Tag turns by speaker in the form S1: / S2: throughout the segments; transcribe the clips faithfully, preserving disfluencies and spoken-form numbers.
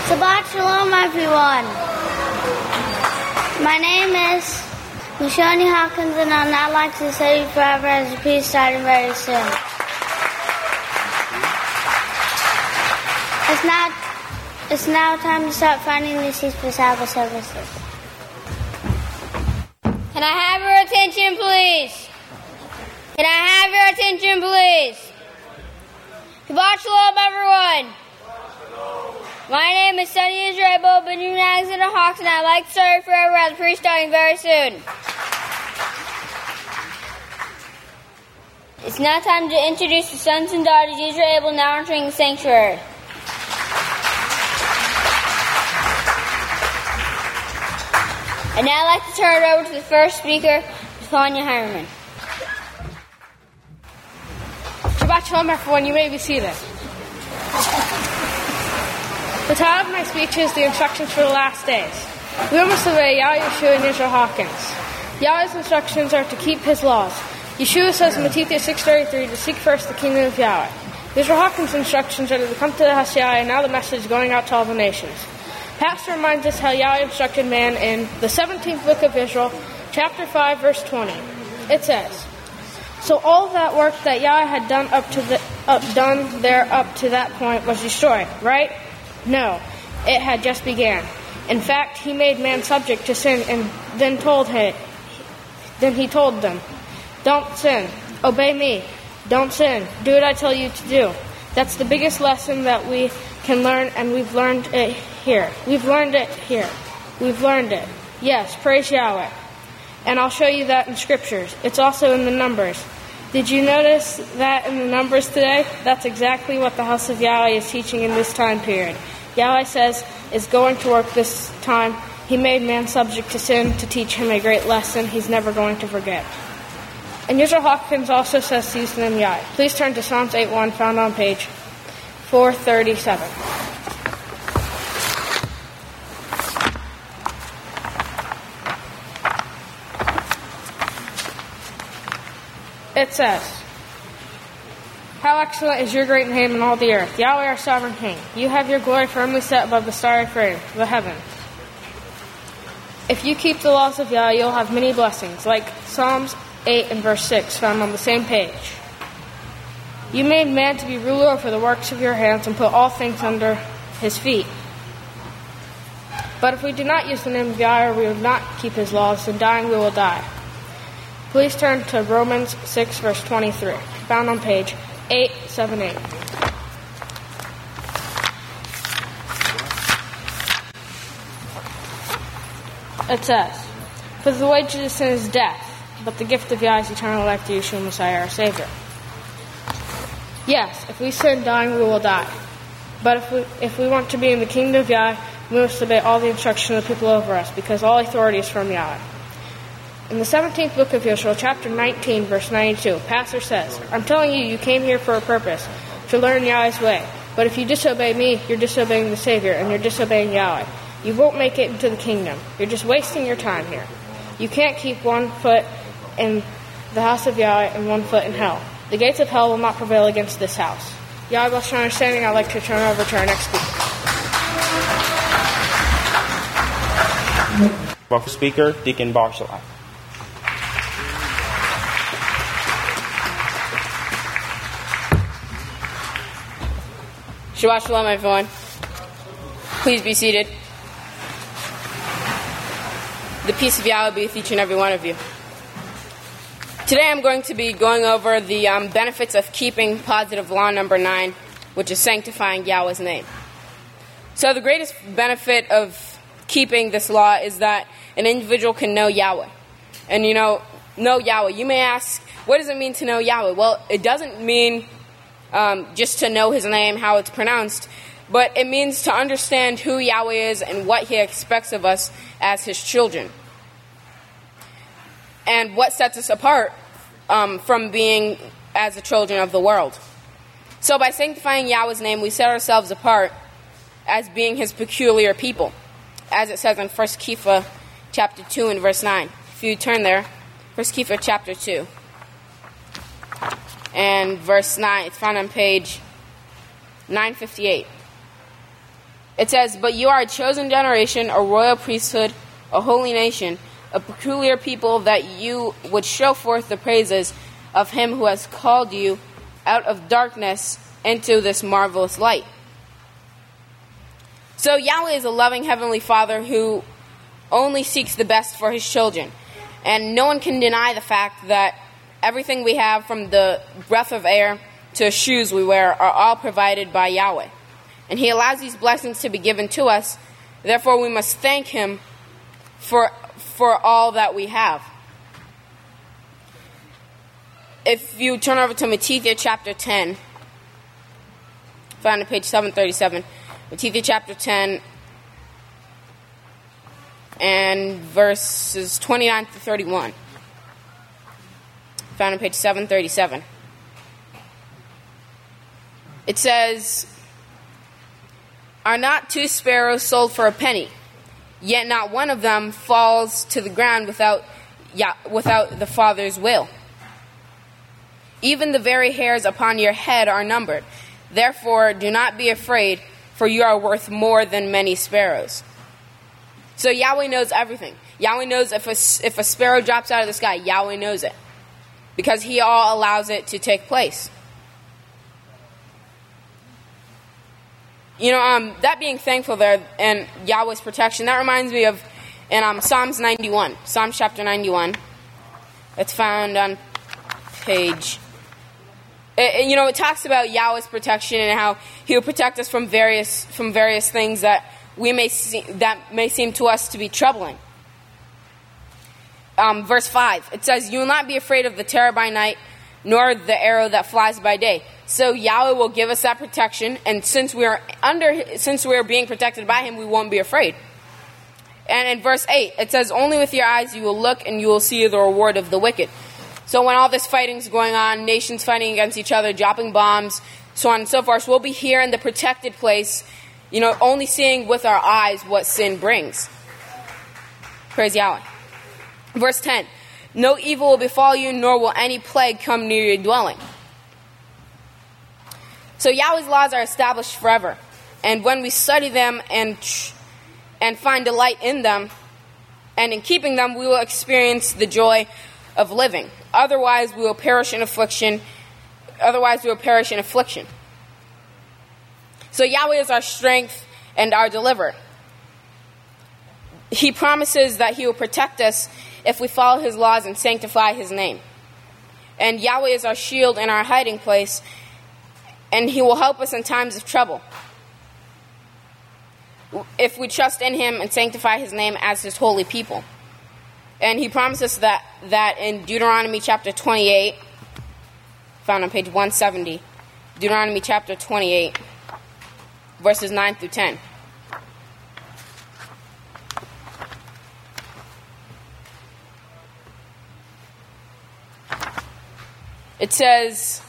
S1: Shabbat Shalom, everyone. My name is Mishoni Hawkins, and I'd now like to say forever as a piece starting very soon. It's now, it's now time to start finding the seats for Sabbath services. Can I have your attention, please? Can I have your attention, please? Shabbat Shalom, everyone. My name is Sonny Israel, Benjamin Alexander Hawks, and I'd like to serve forever as a priest starting very soon. It's now time to introduce the sons and daughters of Israel now entering the sanctuary. And now I'd like to turn it over to the first speaker, Tanya Heimerman.
S2: Shabbat Shalom, everyone. You may be seated. The title of my speech is The Instructions for the Last Days. We must obey Yahweh, Yeshua, and Israel Hawkins. Yahweh's instructions are to keep his laws. Yeshua says in Matthew six thirty-three to seek first the kingdom of Yahweh. Israel Hawkins' instructions are to come to the house of Yahweh, and now the message going out to all the nations. Pastor reminds us how Yahweh instructed man in the seventeenth book of Israel, chapter five, verse twenty. It says, "So all that work that Yahweh had done up to the up done there up to that point was destroyed, right? No, it had just began. In fact, he made man subject to sin, and then told him, then he told them, don't sin, obey me, don't sin, do what I tell you to do." That's the biggest lesson that we can learn, and we've learned it here. We've learned it here. We've learned it. Yes, praise Yahweh. And I'll show you that in scriptures. It's also in the Numbers. Did you notice that in the Numbers today? That's exactly what the house of Yahweh is teaching in this time period. Yahweh says is going to work this time. He made man subject to sin to teach him a great lesson he's never going to forget. And Israel Hawkins also says to use the name Yahweh. Please turn to Psalms eight one, found on page four thirty-seven. It says, "How excellent is your great name in all the earth, Yahweh our sovereign King. You have your glory firmly set above the starry frame, the heaven. If you keep the laws of Yahweh, you'll have many blessings," like Psalms eight and verse six, found on the same page. "You made man to be ruler over the works of your hands and put all things under his feet. But if we do not use the name of Yahweh, we will not keep his laws, and dying we will die." Please turn to Romans six, verse twenty-three, found on page eight seventy-eight. It says, "For the wages of sin is death, but the gift of Yahweh is eternal life through Yeshua Messiah our Savior." Yes, if we sin dying, we will die. But if we if we want to be in the kingdom of Yahweh, we must obey all the instruction of the people over us, because all authority is from Yahweh. In the seventeenth book of Israel, chapter nineteen, verse ninety-two, Pastor says, "I'm telling you, you came here for a purpose, to learn Yahweh's way. But if you disobey me, you're disobeying the Savior, and you're disobeying Yahweh. You won't make it into the kingdom. You're just wasting your time here. You can't keep one foot in the house of Yahweh and one foot in hell. The gates of hell will not prevail against this house." Yahweh bless your understanding. I'd like to turn over to our next speaker.
S3: Welcome, Speaker Deacon Barshalai.
S4: Shabbat Shalom, everyone. Please be seated. The peace of Yahweh be with each and every one of you. Today I'm going to be going over the um, benefits of keeping positive law number nine, which is sanctifying Yahweh's name. So the greatest benefit of keeping this law is that an individual can know Yahweh. And you know, know Yahweh. You may ask, what does it mean to know Yahweh? Well, it doesn't mean um, just to know his name, how it's pronounced, but it means to understand who Yahweh is and what he expects of us as his children. And what sets us apart um, from being as the children of the world. So by sanctifying Yahweh's name, we set ourselves apart as being his peculiar people, as it says in First Kepha chapter two and verse nine. If you turn there, First Kepha chapter two and verse nine, it's found on page nine fifty-eight. It says, "But you are a chosen generation, a royal priesthood, a holy nation, a peculiar people, that you would show forth the praises of him who has called you out of darkness into this marvelous light." So Yahweh is a loving heavenly Father who only seeks the best for his children. And no one can deny the fact that everything we have, from the breath of air to the shoes we wear, are all provided by Yahweh. And he allows these blessings to be given to us. Therefore, we must thank him for, for all that we have. If you turn over to Matthew chapter ten, found on page seven thirty-seven, Matthew chapter ten, and verses twenty-nine to thirty-one. Found on page seven thirty-seven. It says, "Are not two sparrows sold for a penny? Yet not one of them falls to the ground without, yeah, without the Father's will. Even the very hairs upon your head are numbered. Therefore, do not be afraid, for you are worth more than many sparrows." So Yahweh knows everything. Yahweh knows if a, if a sparrow drops out of the sky, Yahweh knows it, because he all allows it to take place. You know, um, that being thankful there and Yahweh's protection, that reminds me of in um, Psalms ninety-one, Psalms chapter ninety-one. It's found on page... It, you know, it talks about Yahweh's protection and how he will protect us from various from various things that we may see, that may seem to us to be troubling. Um, verse five, it says, "You will not be afraid of the terror by night, nor the arrow that flies by day." So Yahweh will give us that protection, and since we are under, since we are being protected by him, we won't be afraid. And in verse eight, it says, "Only with your eyes you will look, and you will see the reward of the wicked." So when all this fighting is going on, nations fighting against each other, dropping bombs, so on and so forth, we'll be here in the protected place, you know, only seeing with our eyes what sin brings. Praise Yahweh. Verse ten, "No evil will befall you, nor will any plague come near your dwelling." So Yahweh's laws are established forever. And when we study them and, and find delight in them, and in keeping them, we will experience the joy of living. Otherwise, we will perish in affliction. Otherwise, we will perish in affliction. So Yahweh is our strength and our deliverer. He promises that he will protect us if we follow his laws and sanctify his name. And Yahweh is our shield and our hiding place, and he will help us in times of trouble if we trust in him and sanctify his name as his holy people. And he promises that, that in Deuteronomy chapter twenty-eight, found on page one seventy, Deuteronomy chapter twenty-eight, verses nine through ten. It says,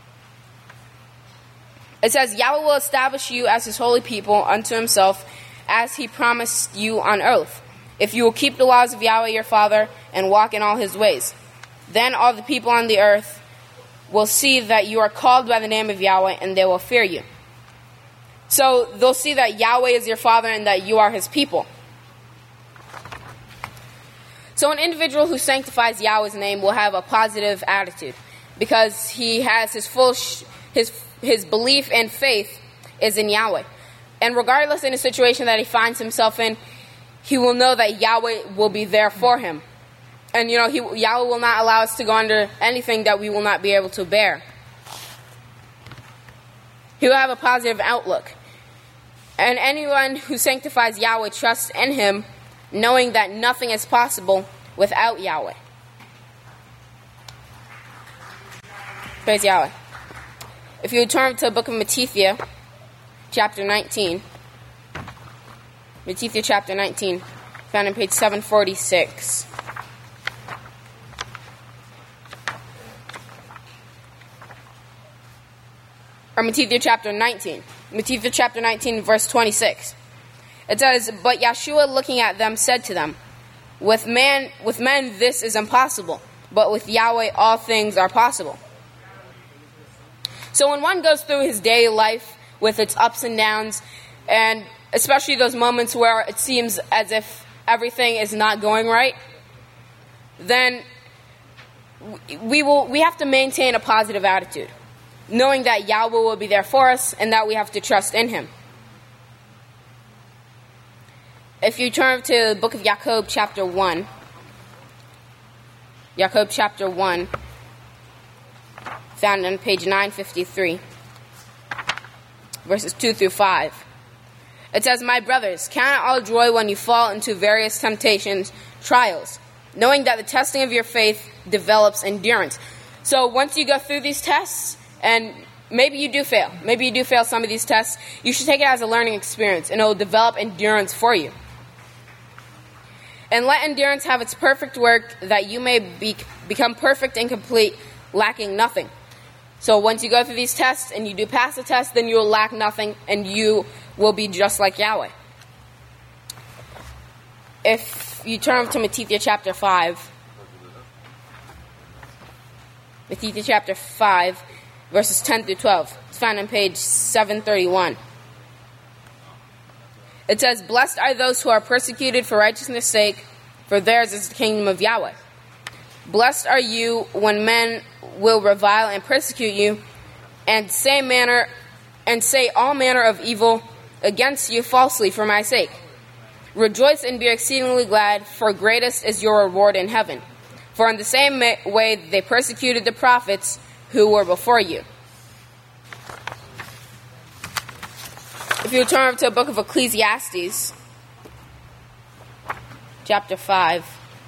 S4: it says, "Yahweh will establish you as his holy people unto himself, as he promised you on oath, if you will keep the laws of Yahweh your Father and walk in all his ways. Then all the people on the earth will see that you are called by the name of Yahweh, and they will fear you." So they'll see that Yahweh is your Father and that you are his people. So an individual who sanctifies Yahweh's name will have a positive attitude, because he has his full sh- his his belief and faith is in Yahweh. And regardless in the situation that he finds himself in, he will know that Yahweh will be there for him. And, you know, he, Yahweh will not allow us to go under anything that we will not be able to bear. He will have a positive outlook. And anyone who sanctifies Yahweh trusts in him, knowing that nothing is possible without Yahweh. Praise Yahweh. If you would turn to the book of Matthew, chapter nineteen. Matthew chapter nineteen, found on page seven forty-six. Or Matthew chapter nineteen. Matthew chapter nineteen, verse twenty-six. It says, "But Yeshua, looking at them, said to them, With man, with men this is impossible, but with Yahweh all things are possible." So when one goes through his daily life with its ups and downs, and especially those moments where it seems as if everything is not going right, then we will we have to maintain a positive attitude, knowing that Yahweh will be there for us and that we have to trust in Him. If you turn to the book of Jacob, chapter one, Jacob chapter one, found on page nine fifty-three, verses two through five. It says, "My brothers, count it all joy when you fall into various temptations, trials, knowing that the testing of your faith develops endurance." So once you go through these tests, and maybe you do fail, maybe you do fail some of these tests, you should take it as a learning experience, and it will develop endurance for you. "And let endurance have its perfect work, that you may be, become perfect and complete, lacking nothing." So once you go through these tests and you do pass the test, then you will lack nothing and you will be just like Yahweh. If you turn to Matthew chapter five, Matthew chapter five, verses ten through twelve, it's found on page seven thirty-one. It says, "Blessed are those who are persecuted for righteousness' sake, for theirs is the kingdom of Yahweh. Blessed are you when men will revile and persecute you, and say manner and say all manner of evil against you falsely for my sake. Rejoice and be exceedingly glad, for greatest is your reward in heaven. For in the same way they persecuted the prophets who were before you." If you turn to the book of Ecclesiastes, chapter five,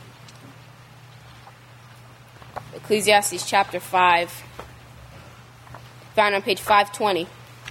S4: Ecclesiastes chapter five, found on page five twenty.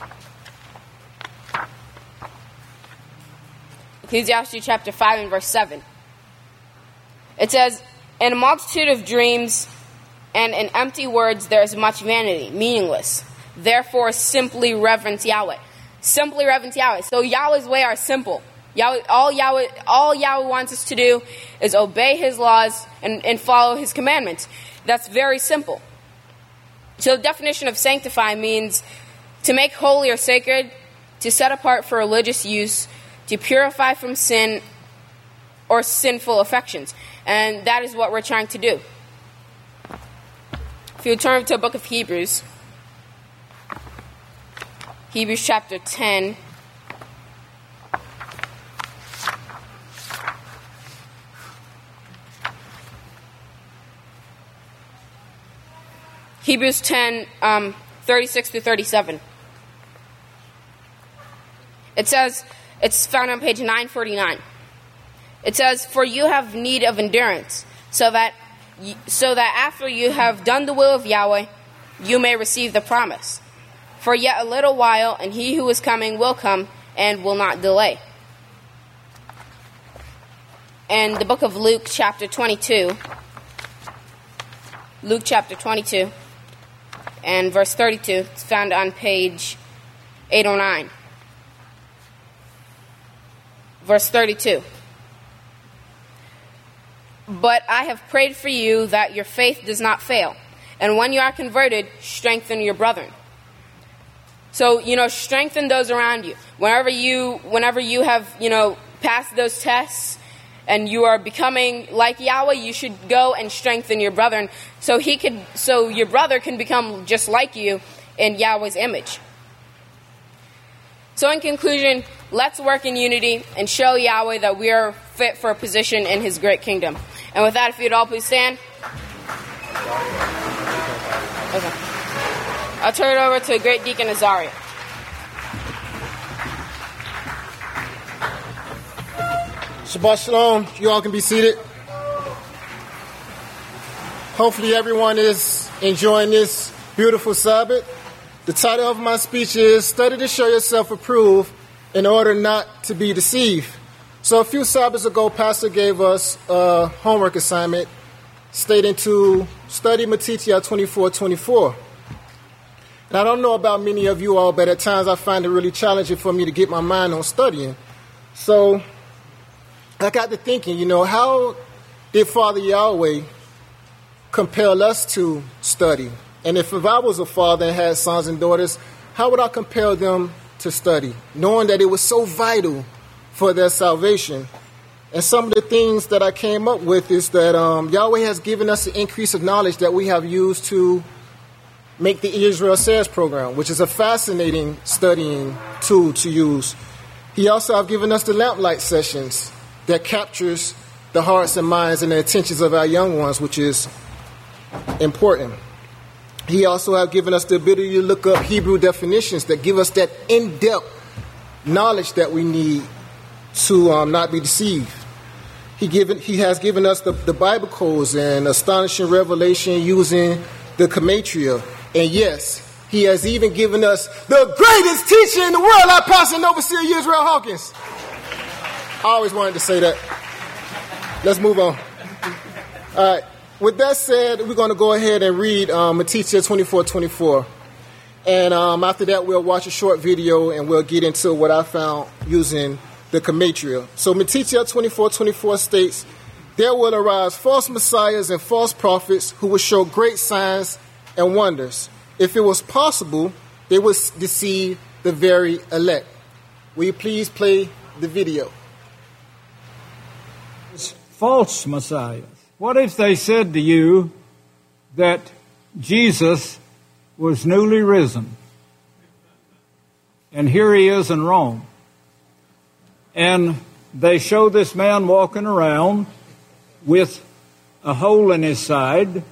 S4: Ecclesiastes chapter five and verse seven. It says, "In a multitude of dreams and in empty words there is much vanity, meaningless. Therefore simply reverence Yahweh." Simply reverence Yahweh. So Yahweh's way are simple. Yahweh, all Yahweh, all Yahweh wants us to do is obey His laws and, and follow His commandments. That's very simple. So the definition of sanctify means to make holy or sacred, to set apart for religious use, to purify from sin or sinful affections. And that is what we're trying to do. If you turn to the book of Hebrews, Hebrews chapter ten, Hebrews ten, um, thirty-six through thirty-seven. It says, it's found on page nine forty-nine. It says, "For you have need of endurance, so that y- so that after you have done the will of Yahweh, you may receive the promise. For yet a little while, and he who is coming will come and will not delay." And the book of Luke chapter twenty-two, Luke chapter twenty-two, and verse thirty-two, it's found on page eight oh nine. Verse thirty-two. "But I have prayed for you that your faith does not fail. And when you are converted, strengthen your brethren." So, you know, strengthen those around you. Whenever you, whenever you have, you know, passed those tests and you are becoming like Yahweh, you should go and strengthen your brethren so he could, so your brother can become just like you in Yahweh's image. So in conclusion, let's work in unity and show Yahweh that we are fit for a position in His great kingdom. And with that, if you'd all please stand. Okay. I'll turn it over to Great Deacon Azariah.
S5: Shabbat Shalom. You all can be seated. Hopefully everyone is enjoying this beautiful Sabbath. The title of my speech is Study to Show Yourself Approved in Order Not to Be Deceived. So a few Sabbaths ago, Pastor gave us a homework assignment stating to study Matthew twenty-four twenty-four. And I don't know about many of you all, but at times I find it really challenging for me to get my mind on studying. So I got to thinking, you know, how did Father Yahweh compel us to study? And if, if I was a father and had sons and daughters, how would I compel them to study, knowing that it was so vital for their salvation. And some of the things that I came up with is that um, Yahweh has given us the increase of knowledge that we have used to make the Israel Says program, which is a fascinating studying tool to use. He also has given us the lamplight sessions that captures the hearts and minds and the attentions of our young ones, which is important. He also has given us the ability to look up Hebrew definitions that give us that in-depth knowledge that we need to um, not be deceived. He given he has given us the, the Bible codes and astonishing revelation using the Gematria. And yes, he has even given us the greatest teacher in the world, our pastor and overseer Israel Hawkins. I always wanted to say that. Let's move on. All right. With that said, we're going to go ahead and read um, Matthew twenty-four twenty-four. And um, after that, we'll watch a short video and we'll get into what I found using the Gematria. So Matthew twenty-four twenty-four states, there will arise false messiahs and false prophets who will show great signs and wonders. If it was possible, they would deceive the very elect. Will you please play the video?
S6: False messiahs. What if they said to you that Jesus was newly risen and here he is in Rome, and they show this man walking around with a hole in his side?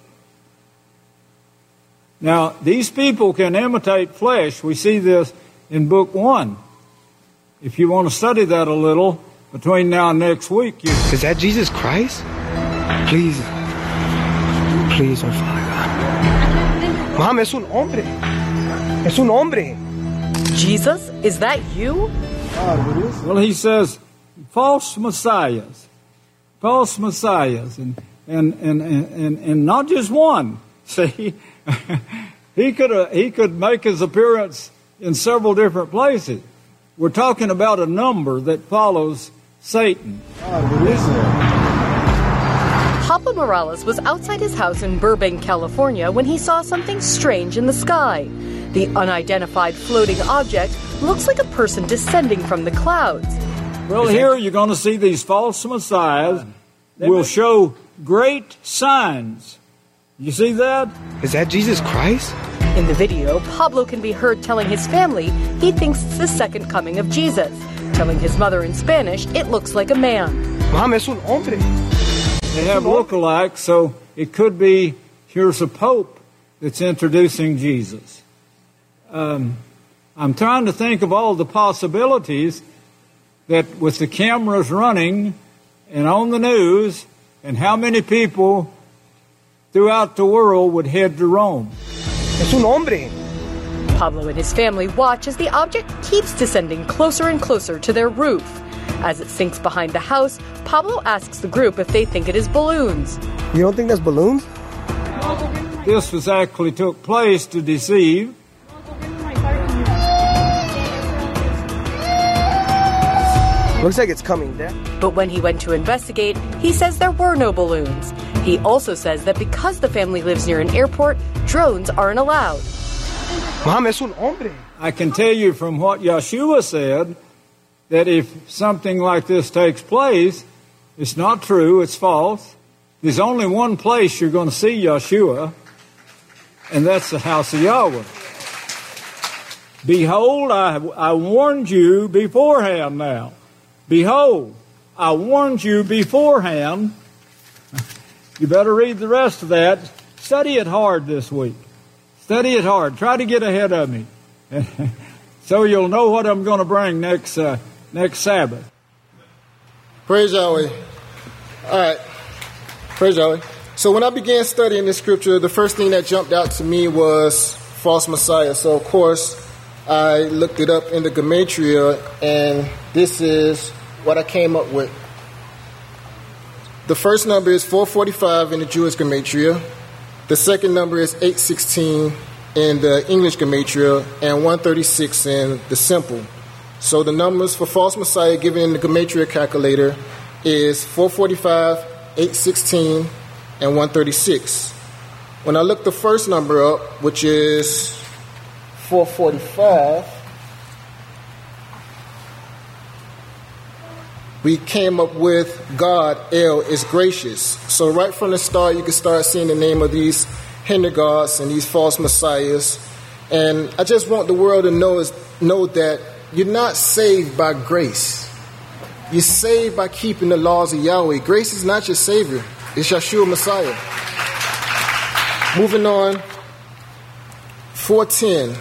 S6: Now, these people can imitate flesh. We see this in Book One. If you want to study that a little between now and next week. You...
S7: Is that Jesus Christ? Please. Please, oh Father God. Mom, es un hombre. Es un hombre.
S8: Jesus, is that you?
S6: Well, he says false messiahs. False messiahs. And, and, and, and, and not just one. See? he could uh, he could make his appearance in several different places. We're talking about a number that follows Satan.
S8: Pablo Morales was outside his house in Burbank, California, when he saw something strange in the sky. The unidentified floating object looks like a person descending from the clouds.
S6: Well, here you're going to see these false messiahs will show great signs. You see that?
S7: Is that Jesus Christ?
S8: In the video, Pablo can be heard telling his family he thinks it's the second coming of Jesus. Telling his mother in Spanish, it looks like a man.
S7: Mom, es un hombre.
S6: They have lookalikes, so it could be, here's a pope that's introducing Jesus. Um, I'm trying to think of all the possibilities that with the cameras running and on the news, and how many people throughout the world would head to Rome.
S7: Es un hombre.
S8: Pablo and his family watch as the object keeps descending closer and closer to their roof. As it sinks behind the house, Pablo asks the group if they think it is balloons.
S7: You don't think that's balloons?
S6: This was actually took place to deceive.
S7: Looks like it's coming down.
S8: But when he went to investigate, he says there were no balloons. He also says that because the family lives near an airport, drones aren't allowed.
S7: Mom, es un hombre.
S6: I can tell you from what Yeshua said that if something like this takes place, it's not true, it's false. There's only one place you're going to see Yeshua, and that's the house of Yahweh. Behold, I, I warned you beforehand now. Behold, I warned you beforehand. You better read the rest of that. Study it hard this week. Study it hard. Try to get ahead of me. So you'll know what I'm going to bring next uh, next Sabbath.
S5: Praise Yahweh. All right. Praise Yahweh. So when I began studying this scripture, the first thing that jumped out to me was false messiah. So, of course, I looked it up in the Gematria, and this is what I came up with. The first number is four forty-five in the Jewish Gematria. The second number is eight sixteen in the English Gematria, and one thirty-six in the Simple. So the numbers for false messiah given in the Gematria calculator is four forty-five, eight sixteen, and one thirty-six. When I look the first number up, which is four forty-five, we came up with God, El, is gracious. So right from the start, you can start seeing the name of these hinder gods and these false messiahs. And I just want the world to know, is, know that you're not saved by grace. You're saved by keeping the laws of Yahweh. Grace is not your Savior. It's Yeshua Messiah. Moving on, four ten.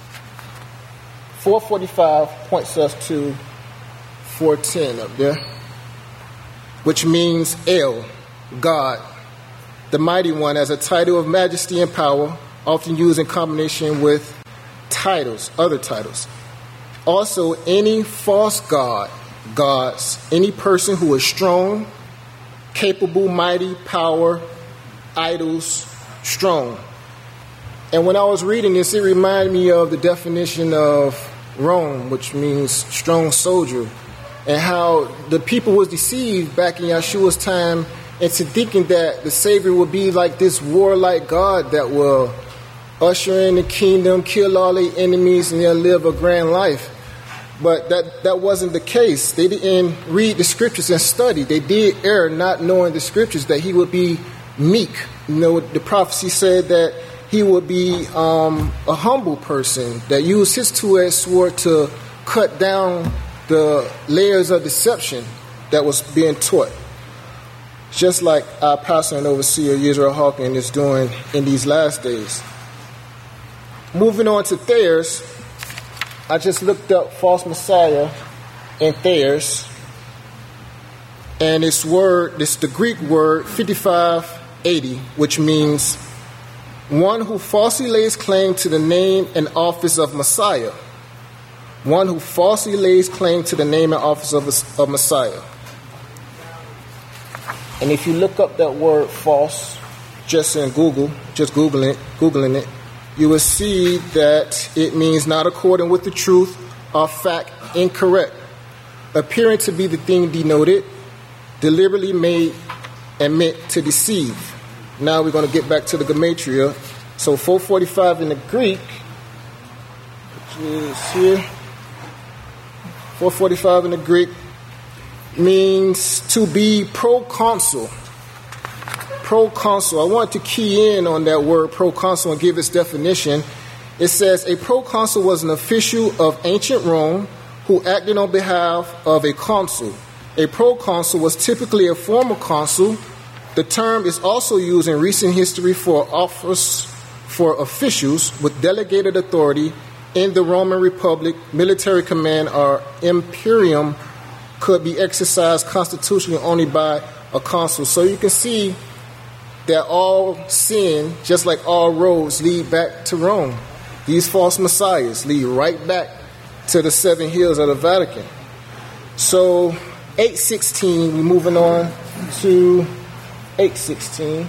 S5: four forty-five points us to four ten up there, which means El, God, the Mighty One, as a title of majesty and power, often used in combination with titles, other titles. Also, any false god, gods, any person who is strong, capable, mighty, power, idols, strong. And when I was reading this, it reminded me of the definition of Rome, which means strong soldier, and how the people was deceived back in Yeshua's time into thinking that the Savior would be like this warlike God that will usher in the kingdom, kill all their enemies, and they'll live a grand life. But that, that wasn't the case. They didn't read the scriptures and study. They did err not knowing the scriptures, that he would be meek. You know, the prophecy said that he would be um, a humble person that used his two-edged sword to cut down the layers of deception that was being taught. Just like our pastor and overseer, Israel Hawkins, is doing in these last days. Moving on to Thayers, I just looked up false messiah in Thayers, and this word, it's the Greek word fifty-five eighty, which means one who falsely lays claim to the name and office of Messiah. One who falsely lays claim to the name and office of, of Messiah. And if you look up that word false, just in Google, just Googling it, Googling it, you will see that it means not according with the truth or fact, incorrect, appearing to be the thing denoted, deliberately made and meant to deceive. Now we're going to get back to the gematria. So four forty-five in the Greek, which is here, four forty-five in the Greek means to be proconsul. Proconsul. I want to key in on that word proconsul and give its definition. It says a proconsul was an official of ancient Rome who acted on behalf of a consul. A proconsul was typically a former consul. The term is also used in recent history for office for officials with delegated authority in the Roman Republic. Military command or imperium could be exercised constitutionally only by a consul. So you can see that all sin, just like all roads, lead back to Rome. These false messiahs lead right back to the seven hills of the Vatican. So eight sixteen, we're moving on to eight sixteen.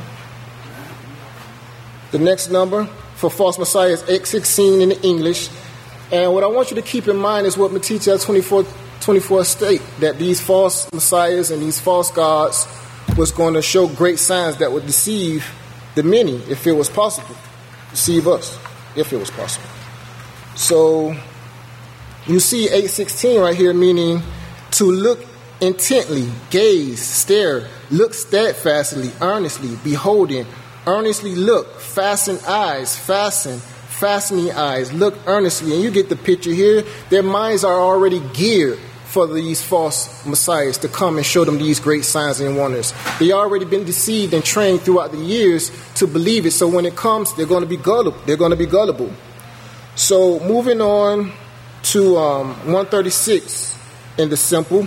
S5: The next number for false messiah is eight sixteen in the English. And what I want you to keep in mind is what Matthew twenty-four twenty-four state, that these false messiahs and these false gods was going to show great signs that would deceive the many, if it was possible. Deceive us, if it was possible. So you see eight sixteen right here, meaning to look intently, gaze, stare, look steadfastly, earnestly, beholding, earnestly look, fasten eyes, fasten, fastening eyes, look earnestly. And you get the picture here. Their minds are already geared for these false messiahs to come and show them these great signs and wonders. They already been deceived and trained throughout the years to believe it. So when it comes, they're going to be gullible. They're going to be gullible. So moving on to um, one thirty-six in the simple,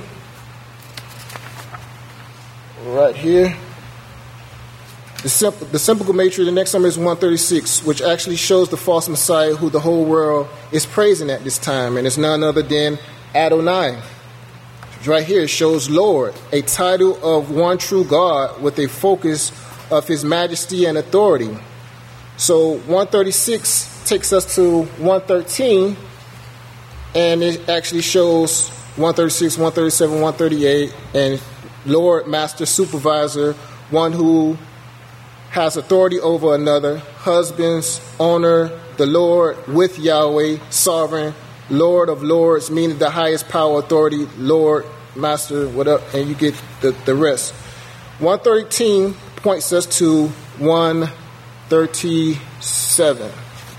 S5: right here. The simple, the simple gematria, the next number is one thirty-six, which actually shows the false messiah who the whole world is praising at this time, and it's none other than Adonai. Right here it shows Lord, a title of one true God with a focus of his majesty and authority. So one thirty-six takes us to one thirteen, and it actually shows one thirty-six, one thirty-seven, one thirty-eight, and Lord, Master, Supervisor, one who has authority over another, husbands, owner, the Lord, with Yahweh, sovereign, Lord of lords, meaning the highest power, authority, Lord, master, whatever, and you get the, the rest. one thirteen points us to one thirty-seven.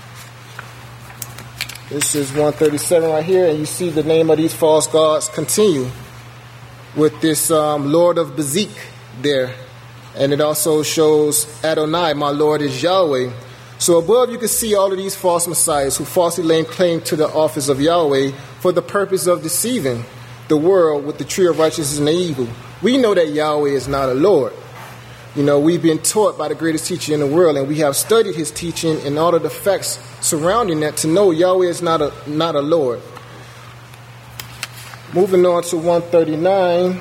S5: This is one thirty-seven right here, and you see the name of these false gods continue with this um, Lord of Bezik there. And it also shows Adonai, my Lord is Yahweh. So above you can see all of these false messiahs who falsely lay claim to the office of Yahweh for the purpose of deceiving the world with the tree of righteousness and the evil. We know that Yahweh is not a Lord. You know, we've been taught by the greatest teacher in the world, and we have studied his teaching and all of the facts surrounding that to know Yahweh is not a not a Lord. Moving on to one thirty-nine.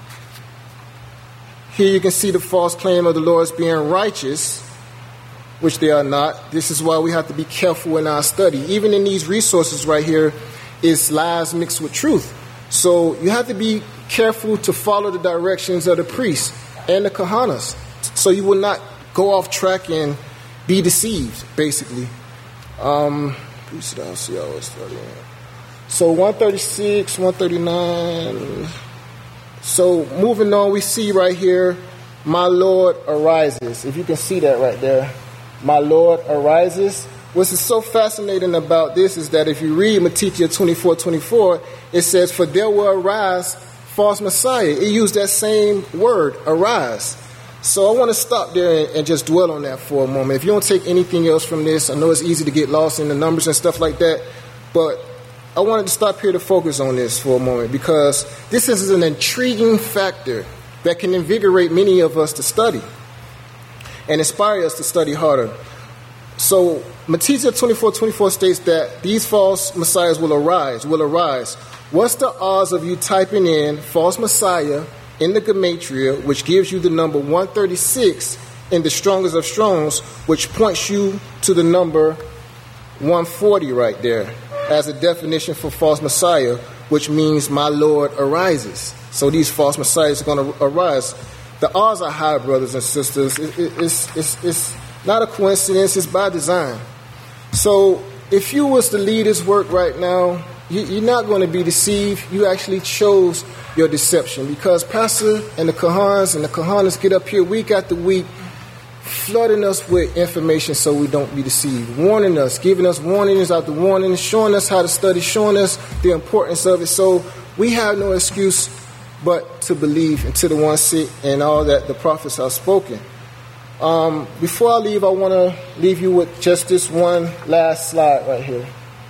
S5: Here you can see the false claim of the Lord's being righteous, which they are not. This is why we have to be careful in our study. Even in these resources right here, it's lies mixed with truth. So you have to be careful to follow the directions of the priests and the kahanas, so you will not go off track and be deceived, basically. Um, so one thirty-six, one thirty-nine. So moving on, we see right here, my Lord arises. If you can see that right there, my Lord arises. What is so fascinating about this is that if you read Matthew twenty-four twenty-four, it says, for there will arise false messiah. It used that same word, arise. So I want to stop there and, and just dwell on that for a moment. If you don't take anything else from this, I know it's easy to get lost in the numbers and stuff like that, but I wanted to stop here to focus on this for a moment, because this is an intriguing factor that can invigorate many of us to study and inspire us to study harder. So Matthew twenty-four twenty-four states that these false messiahs will arise, will arise. What's the odds of you typing in false messiah in the gematria, which gives you the number one thirty-six in the strongest of strongs, which points you to the number one forty right there as a definition for false messiah, which means my Lord arises. So these false messiahs are going to arise. The odds are high, brothers and sisters. It, it, it's, it's, it's not a coincidence. It's by design. So if you was to lead this work right now, you, you're not going to be deceived. You actually chose your deception, because Pastor and the Kahans and the Kahanas get up here week after week flooding us with information so we don't be deceived, warning us, giving us warnings after warnings, showing us how to study, showing us the importance of it. So we have no excuse but to believe into the one sit and all that the prophets have spoken. Um, before I leave, I want to leave you with just this one last slide right here.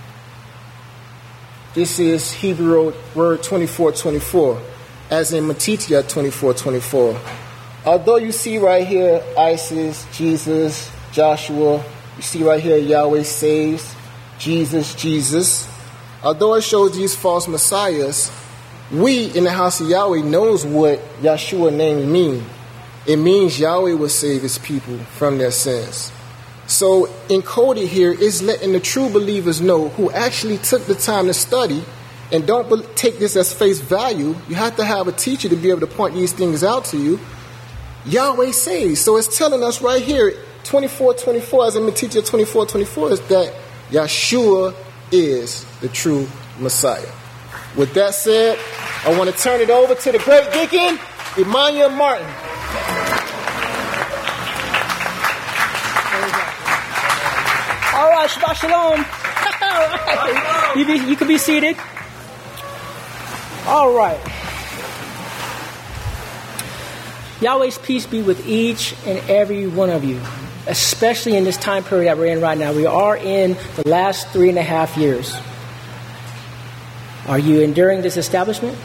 S5: This is Hebrew word twenty-four twenty-four, as in Matthew twenty-four twenty-four. Although you see right here Isis, Jesus, Joshua, you see right here Yahweh saves, Jesus, Jesus. Although it shows these false messiahs, we in the house of Yahweh knows what Yahshua name means. It means Yahweh will save his people from their sins. So encoded here is letting the true believers know, who actually took the time to study, and don't be- take this as face value. You have to have a teacher to be able to point these things out to you. Yahweh saves. So it's telling us right here, twenty-four twenty-four, as in Matthew twenty-four twenty-four, is that Yahshua is the true Messiah. With that said, I want to turn it over to the great deacon, Emmanuel Martin.
S9: All right, Shabbat Shalom. All right. You, be, you can be seated. All right. Yahweh's peace be with each and every one of you, especially in this time period that we're in right now. We are in the last three and a half years. Are you enduring this establishment?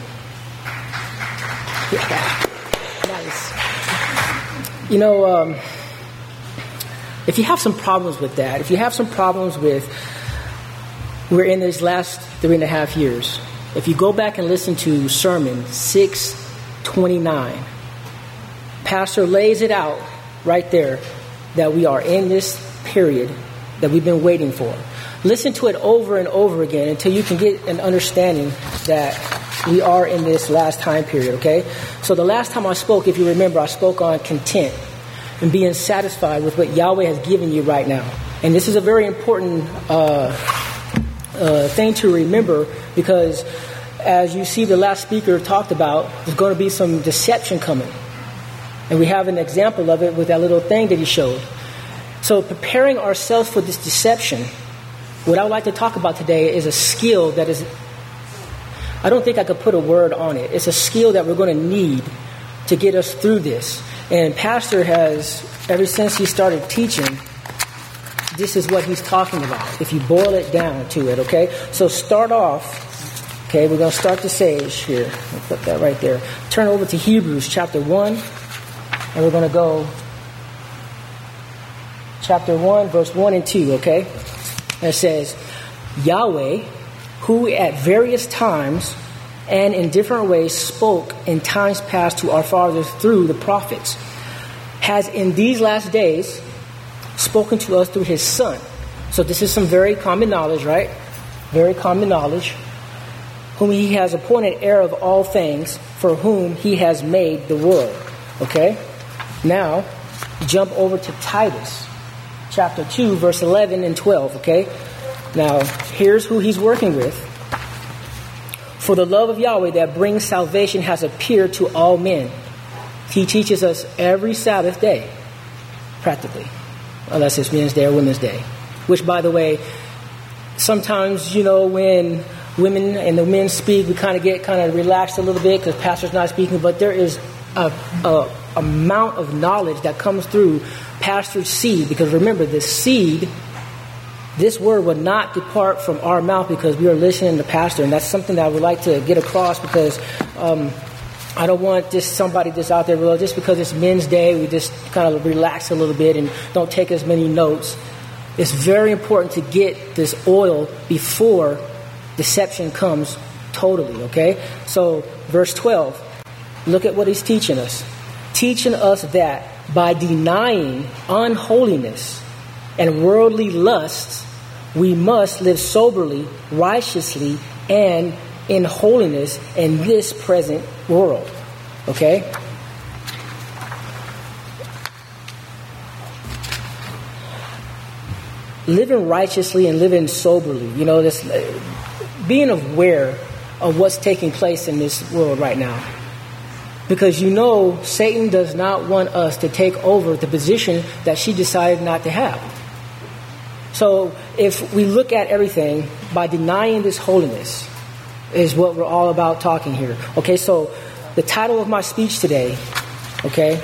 S9: Yeah. Nice. You know, um, if you have some problems with that, if you have some problems with we're in these last three and a half years, if you go back and listen to Sermon six twenty-nine, Pastor lays it out right there that we are in this period that we've been waiting for. Listen to it over and over again until you can get an understanding that we are in this last time period, okay? So the last time I spoke, if you remember, I spoke on content and being satisfied with what Yahweh has given you right now. And this is a very important uh, uh, thing to remember, because as you see the last speaker talked about, there's going to be some deception coming. And we have an example of it with that little thing that he showed. So preparing ourselves for this deception, what I would like to talk about today is a skill that is, I don't think I could put a word on it. It's a skill that we're going to need to get us through this. And Pastor has, ever since he started teaching, this is what he's talking about, if you boil it down to it, okay? So start off, okay, we're going to start the sage here. I'll put that right there. Turn over to Hebrews chapter one, and we're going to go chapter one, verse one and two, okay? And it says, Yahweh, who at various times and in different ways spoke in times past to our fathers through the prophets, has in these last days spoken to us through his Son. So this is some very common knowledge, right? Very common knowledge. Whom he has appointed heir of all things, for whom he has made the world. Okay? Now, jump over to Titus, chapter two, verse eleven and twelve, okay? Now, here's who he's working with. For the love of Yahweh that brings salvation has appeared to all men. He teaches us every Sabbath day, practically. Unless it's Men's Day or Women's Day. Which, by the way, sometimes, you know, when women and the men speak, we kind of get kind of relaxed a little bit because pastor's not speaking. But there is a, a amount of knowledge that comes through pastor's seed. Because remember, the seed, this word would not depart from our mouth because we are listening to pastor. And that's something that I would like to get across because um, I don't want just somebody just out there, well, just because it's Men's Day, we just kind of relax a little bit and don't take as many notes. It's very important to get this oil before deception comes totally, okay? So, verse twelve, look at what he's teaching us. Teaching us that by denying unholiness and worldly lusts, we must live soberly, righteously, and in holiness in this present world. Okay? Living righteously and living soberly. You know, this being aware of what's taking place in this world right now. Because you know Satan does not want us to take over the position that she decided not to have. So if we look at everything by denying this holiness, is what we're all about talking here. Okay, so the title of my speech today, okay,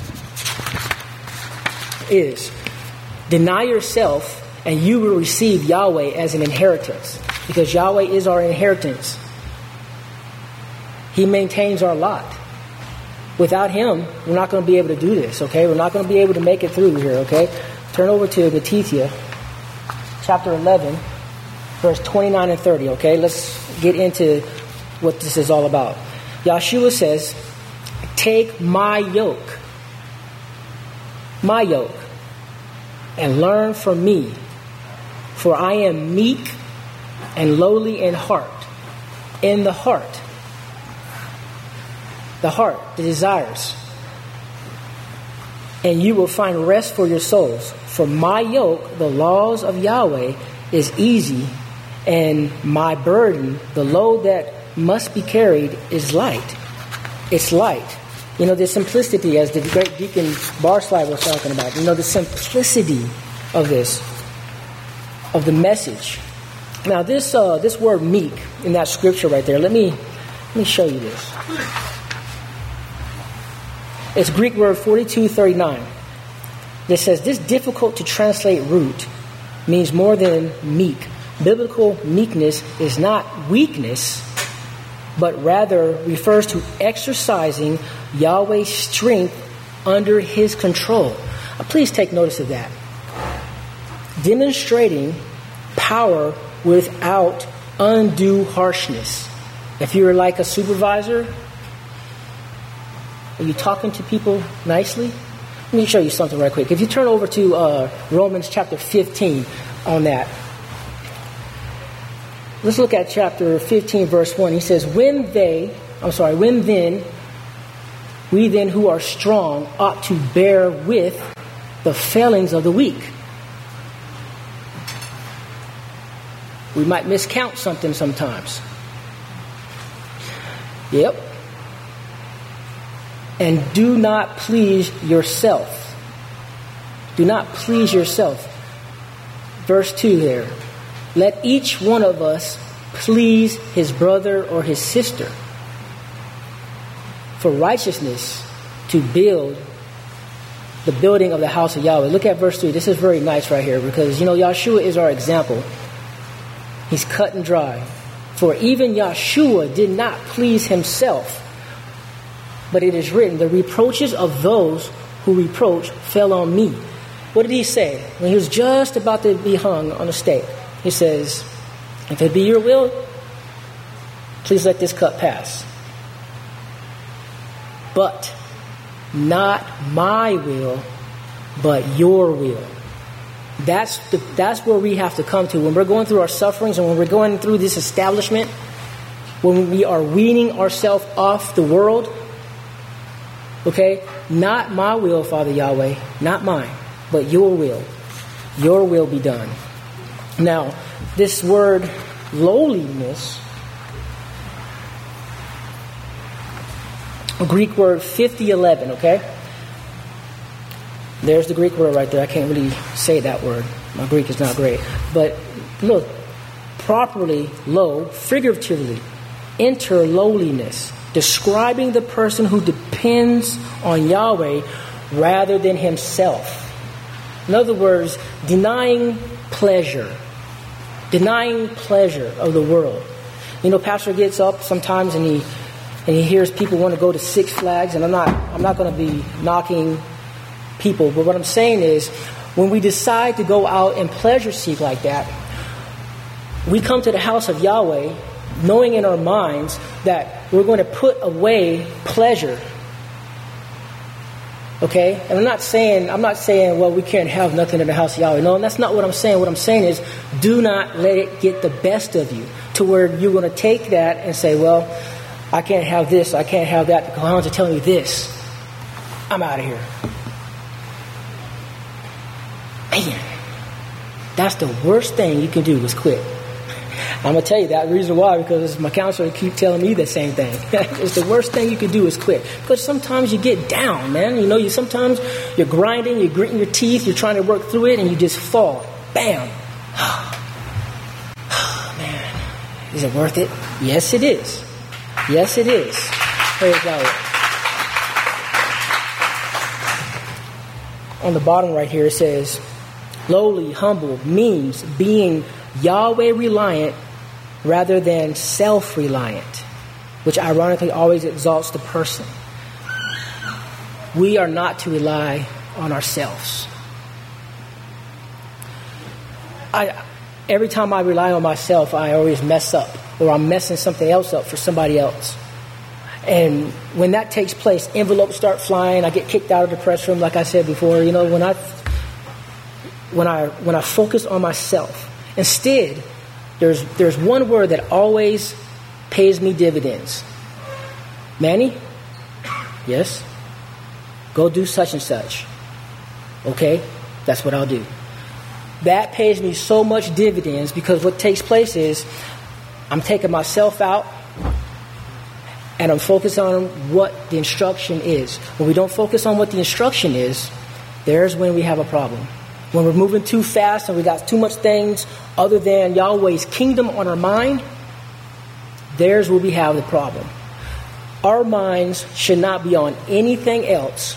S9: is Deny Yourself and You Will Receive Yahweh as an Inheritance. Because Yahweh is our inheritance. He maintains our lot. Without him, we're not going to be able to do this, okay? We're not going to be able to make it through here, okay? Turn over to Matthew, chapter eleven, verse twenty-nine and thirty, okay? Let's get into what this is all about. Yahshua says, take my yoke, my yoke, and learn from me, for I am meek and lowly in heart, in the heart, the heart, the desires, and you will find rest for your souls. For my yoke, the laws of Yahweh, is easy, and my burden, the load that must be carried, is light. It's light. You know, the simplicity, as the great Deacon Barslide was talking about, you know, the simplicity of this, of the message. Now, this uh, this word meek in that scripture right there, let me let me show you this. It's Greek word forty-two thirty-nine. That says, this difficult to translate root means more than meek. Biblical meekness is not weakness, but rather refers to exercising Yahweh's strength under his control. Now, please take notice of that. Demonstrating power without undue harshness. If you're like a supervisor, are you talking to people nicely? Let me show you something right quick. If you turn over to uh, Romans chapter fifteen on that. Let's look at chapter fifteen, verse one. He says, when they, I'm sorry, when then, we then who are strong ought to bear with the failings of the weak. We might miscount something sometimes. Yep. And do not please yourself. Do not please yourself. Verse two here. Let each one of us please his brother or his sister for righteousness, to build the building of the house of Yahweh. Look at verse three. This is very nice right here because, you know, Yahshua is our example. He's cut and dry. For even Yahshua did not please himself, but it is written, the reproaches of those who reproach fell on me. What did he say? When he was just about to be hung on a stake, he says, if it be your will, please let this cup pass. But not my will, but your will. That's the, that's where we have to come to. When we're going through our sufferings and when we're going through this establishment, when we are weaning ourselves off the world, okay, not my will, Father Yahweh, not mine, but your will. Your will be done. Now, this word lowliness, Greek word fifty eleven, okay? There's the Greek word right there. I can't really say that word. My Greek is not great. But look, properly low, figuratively, enter lowliness, describing the person who depends on Yahweh rather than himself. In other words, denying pleasure. Denying pleasure of the world. You know, Pastor gets up sometimes and he and he hears people want to go to Six Flags, and I'm not I'm not going to be knocking people, but what I'm saying is when we decide to go out and pleasure seek like that, we come to the house of Yahweh knowing in our minds that we're going to put away pleasure. Okay? And I'm not saying I'm not saying well we can't have nothing in the house of Yahweh. No, that's not what I'm saying. What I'm saying is do not let it get the best of you to where you're going to take that and say, well, I can't have this, I can't have that. The Kohan's are telling me this. I'm out of here. Man, that's the worst thing you can do is quit. I'm going to tell you that reason why, because my counselor keep telling me the same thing. It's the worst thing you can do is quit. Because sometimes you get down, man. You know, you sometimes you're grinding, you're gritting your teeth, you're trying to work through it, and you just fall. Bam. Man, is it worth it? Yes, it is. Yes, it is. Praise God. On the bottom right here it says, lowly, humble means being Yahweh reliant rather than self-reliant, which ironically always exalts the person. We are not to rely on ourselves. I, every time I rely on myself, I always mess up, or I'm messing something else up for somebody else. And when that takes place, envelopes start flying. I get kicked out of the press room, like I said before. You know, when I when I when I focus on myself, instead, there's there's one word that always pays me dividends. Manny, yes, go do such and such. Okay, that's what I'll do. That pays me so much dividends because what takes place is I'm taking myself out and I'm focused on what the instruction is. When we don't focus on what the instruction is, there's when we have a problem. When we're moving too fast and we got too much things other than Yahweh's kingdom on our mind, there's where we have the problem. Our minds should not be on anything else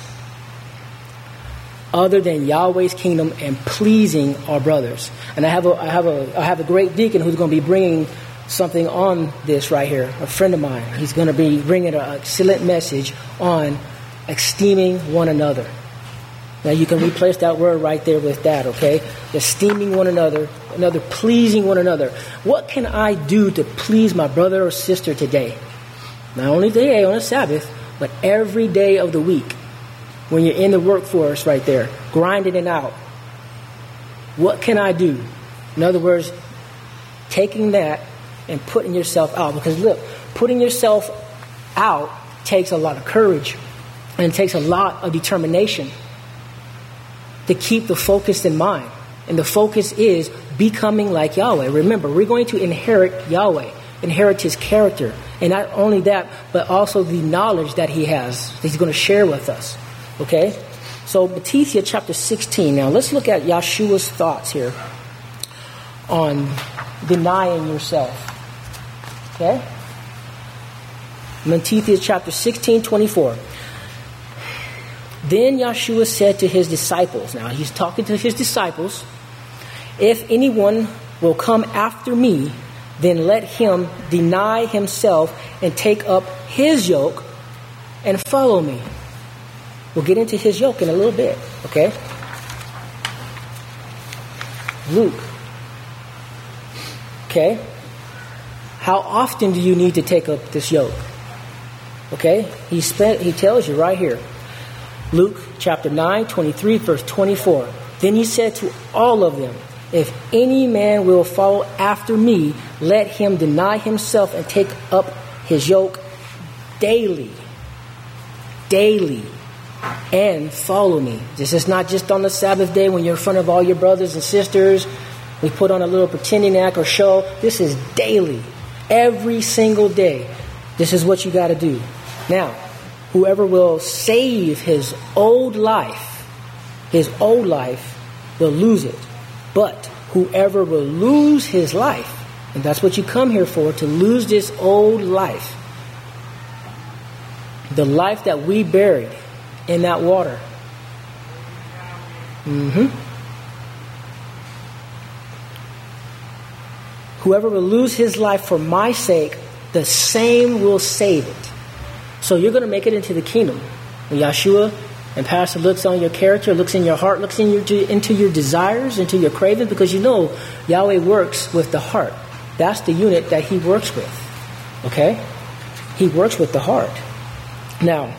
S9: other than Yahweh's kingdom and pleasing our brothers. And I have a I have a I have a great deacon who's going to be bringing something on this right here. A friend of mine. He's going to be bringing an excellent message on esteeming one another. Now you can replace that word right there with that, okay? Esteeming one another, another pleasing one another. What can I do to please my brother or sister today? Not only today on a Sabbath, but every day of the week. When you're in the workforce right there, grinding it out. What can I do? In other words, taking that and putting yourself out. Because look, putting yourself out takes a lot of courage. And it takes a lot of determination to keep the focus in mind. And the focus is becoming like Yahweh. Remember, we're going to inherit Yahweh. inherit his character. And not only that, but also the knowledge that he has, that he's going to share with us. Okay? So, Matthew chapter sixteen. Now, let's look at Yeshua's thoughts here on denying yourself. Okay? Matthew chapter sixteen, twenty-four. Then Yeshua said to his disciples, now he's talking to his disciples, if anyone will come after me, then let him deny himself and take up his yoke and follow me. We'll get into his yoke in a little bit, okay? Luke. Okay? How often do you need to take up this yoke? Okay? He spent, he tells you right here. Luke chapter nine, twenty-three, verse twenty-four. Then he said to all of them, if any man will follow after me, let him deny himself and take up his yoke daily. Daily. And follow me. This is not just on the Sabbath day when you're in front of all your brothers and sisters. We put on a little pretending act or show. This is daily. Every single day. This is what you got to do. Now, whoever will save his old life, his old life will lose it. But whoever will lose his life, and that's what you come here for, to lose this old life, the life that we buried in that water. Mm-hmm. Whoever will lose his life for my sake, the same will save it. So you're going to make it into the kingdom. When Yeshua and Pastor looks on your character, looks in your heart, looks in your, into your desires, into your cravings, because you know Yahweh works with the heart. That's the unit that he works with. Okay? He works with the heart. Now,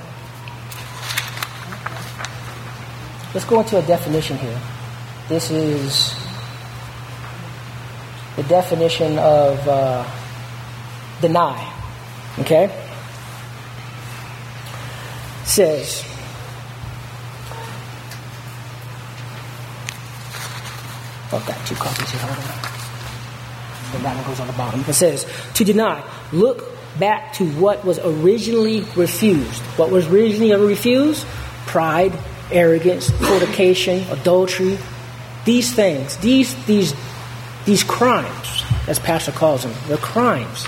S9: let's go into a definition here. This is the definition of uh, deny. Okay? Says, oh, I've got two copies here. Hold on. And that one goes on the bottom. It says, to deny, look back to what was originally refused. What was originally refused? Pride, arrogance, fornication, adultery. These things, these these these crimes, as Pastor calls them, they're crimes.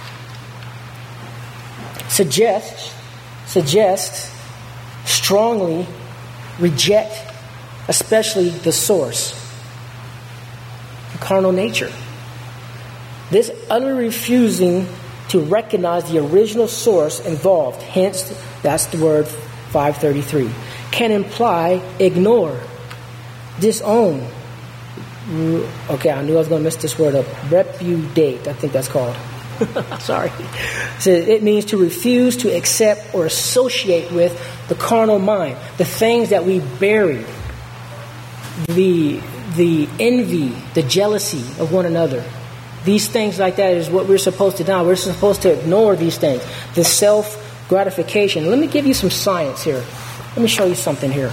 S9: Suggests, suggests, strongly reject, especially the source, the carnal nature. This utter refusing to recognize the original source involved, hence that's the word five thirty-three, can imply ignore, disown. Okay, I knew I was going to mess this word up. Repudiate, I think that's called. Sorry. So it means to refuse to accept or associate with the carnal mind, the things that we buried, the the envy, the jealousy of one another. These things like that is what we're supposed to do. We're supposed to ignore these things. The self-gratification. Let me give you some science here. Let me show you something here.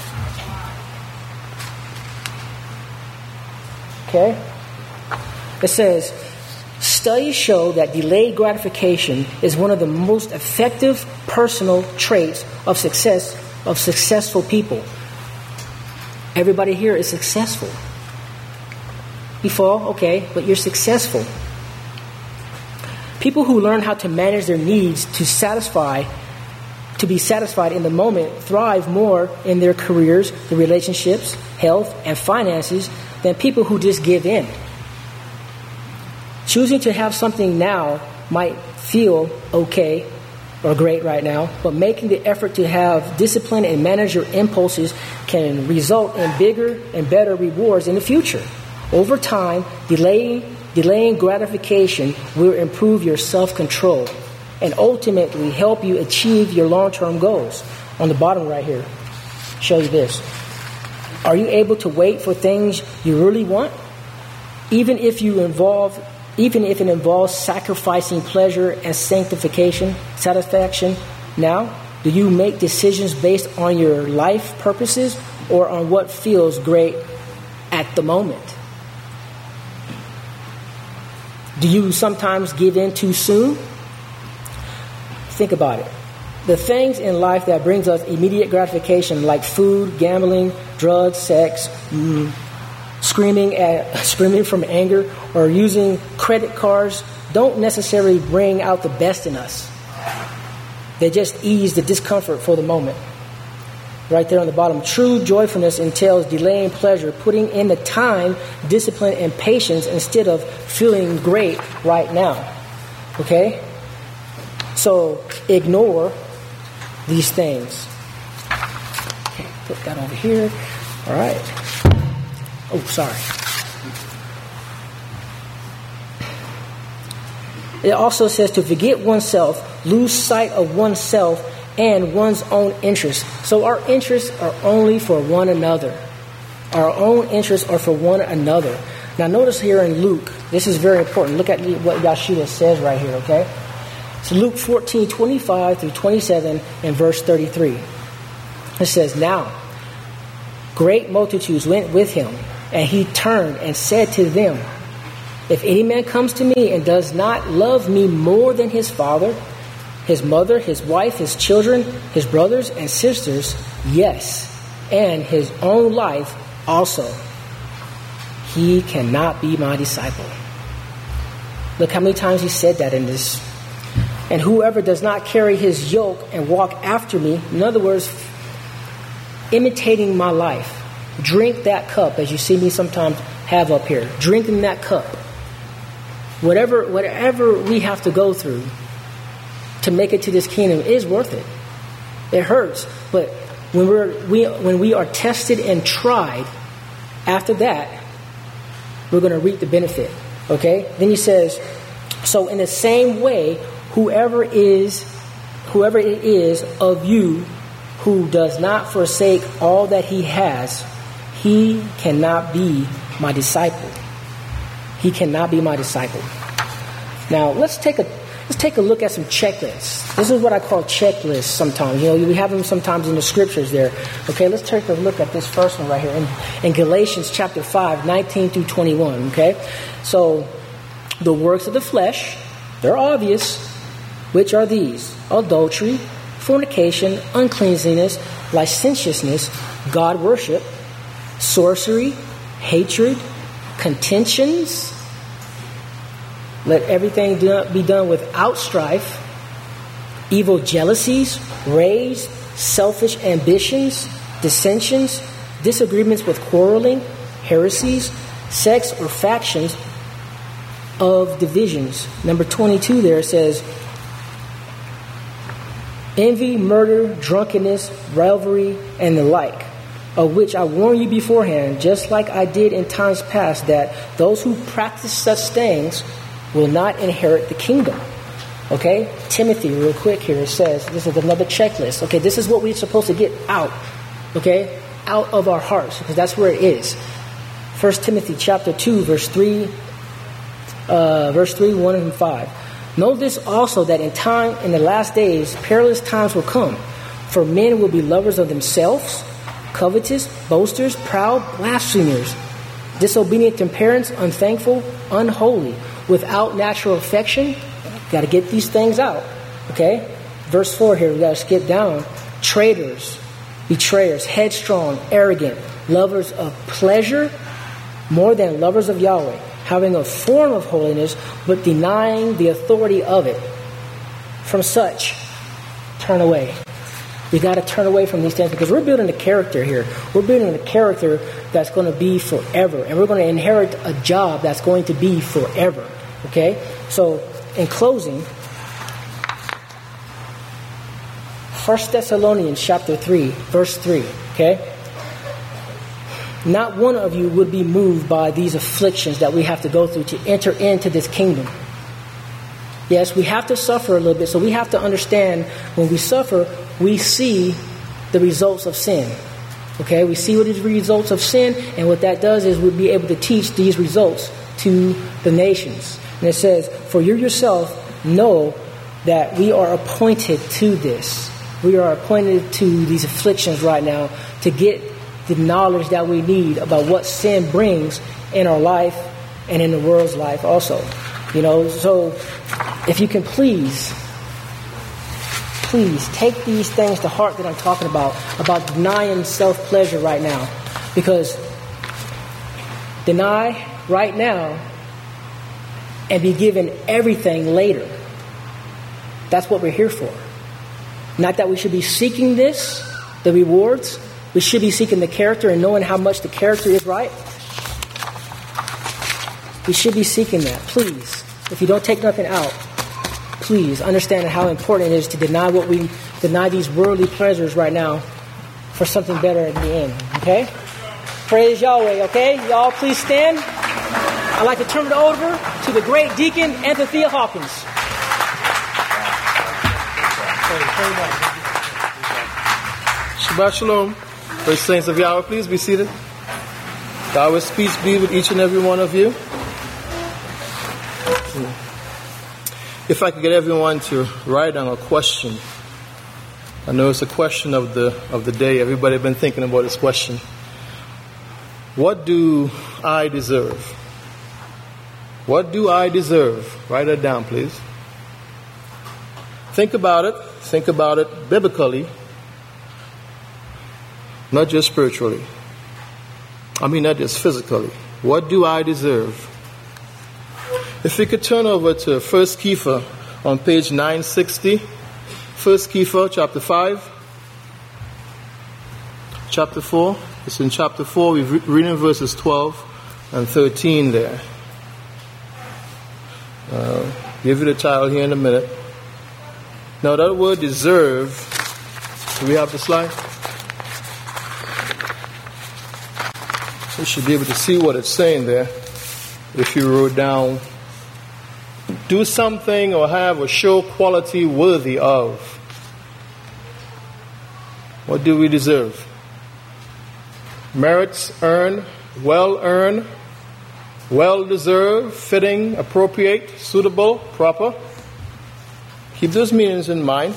S9: Okay? It says, studies show that delayed gratification is one of the most effective personal traits of success of successful people. Everybody here is successful. You fall, okay, but you're successful. People who learn how to manage their needs to satisfy, to be satisfied in the moment, thrive more in their careers, their relationships, health, and finances than people who just give in. Choosing to have something now might feel okay or great right now, but making the effort to have discipline and manage your impulses can result in bigger and better rewards in the future. Over time, delaying, delaying gratification will improve your self-control and ultimately help you achieve your long-term goals. On the bottom right here, show you this. Are you able to wait for things you really want? Even if you involve, even if it involves sacrificing pleasure and sanctification, satisfaction. Now, do you make decisions based on your life purposes or on what feels great at the moment? Do you sometimes give in too soon? Think about it. The things in life that brings us immediate gratification, like food, gambling, drugs, sex, mm, screaming at screaming from anger, or using credit cards, don't necessarily bring out the best in us. They just ease the discomfort for the moment. Right there on the bottom, true joyfulness entails delaying pleasure, putting in the time, discipline, and patience instead of feeling great right now. Okay? So ignore these things. Okay, put that over here. All right. Oh, sorry. It also says to forget oneself, lose sight of oneself, and one's own interests. So our interests are only for one another. Our own interests are for one another. Now notice here in Luke, this is very important. Look at what Yeshua says right here, okay? So Luke fourteen, twenty-five through twenty-seven and verse thirty-three. It says, now, great multitudes went with him, and he turned and said to them, if any man comes to me and does not love me more than his father, his mother, his wife, his children, his brothers and sisters, yes, and his own life also, he cannot be my disciple. Look how many times he said that in this. And whoever does not carry his yoke and walk after me, in other words, imitating my life, drink that cup, as you see me sometimes have up here, drinking that cup. Whatever, whatever we have to go through to make it to this kingdom is worth it. It hurts, but when we're we when we are tested and tried, after that, we're going to reap the benefit. Okay? Then he says, so in the same way, whoever is whoever it is of you who does not forsake all that he has, he cannot be my disciple. He cannot be my disciple. Now let's take a let's take a look at some checklists. This is what I call checklists sometimes. You know, we have them sometimes in the scriptures there. Okay, let's take a look at this first one right here in, in Galatians chapter five, nineteen through twenty-one. Okay, so the works of the flesh, they're obvious, which are these: adultery, fornication, uncleanness, licentiousness, God worship, sorcery, hatred, contentions. Let everything do, be done without strife, evil jealousies, rage, selfish ambitions, dissensions, disagreements with quarreling, heresies, sects or factions of divisions. Number twenty-two there says, envy, murder, drunkenness, rivalry, and the like, of which I warn you beforehand, just like I did in times past, that those who practice such things will not inherit the kingdom. Okay? Timothy, real quick here, it says, this is another checklist. Okay, this is what we're supposed to get out. Okay? Out of our hearts, because that's where it is. First Timothy chapter two, verse three, uh, verse three, one and five. Know this also, that in time, in the last days, perilous times will come. For men will be lovers of themselves, covetous, boasters, proud, blasphemers, disobedient to parents, unthankful, unholy, without natural affection. Got to get these things out. Okay? Verse four here, we got to skip down. Traitors, betrayers, headstrong, arrogant, lovers of pleasure more than lovers of Yahweh, having a form of holiness, but denying the authority of it. From such, turn away. We got to turn away from these things, because we're building a character here. We're building a character that's going to be forever, and we're going to inherit a job that's going to be forever. Okay? So, in closing, First Thessalonians chapter three, verse three. Okay? Not one of you would be moved by these afflictions that we have to go through to enter into this kingdom. Yes, we have to suffer a little bit, so we have to understand when we suffer, we see the results of sin. Okay, we see what is the results of sin, and what that does is we'll be able to teach these results to the nations. And it says, for you yourself know that we are appointed to this. We are appointed to these afflictions right now to get the knowledge that we need about what sin brings in our life and in the world's life also. You know, so if you can please, please take these things to heart that I'm talking about, about denying self-pleasure right now. Because deny right now and be given everything later. That's what we're here for. Not that we should be seeking this, the rewards. We should be seeking the character and knowing how much the character is right. We should be seeking that. Please, if you don't take nothing out, please understand how important it is to deny what we deny these worldly pleasures right now for something better at the end. Okay? Praise Yahweh. Okay? Y'all please stand. I'd like to turn it over to the great deacon, Anthea Hawkins.
S10: Shabbat Shalom. First saints of Yahweh, please be seated. Yahweh's peace be with each and every one of you. If I could get everyone to write down a question. I know it's a question of the of the day. Everybody been thinking about this question. What do I deserve? What do I deserve? Write it down, please. Think about it. Think about it biblically, not just spiritually. I mean, not just physically. What do I deserve? If we could turn over to First Kepha on page nine sixty. First Kepha, chapter five. Chapter four. It's in chapter four. We're reading verses twelve and thirteen there. Uh, give you the title here in a minute. Now that word deserve, do we have the slide? You should be able to see what it's saying there. If you wrote down, do something or have or show quality worthy of. What do we deserve? Merits earned, well earned, well deserved, fitting, appropriate, suitable, proper. Keep those meanings in mind.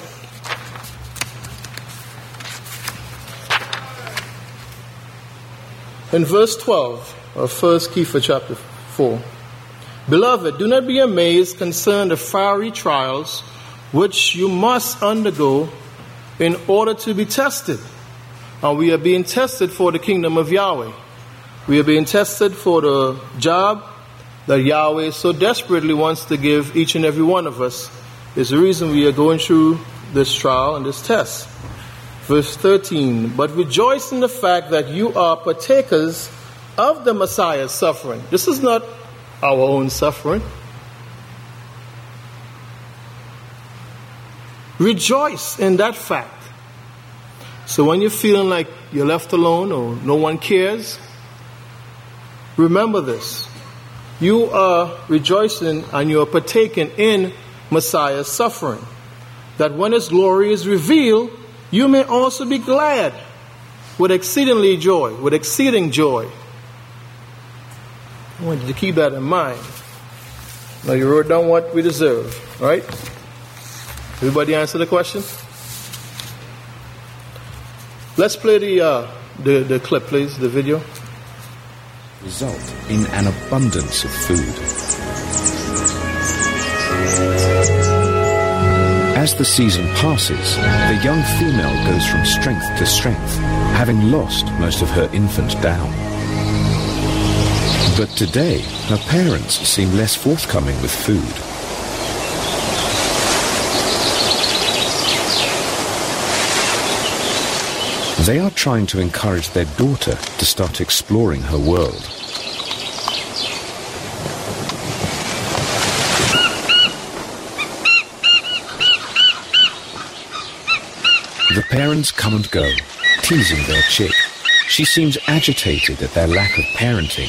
S10: In verse twelve of First Kepha chapter four, Beloved, do not be amazed concerning the fiery trials which you must undergo in order to be tested. And we are being tested for the kingdom of Yahweh. We are being tested for the job that Yahweh so desperately wants to give each and every one of us. Is the reason we are going through this trial and this test. Verse thirteen, but rejoice in the fact that you are partakers of the Messiah's suffering. This is not our own suffering. Rejoice in that fact. So when you're feeling like you're left alone or no one cares, remember this. You are rejoicing and you are partaking in Messiah's suffering, that when his glory is revealed, you may also be glad with exceedingly joy, with exceeding joy. I want you to keep that in mind. Now you wrote down what we deserve, right? Everybody answer the question? Let's play the uh, the, the clip, please, the video.
S11: Result in an abundance of food. As the season passes, the young female goes from strength to strength, having lost most of her infant down. But today, her parents seem less forthcoming with food. They are trying to encourage their daughter to start exploring her world. The parents come and go, teasing their chick. She seems agitated at their lack of parenting.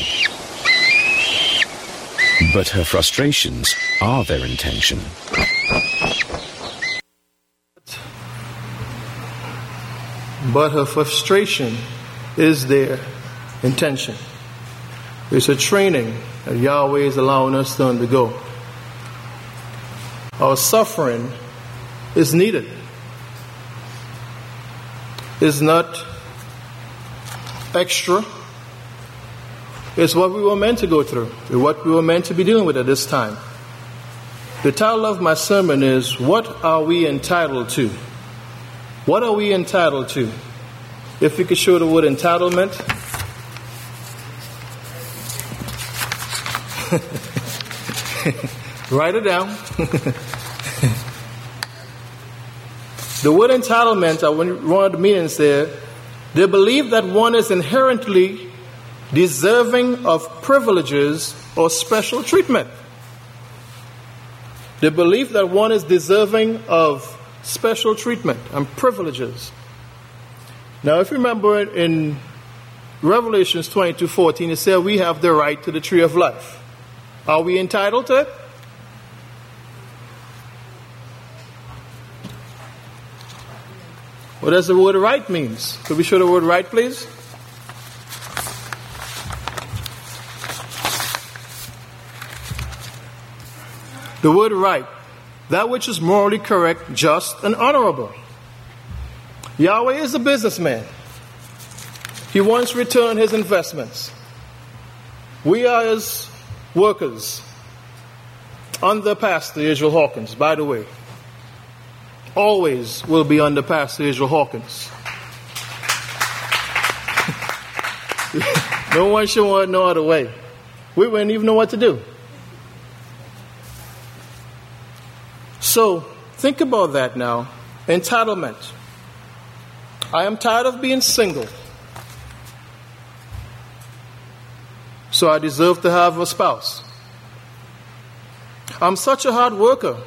S11: But her frustrations are their intention.
S10: But her frustration is their intention. It's a training that Yahweh is allowing us to undergo. Our suffering is needed. It's not extra. It's what we were meant to go through. It's what we were meant to be dealing with at this time. The title of my sermon is, What Are We Entitled To? What are we entitled to? If you could show the word entitlement. Write it down. The word entitlement, I one of the meanings there, they believe that one is inherently deserving of privileges or special treatment. The belief that one is deserving of special treatment and privileges. Now, if you remember in Revelation twenty-two fourteen, it said we have the right to the tree of life. Are we entitled to it? What does the word right means? Could we show the word right, please? The word right, that which is morally correct, just, and honorable. Yahweh is a businessman. He wants to return his investments. We are his workers under Pastor Israel Hawkins, by the way. Always will be under Pastor Israel Hawkins. No one should want no other way. We wouldn't even know what to do. So, think about that now. Entitlement. I am tired of being single. So I deserve to have a spouse. I'm such a hard worker.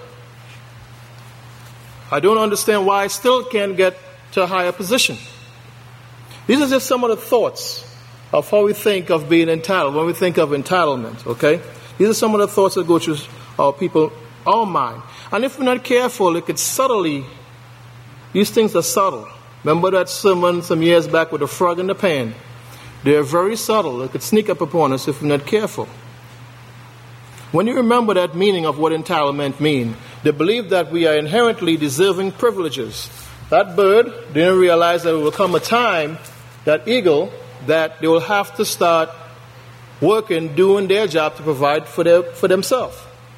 S10: I don't understand why I still can't get to a higher position. These are just some of the thoughts of how we think of being entitled, when we think of entitlement, okay? These are some of the thoughts that go through our people, our mind. And if we're not careful, it could subtly, these things are subtle. Remember that sermon some years back with the frog in the pan? They're very subtle. It could sneak up upon us if we're not careful. When you remember that meaning of what entitlement means, they believe that we are inherently deserving privileges. That bird didn't realize that there will come a time, that eagle, that they will have to start working, doing their job to provide for their, for themselves.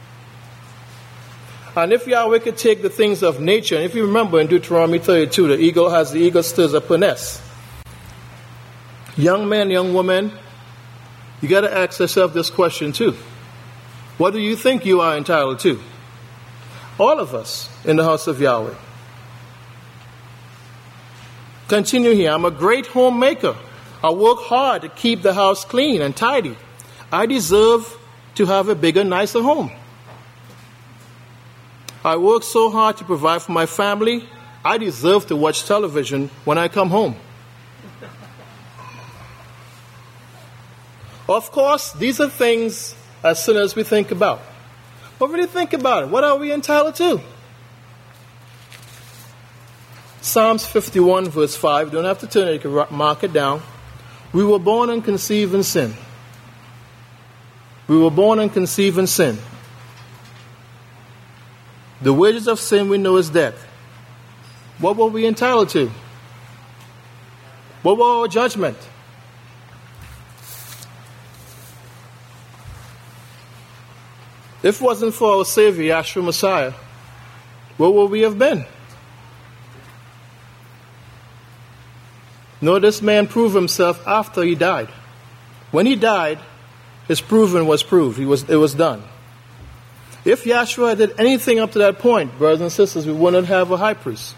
S10: And if Yahweh could take the things of nature, and if you remember in Deuteronomy thirty-two, the eagle has the eagle stirs up a nest. Young men, young women, you got to ask yourself this question too. What do you think you are entitled to? All of us in the house of Yahweh. Continue here. I'm a great homemaker. I work hard to keep the house clean and tidy. I deserve to have a bigger, nicer home. I work so hard to provide for my family. I deserve to watch television when I come home. Of course, these are things as sinners we think about. But really think about it. What are we entitled to? Psalms fifty-one verse five. You don't have to turn it. You can mark it down. We were born and conceived in sin. We were born and conceived in sin. The wages of sin we know is death. What were we entitled to? What was our judgment? If it wasn't for our Savior, Yahshua Messiah, where would we have been? No, this man proved himself after he died. When he died, his proven was proved. He was, it was done. If Yahshua did anything up to that point, brothers and sisters, we wouldn't have a high priest.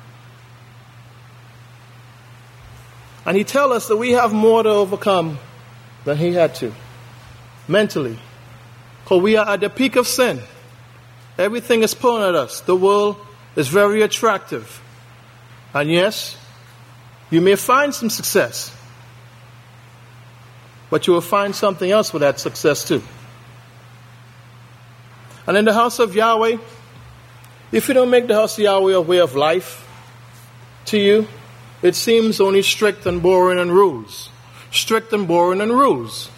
S10: And he tells us that we have more to overcome than he had to, mentally. Because we are at the peak of sin. Everything is pulling at us. The world is very attractive. And yes, you may find some success. But you will find something else with that success too. And in the house of Yahweh, if you don't make the house of Yahweh a way of life to you, it seems only strict and boring and rules. Strict and boring and rules.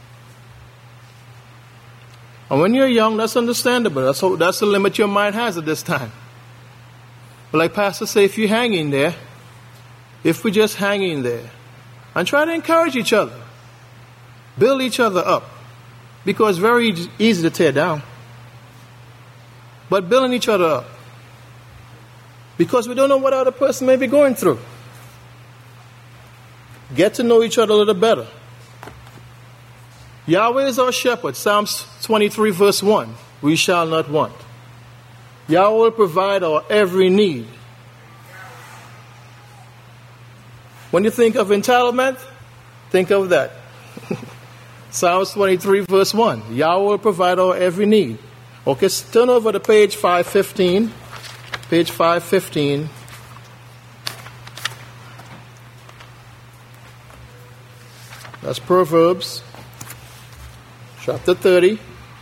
S10: And when you're young, that's understandable. That's, how, that's the limit your mind has at this time. But like Pastor say, if you're hanging there, if we're just hanging there, and try to encourage each other, build each other up, because it's very easy to tear down. but building each other up. Because we don't know what other person may be going through. Get to know each other a little better. Yahweh is our shepherd. Psalms twenty-three verse one. We shall not want. Yahweh will provide our every need. When you think of entitlement, think of that. Psalms twenty-three verse one. Yahweh will provide our every need. Okay, turn over to page five fifteen. Page five fifteen. That's Proverbs, chapter thirty.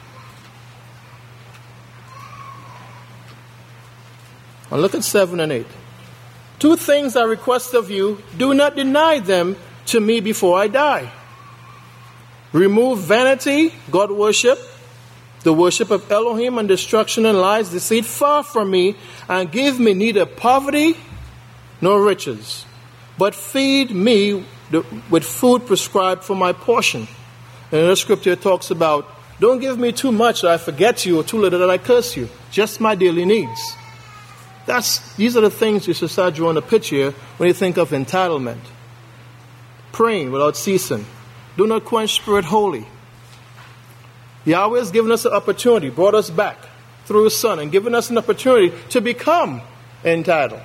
S10: And look at seven and eight. Two things I request of you, do not deny them to me before I die. Remove vanity, God worship, the worship of Elohim, and destruction and lies, deceit far from me, and give me neither poverty nor riches, but feed me with food prescribed for my portion. And the scripture talks about, don't give me too much that I forget you, or too little that I curse you. Just my daily needs. That's, these are the things you should start drawing a picture when you think of entitlement. Praying without ceasing. Do not quench spirit holy. Yahweh has given us an opportunity, brought us back through His Son, and given us an opportunity to become entitled.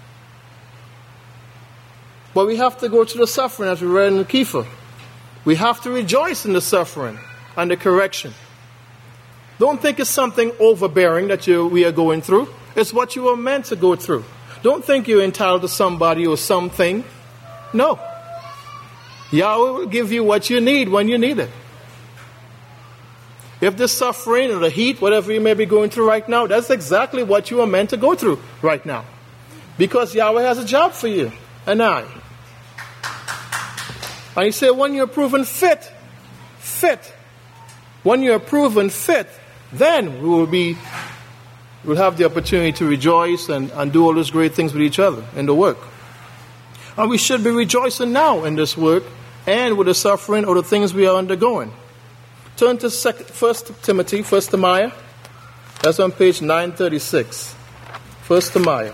S10: But we have to go through the suffering, as we read in the Kepha. We have to rejoice in the suffering and the correction. Don't think it's something overbearing that you, we are going through. It's what you were meant to go through. Don't think you're entitled to somebody or something. No. Yahweh will give you what you need when you need it. If the suffering or the heat, whatever you may be going through right now, that's exactly what you are meant to go through right now. Because Yahweh has a job for you and I. And He said, when you're proven fit, fit, when you're proven fit, then we will be, we'll have the opportunity to rejoice and, and do all those great things with each other in the work. And we should be rejoicing now in this work and with the suffering or the things we are undergoing. Turn to First Timothy, First Timothy. That's on page nine thirty-six. First Timothy.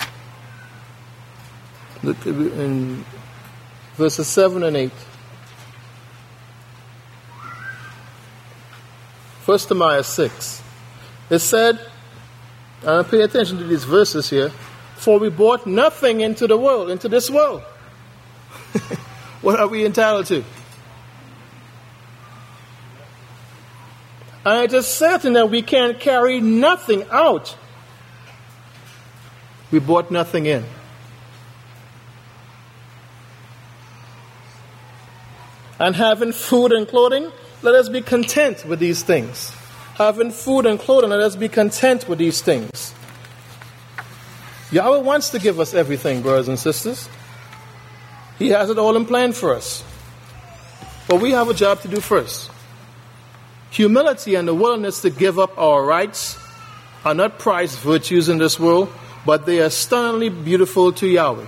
S10: Look in verses seven and eight. First Timothy six. It said, and pay attention to these verses here, for we brought nothing into the world, into this world. What are we entitled to? And it is certain that we can carry nothing out. We brought nothing in. And having food and clothing, let us be content with these things. Having food and clothing, let us be content with these things. Yahweh wants to give us everything, brothers and sisters. He has it all in plan for us. But we have a job to do first. Humility and the willingness to give up our rights are not prized virtues in this world, but they are stunningly beautiful to Yahweh.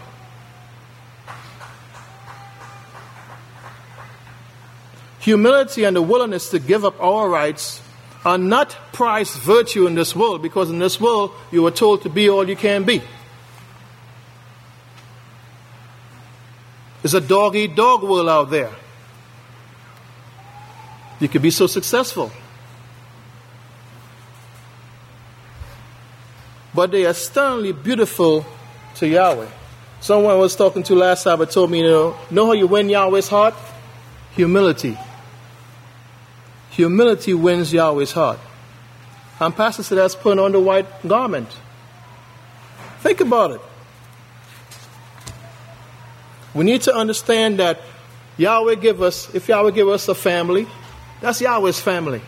S10: Humility and the willingness to give up our rights are not prized virtue in this world, because in this world you are told to be all you can be. There's a dog-eat-dog world out there. You could be so successful. But they are stunningly beautiful to Yahweh. Someone I was talking to last Sabbath told me, you know, know how you win Yahweh's heart? Humility. Humility wins Yahweh's heart. And Pastor said that's putting on the white garment. Think about it. We need to understand that Yahweh give us, if Yahweh give us a family, that's Yahweh's family.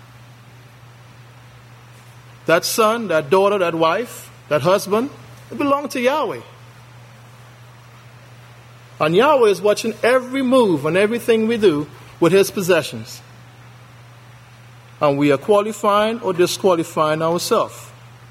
S10: That son, that daughter, that wife, that husband, it belong to Yahweh. And Yahweh is watching every move and everything we do with His possessions. And we are qualifying or disqualifying ourselves.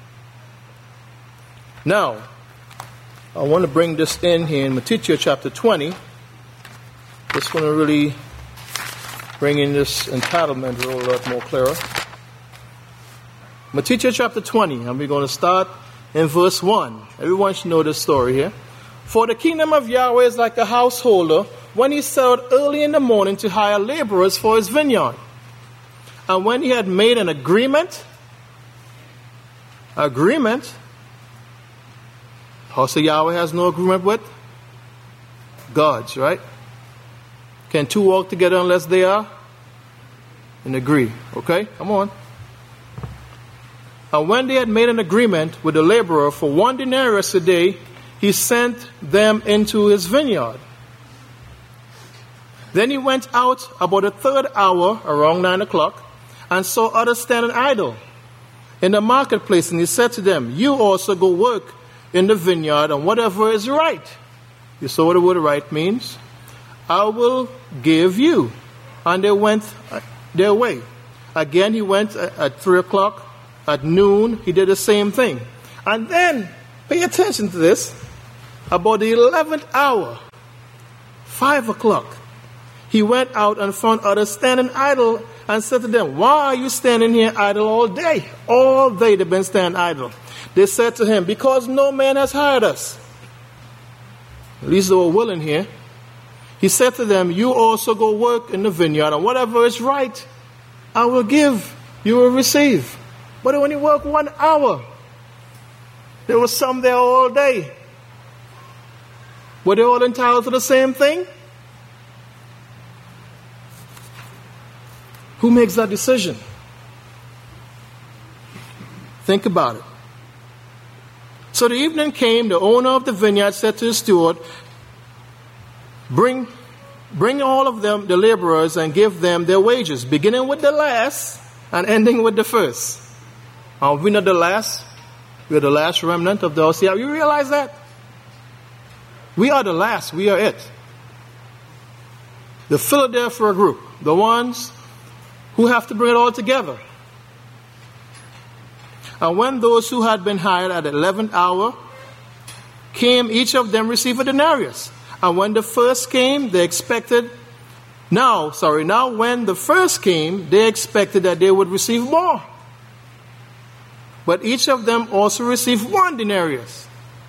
S10: Now, I want to bring this in here in Matthew chapter twenty. Just want to really bring in this entitlement a little lot more clearer. Matthew chapter twenty, and we're going to start in verse one. Everyone should know this story here. For the kingdom of Yahweh is like a householder when he set out early in the morning to hire laborers for his vineyard. And when he had made an agreement, agreement, house of Yahweh has no agreement with God's, right? Can two walk together unless they are in agree? Okay, come on. And when they had made an agreement with the laborer for one denarius a day, he sent them into his vineyard. Then he went out about the third hour, around nine o'clock, and saw others standing idle in the marketplace. And he said to them, you also go work in the vineyard, and whatever is right. You saw what the word right means? I will give you. And they went their way. Again, he went at three o'clock. At noon, he did the same thing. And then, pay attention to this, about the eleventh hour, five o'clock, he went out and found others standing idle and said to them, why are you standing here idle all day? All day they've been standing idle. They said to him, because no man has hired us. At least they were willing here. He said to them, you also go work in the vineyard, and whatever is right, I will give, you will receive. But they only work one hour. There was some there all day. Were they all entitled to the same thing? Who makes that decision? Think about it. So the evening came, the owner of the vineyard said to the steward, Bring, bring all of them, the laborers, and give them their wages, beginning with the last and ending with the first. Are we not the last? We are the last remnant of the house. You realize that? We are the last. We are it. The Philadelphia group, the ones who have to bring it all together. And when those who had been hired at the eleventh hour came, each of them received a denarius. And when the first came, they expected, now, sorry, now when the first came, they expected that they would receive more. But each of them also received one denarius.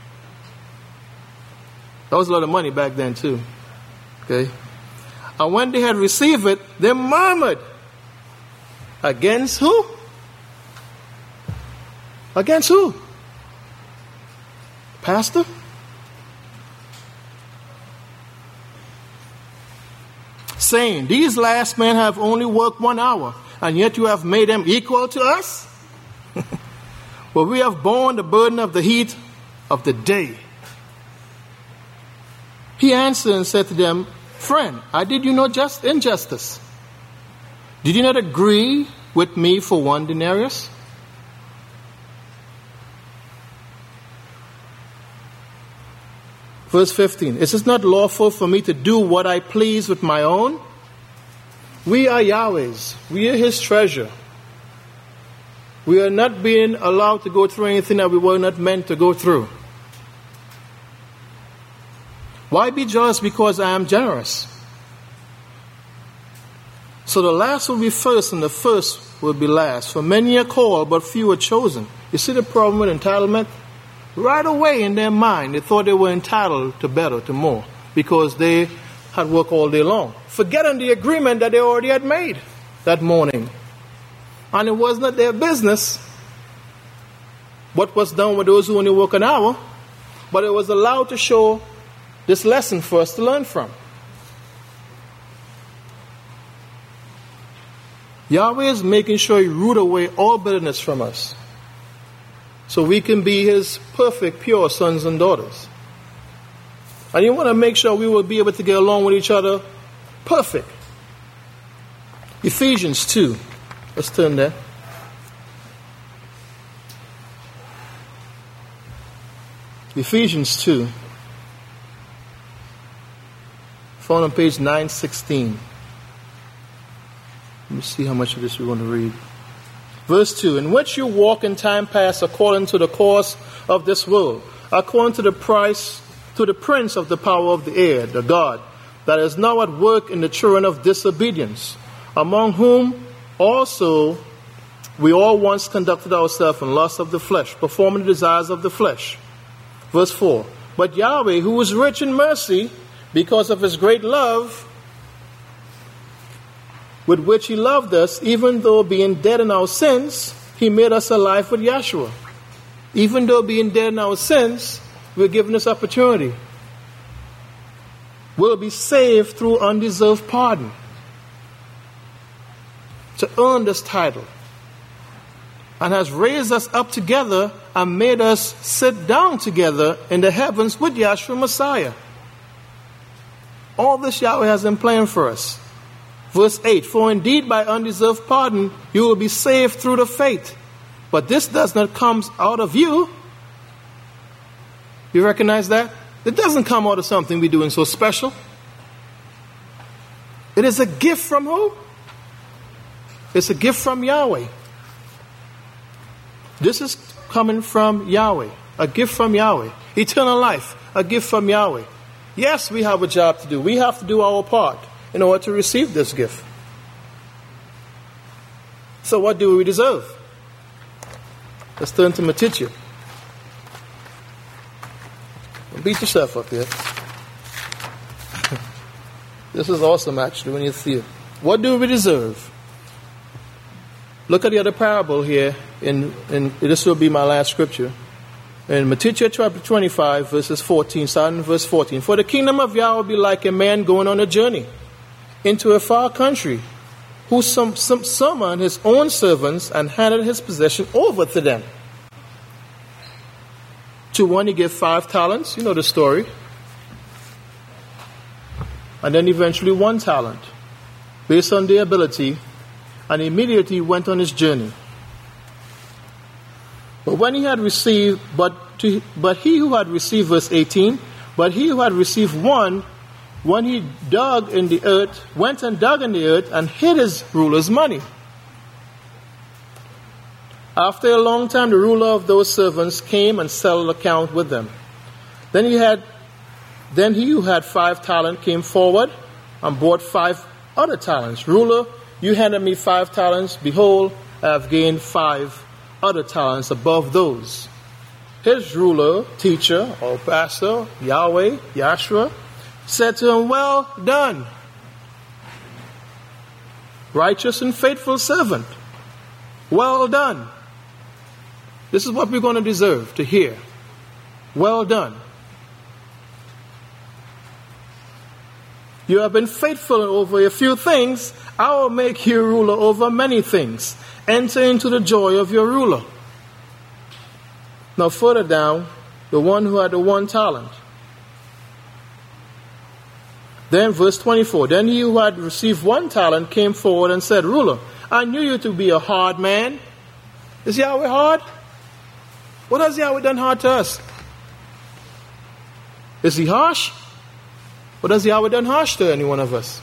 S10: That was a lot of money back then too. Okay. And when they had received it, they murmured. Against who? Against who? Pastor? Saying, these last men have only worked one hour, and yet you have made them equal to us? Well, we have borne the burden of the heat of the day. He answered and said to them, friend, I did you no just injustice. Did you not agree with me for one denarius? Verse fifteen, is it not lawful for me to do what I please with my own? We are Yahweh's. We are his treasure. We are not being allowed to go through anything that we were not meant to go through. Why be jealous because I am generous? So the last will be first and the first will be last. For many are called, but few are chosen. You see the problem with entitlement? Right away in their mind, they thought they were entitled to better, to more, because they had worked all day long, forgetting the agreement that they already had made that morning. And it was not their business what was done with those who only work an hour, but it was allowed to show this lesson for us to learn from. Yahweh is making sure he root away all bitterness from us, so we can be his perfect, pure sons and daughters. And you want to make sure we will be able to get along with each other perfect. Ephesians two. Let's turn there. Ephesians two. Found on page nine sixteen. Let me see how much of this we're going to read. Verse two, in which you walk in time past according to the course of this world, according to the price, to the prince of the power of the air, the God, that is now at work in the children of disobedience, among whom also we all once conducted ourselves in lust of the flesh, performing the desires of the flesh. Verse four. But Yahweh, who is rich in mercy, because of his great love with which he loved us, even though being dead in our sins, he made us alive with Yahshua. Even though being dead in our sins, we're given this opportunity. We'll be saved through undeserved pardon. To earn this title. And has raised us up together and made us sit down together in the heavens with Yahshua Messiah. All this Yahweh has been planned for us. Verse eight, for indeed by undeserved pardon you will be saved through the faith. But this does not come out of you. You recognize that? It doesn't come out of something we're doing so special. It is a gift from who? It's a gift from Yahweh. This is coming from Yahweh. A gift from Yahweh. Eternal life. A gift from Yahweh. Yes, we have a job to do. We have to do our part in order to receive this gift. So what do we deserve? Let's turn to Matitya. Don't beat yourself up here. This is awesome, actually, when you see it. What do we deserve? Look at the other parable here. In, in this will be my last scripture. In Matthew chapter twenty-five, verses fourteen, starting in verse fourteen. For the kingdom of Yahweh will be like a man going on a journey into a far country, who some, some, summoned his own servants and handed his possession over to them. To one he gave five talents, you know the story. And then eventually one talent, based on their ability, and immediately went on his journey. But when he had received, but to, but he who had received, verse eighteen, but he who had received one, when he dug in the earth, went and dug in the earth and hid his ruler's money. After a long time, the ruler of those servants came and settled account with them. Then he had, then he who had five talents came forward and brought five other talents. Ruler, you handed me five talents. Behold, I have gained five other talents above those. His ruler, teacher, or pastor, Yahweh, Yahshua, said to him, well done, righteous and faithful servant. Well done. This is what we're going to deserve to hear. Well done. You have been faithful over a few things. I will make you ruler over many things. Enter into the joy of your ruler. Now further down, the one who had the one talent. Then verse twenty-four, then he who had received one talent came forward and said, ruler, I knew you to be a hard man. Is Yahweh hard? What has Yahweh done hard to us? Is he harsh? What has Yahweh done harsh to any one of us?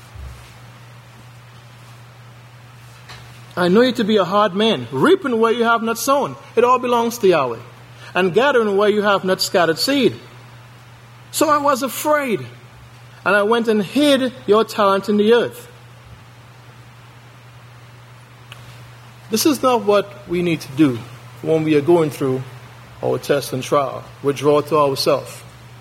S10: I know you to be a hard man, reaping where you have not sown. It all belongs to Yahweh. And gathering where you have not scattered seed. So I was afraid, and I went and hid your talent in the earth. This is not what we need to do when we are going through our test and trial. Withdraw to ourselves.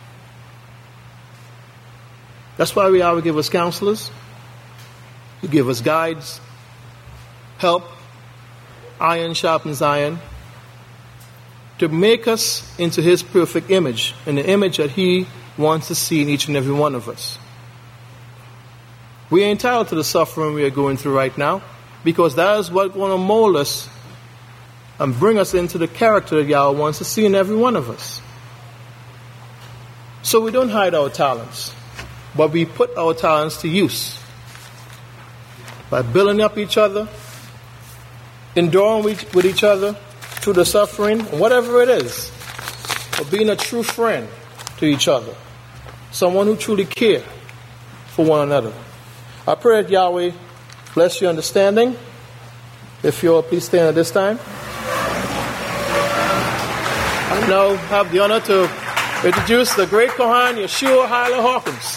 S10: That's why we Yahweh give us counselors. He give us guides. Help. Iron sharpens iron. To make us into his perfect image. In the image that he wants to see in each and every one of us. We are entitled to the suffering we are going through right now. Because that is what's going to mold us and bring us into the character that Yahweh wants to see in every one of us. So we don't hide our talents. But we put our talents to use by building up each other, enduring with each other through the suffering, whatever it is, or being a true friend to each other, someone who truly cares for one another. I pray that Yahweh bless your understanding. If you all please stand at this time. I now have the honor to introduce the great Kohan Yeshua Hyla Hawkins.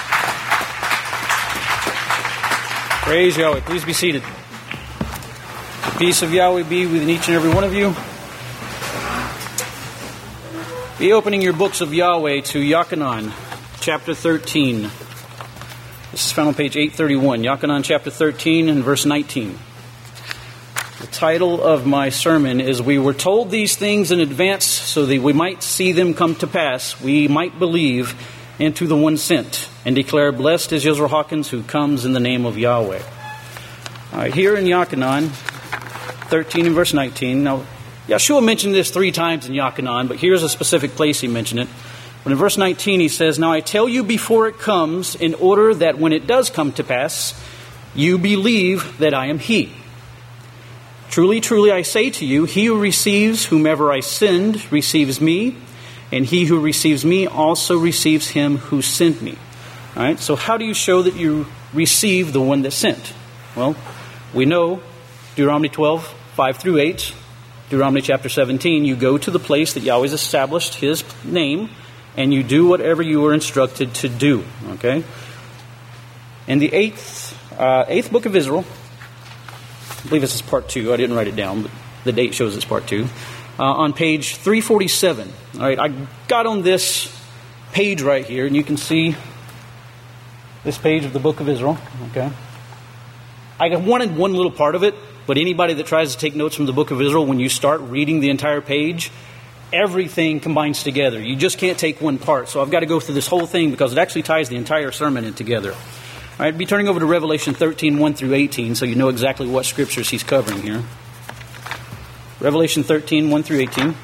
S3: Praise Yahweh. Please be seated.
S12: Peace of Yahweh be with each and every one of you. Be opening your books of Yahweh to Yochanan, chapter thirteen. This is found on page eight thirty-one. Yochanan, chapter thirteen, and verse nineteen. The title of my sermon is, "We were told these things in advance so that we might see them come to pass. We might believe into the one sent, and declare, blessed is Yisrael Hawkins who comes in the name of Yahweh." All right, here in Yochanan thirteen and verse nineteen. Now, Yeshua mentioned this three times in Yochanan, but here's a specific place he mentioned it. But in verse nineteen he says, "Now I tell you before it comes, in order that when it does come to pass, you believe that I am He. Truly, truly, I say to you, he who receives whomever I send receives me, and he who receives me also receives him who sent me." All right, so how do you show that you receive the one that sent? Well, we know Deuteronomy twelve, five through eight, Deuteronomy chapter seventeen, you go to the place that Yahweh's established His name, and you do whatever you were instructed to do. Okay? In the eighth, uh, eighth book of Israel, I believe this is part two. I didn't write it down, but the date shows it's part two. Uh, on page three forty-seven. All right, I got on this page right here, and you can see this page of the book of Israel. Okay? I wanted one little part of it, but anybody that tries to take notes from the book of Israel, when you start reading the entire page, everything combines together. You just can't take one part. So I've got to go through this whole thing because it actually ties the entire sermon in together. All right, be turning over to Revelation thirteen, one through eighteen, so you know exactly what scriptures he's covering here. Revelation thirteen, one through eighteen.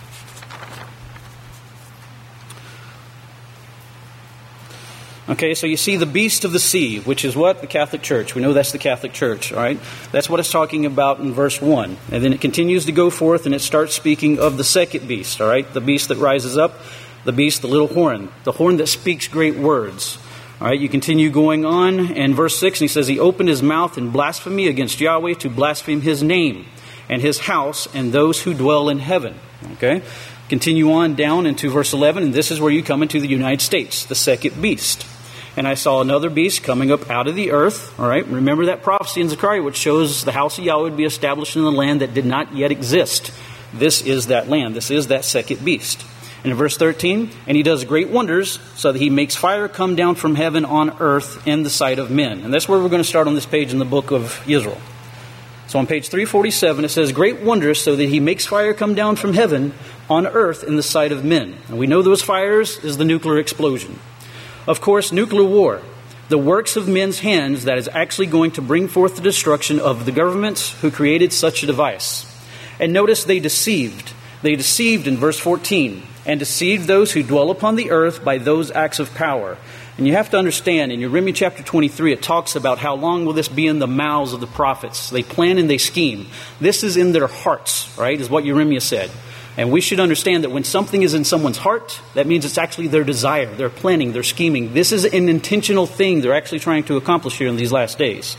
S12: Okay, so you see the beast of the sea, which is what? The Catholic Church. We know that's the Catholic Church, all right? That's what it's talking about in verse one. And then it continues to go forth, and it starts speaking of the second beast, all right? The beast that rises up, the beast, the little horn, the horn that speaks great words. All right, you continue going on, and verse six, and he says, "He opened his mouth in blasphemy against Yahweh to blaspheme his name and his house and those who dwell in heaven." Okay? Continue on down into verse eleven, and this is where you come into the United States, the second beast. "And I saw another beast coming up out of the earth." All right, remember that prophecy in Zechariah, which shows the house of Yahweh would be established in the land that did not yet exist. This is that land. This is that second beast. And in verse thirteen, "And he does great wonders, so that he makes fire come down from heaven on earth in the sight of men." And that's where we're going to start on this page in the book of Israel. So on page three forty-seven, it says, "Great wonders, so that he makes fire come down from heaven on earth in the sight of men." And we know those fires is the nuclear explosion. Of course, nuclear war, the works of men's hands that is actually going to bring forth the destruction of the governments who created such a device. And notice they deceived. They deceived in verse fourteen, "and deceived those who dwell upon the earth by those acts of power." And you have to understand, in Jeremiah chapter twenty-three, it talks about how long will this be in the mouths of the prophets. They plan and they scheme. This is in their hearts, right, is what Jeremiah said. And we should understand that when something is in someone's heart, that means it's actually their desire. They're planning, they're scheming. This is an intentional thing they're actually trying to accomplish here in these last days.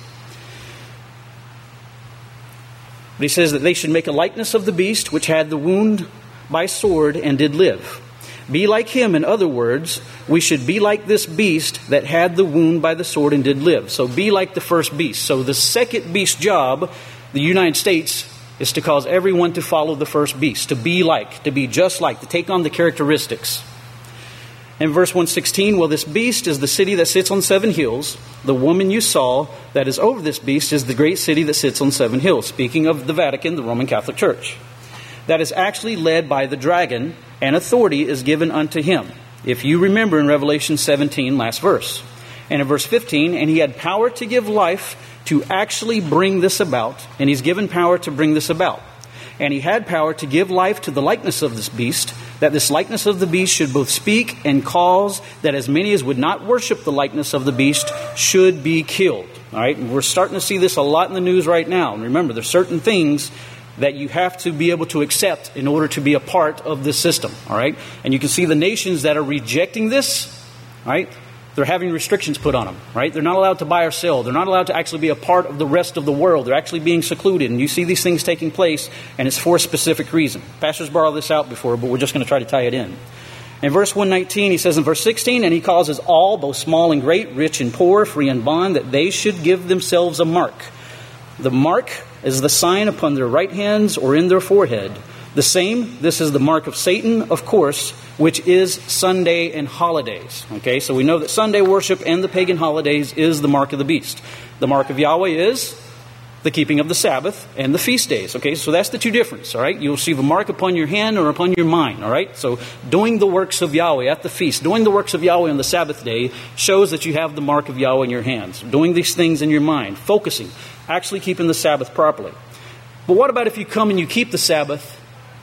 S12: But he says that they should make a likeness of the beast which had the wound by sword and did live. Be like him, in other words, we should be like this beast that had the wound by the sword and did live. So be like the first beast. So the second beast job, the United States, is to cause everyone to follow the first beast, to be like, to be just like, to take on the characteristics. In verse one sixteen, "Well, this beast is the city that sits on seven hills. The woman you saw that is over this beast is the great city that sits on seven hills." Speaking of the Vatican, the Roman Catholic Church. "That is actually led by the dragon, and authority is given unto him." If you remember in Revelation seventeen, last verse. And in verse fifteen, "And he had power to give life to actually bring this about." And he's given power to bring this about. "And he had power to give life to the likeness of this beast, that this likeness of the beast should both speak and cause that as many as would not worship the likeness of the beast should be killed." All right, and we're starting to see this a lot in the news right now. And remember, there's certain things that you have to be able to accept in order to be a part of this system. All right, and you can see the nations that are rejecting this, right? They're having restrictions put on them, right? They're not allowed to buy or sell. They're not allowed to actually be a part of the rest of the world. They're actually being secluded. And you see these things taking place, and it's for a specific reason. Pastors borrowed this out before, but we're just going to try to tie it in. In verse one nineteen, he says in verse sixteen, "And he causes all, both small and great, rich and poor, free and bond, that they should give themselves a mark." The mark as the sign upon their right hands or in their forehead. The same, this is the mark of Satan, of course, which is Sunday and holidays. Okay, so we know that Sunday worship and the pagan holidays is the mark of the beast. The mark of Yahweh is the keeping of the Sabbath and the feast days. Okay, so that's the two differences, all right? You'll receive a mark upon your hand or upon your mind, all right? So doing the works of Yahweh at the feast, doing the works of Yahweh on the Sabbath day shows that you have the mark of Yahweh in your hands. Doing these things in your mind, focusing, actually keeping the Sabbath properly. But what about if you come and you keep the Sabbath,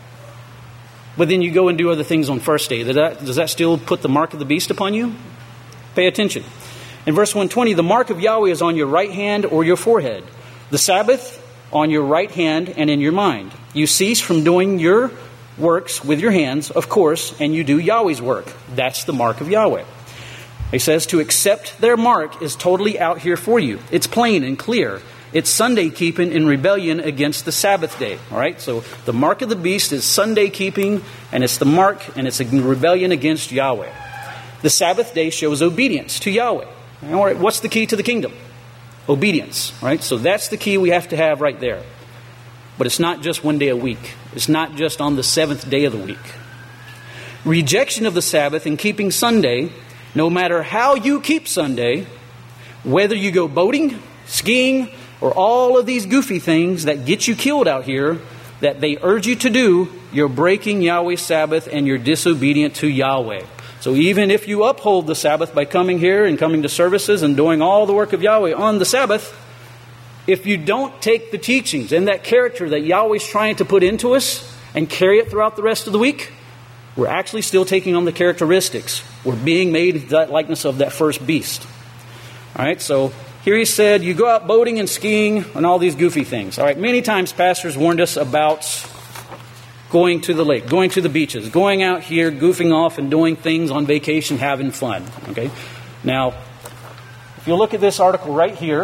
S12: but then you go and do other things on first day? Does that, does that still put the mark of the beast upon you? Pay attention. In verse one twenty, the mark of Yahweh is on your right hand or your forehead. The Sabbath on your right hand and in your mind. You cease from doing your works with your hands, of course, and you do Yahweh's work. That's the mark of Yahweh. He says to accept their mark is totally out here for you. It's plain and clear. It's Sunday keeping in rebellion against the Sabbath day. All right, so the mark of the beast is Sunday keeping, and it's the mark, and it's a rebellion against Yahweh. The Sabbath day shows obedience to Yahweh. All right, what's the key to the kingdom? Obedience. Right, so that's the key we have to have right there. But it's not just one day a week. It's not just on the seventh day of the week. Rejection of the Sabbath and keeping Sunday, no matter how you keep Sunday, whether you go boating, skiing, or all of these goofy things that get you killed out here, that they urge you to do, you're breaking Yahweh's Sabbath and you're disobedient to Yahweh. So even if you uphold the Sabbath by coming here and coming to services and doing all the work of Yahweh on the Sabbath, if you don't take the teachings and that character that Yahweh's trying to put into us and carry it throughout the rest of the week, we're actually still taking on the characteristics. We're being made that likeness of that first beast. All right, so here he said, you go out boating and skiing and all these goofy things. All right, many times pastors warned us about going to the lake, going to the beaches, going out here, goofing off and doing things on vacation, having fun. Okay, now, if you look at this article right here,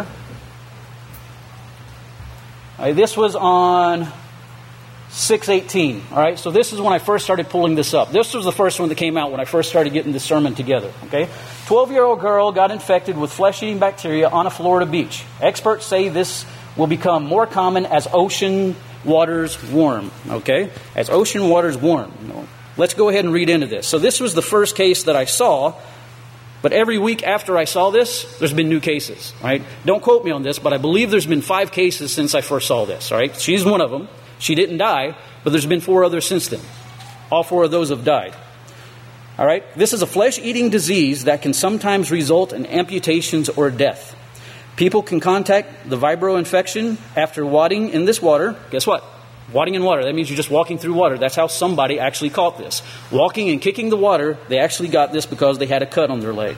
S12: all right, this was on six eighteen. All right, so this is when I first started pulling this up. This was the first one that came out when I first started getting this sermon together. Okay, twelve-year-old girl got infected with flesh-eating bacteria on a Florida beach. Experts say this will become more common as ocean waters warm. Okay, as ocean waters warm. Let's go ahead and read into this. So this was the first case that I saw. But every week after I saw this, there's been new cases. Right? Don't quote me on this, but I believe there's been five cases since I first saw this. All right, she's one of them. She didn't die, but there's been four others since then. All four of those have died. All right? This is a flesh-eating disease that can sometimes result in amputations or death. People can contact the vibro infection after wading in this water. Guess what? Wading in water. That means you're just walking through water. That's how somebody actually caught this. Walking and kicking the water, they actually got this because they had a cut on their leg.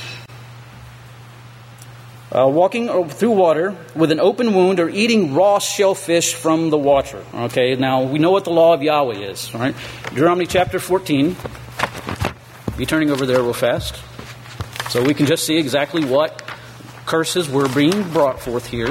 S12: Uh, walking through water with an open wound or eating raw shellfish from the water. Okay, now we know what the law of Yahweh is. All right, Deuteronomy chapter fourteen. Be turning over there real fast, so we can just see exactly what curses were being brought forth here.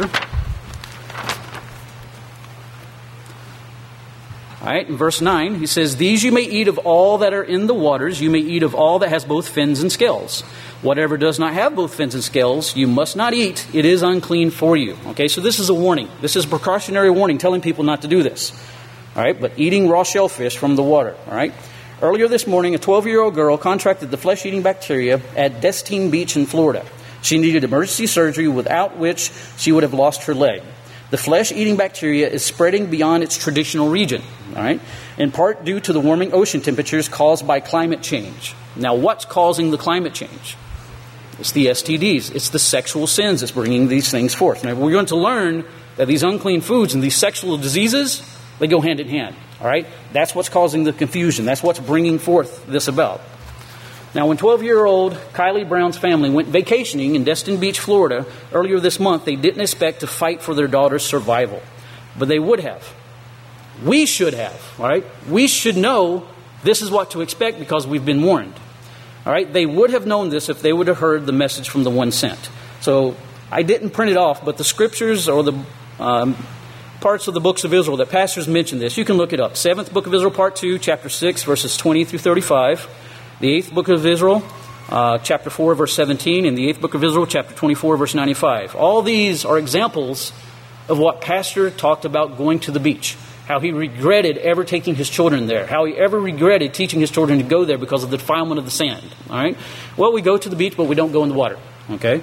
S12: All right, in verse nine, he says, "These you may eat of all that are in the waters. You may eat of all that has both fins and scales. Whatever does not have both fins and scales, you must not eat. It is unclean for you." Okay, so this is a warning. This is a precautionary warning telling people not to do this. All right, but eating raw shellfish from the water. All right. Earlier this morning, a twelve-year-old girl contracted the flesh-eating bacteria at Destine Beach in Florida. She needed emergency surgery, without which she would have lost her leg. The flesh-eating bacteria is spreading beyond its traditional region, all right, in part due to the warming ocean temperatures caused by climate change. Now, what's causing the climate change? It's the S T Ds. It's the sexual sins that's bringing these things forth. Now, we're going to learn that these unclean foods and these sexual diseases, they go hand in hand, all right? That's what's causing the confusion. That's what's bringing forth this about. Now, when twelve-year-old Kylie Brown's family went vacationing in Destin Beach, Florida, earlier this month, they didn't expect to fight for their daughter's survival. But they would have. We should have, all right? We should know this is what to expect because we've been warned. All right? They would have known this if they would have heard the message from the one sent. So I didn't print it off, but the scriptures or the um, parts of the books of Israel that pastors mention this, you can look it up. Seventh book of Israel, part two, chapter six, verses twenty through thirty-five. The eighth book of Israel, uh, chapter four, verse seventeen, and the eighth book of Israel, chapter twenty-four, verse ninety-five. All these are examples of what Pastor talked about going to the beach. How he regretted ever taking his children there. How he ever regretted teaching his children to go there because of the defilement of the sand. All right? Well, we go to the beach, but we don't go in the water. Okay?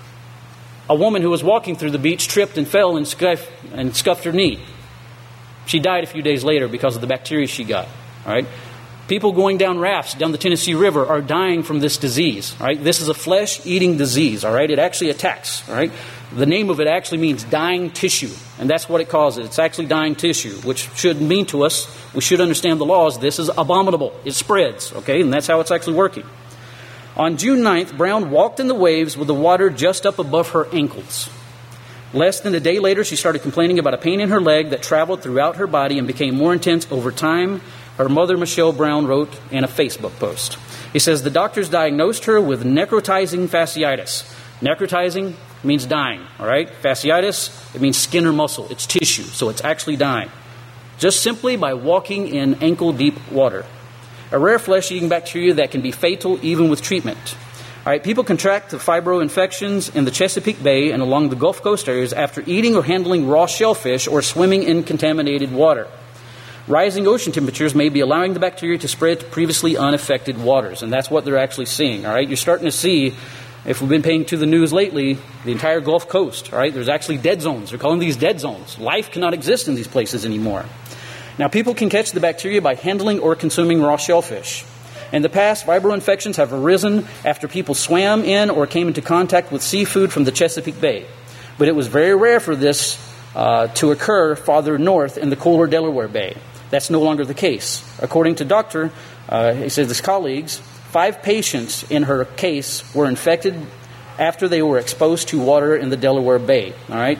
S12: A woman who was walking through the beach tripped and fell and scuffed, and scuffed her knee. She died a few days later because of the bacteria she got. All right? People going down rafts down the Tennessee River are dying from this disease. All right? This is a flesh-eating disease. All right? It actually attacks. All right? The name of it actually means dying tissue, and that's what it causes. It's actually dying tissue, which should mean to us, we should understand the laws, this is abominable. It spreads, okay, and that's how it's actually working. On June ninth, Brown walked in the waves with the water just up above her ankles. Less than a day later, she started complaining about a pain in her leg that traveled throughout her body and became more intense over time. Her mother, Michelle Brown, wrote in a Facebook post. He says, the doctors diagnosed her with necrotizing fasciitis. Necrotizing means dying, all right? Fasciitis, it means skin or muscle. It's tissue, so it's actually dying. Just simply by walking in ankle-deep water. A rare flesh-eating bacteria that can be fatal even with treatment. All right, people contract the fibro infections in the Chesapeake Bay and along the Gulf Coast areas after eating or handling raw shellfish or swimming in contaminated water. Rising ocean temperatures may be allowing the bacteria to spread to previously unaffected waters, and that's what they're actually seeing, all right? You're starting to see, if we've been paying to the news lately, the entire Gulf Coast, all right? There's actually dead zones. They're calling these dead zones. Life cannot exist in these places anymore. Now, people can catch the bacteria by handling or consuming raw shellfish. In the past, vibro infections have arisen after people swam in or came into contact with seafood from the Chesapeake Bay. But it was very rare for this uh, to occur farther north in the cooler Delaware Bay. That's no longer the case. According to Doctor, uh, he says his colleagues, five patients in her case were infected after they were exposed to water in the Delaware Bay, all right?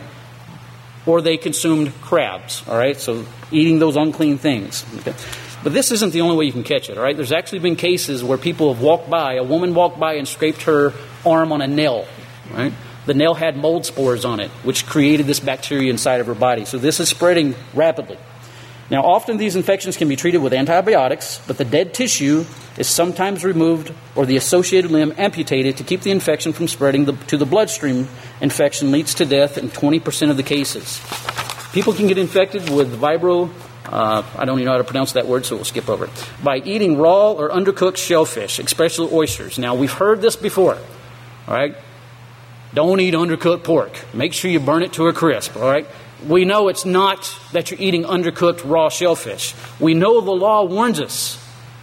S12: Or they consumed crabs, all right? So eating those unclean things. Okay? But this isn't the only way you can catch it, all right? There's actually been cases where people have walked by, a woman walked by and scraped her arm on a nail, right? The nail had mold spores on it, which created this bacteria inside of her body. So this is spreading rapidly. Now, often these infections can be treated with antibiotics, but the dead tissue is sometimes removed or the associated limb amputated to keep the infection from spreading the, to the bloodstream. Infection leads to death in twenty percent of the cases. People can get infected with vibro, uh, I don't even know how to pronounce that word, so we'll skip over it, by eating raw or undercooked shellfish, especially oysters. Now, we've heard this before, all right? Don't eat undercooked pork. Make sure you burn it to a crisp, all right? We know it's not that you're eating undercooked raw shellfish. We know the law warns us.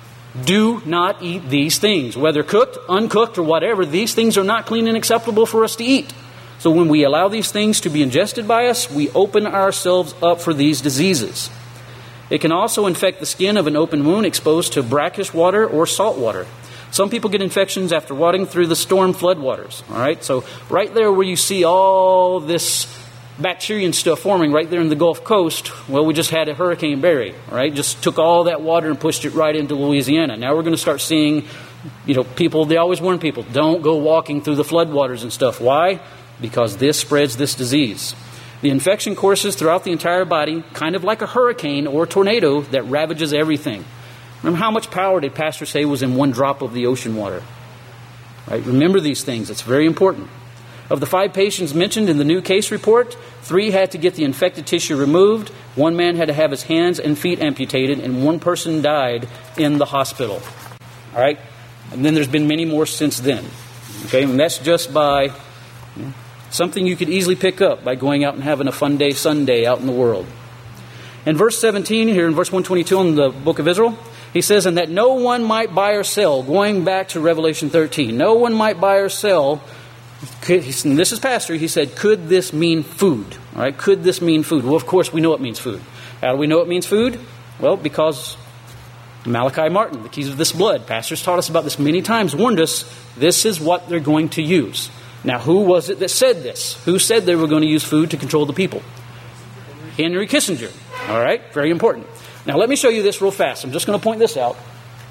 S12: Do not eat these things. Whether cooked, uncooked, or whatever, these things are not clean and acceptable for us to eat. So when we allow these things to be ingested by us, we open ourselves up for these diseases. It can also infect the skin of an open wound exposed to brackish water or salt water. Some people get infections after wading through the storm floodwaters. All right, so right there where you see all this bacteria and stuff forming right there in the Gulf Coast, well, we just had a Hurricane Barry, right? Just took all that water and pushed it right into Louisiana. Now we're going to start seeing, you know, people, they always warn people, don't go walking through the floodwaters and stuff. Why? Because this spreads this disease. The infection courses throughout the entire body, kind of like a hurricane or a tornado that ravages everything. Remember, how much power did Pastor say was in one drop of the ocean water? Right? Remember these things. It's very important. Of the five patients mentioned in the new case report, three had to get the infected tissue removed, one man had to have his hands and feet amputated, and one person died in the hospital. All right? And then there's been many more since then. Okay? And that's just by you know, something you could easily pick up by going out and having a fun day Sunday out in the world. In verse seventeen, here in verse one twenty-two in the book of Israel, he says, and that no one might buy or sell, going back to Revelation thirteen, no one might buy or sell. Could, and this is Pastor. He said, could this mean food? All right, could this mean food? Well, of course, we know it means food. How do we know it means food? Well, because Malachi Martin, the keys of this blood, Pastor's taught us about this many times, warned us, this is what they're going to use. Now, who was it that said this? Who said they were going to use food to control the people? Henry Kissinger. All right, very important. Now, let me show you this real fast. I'm just going to point this out.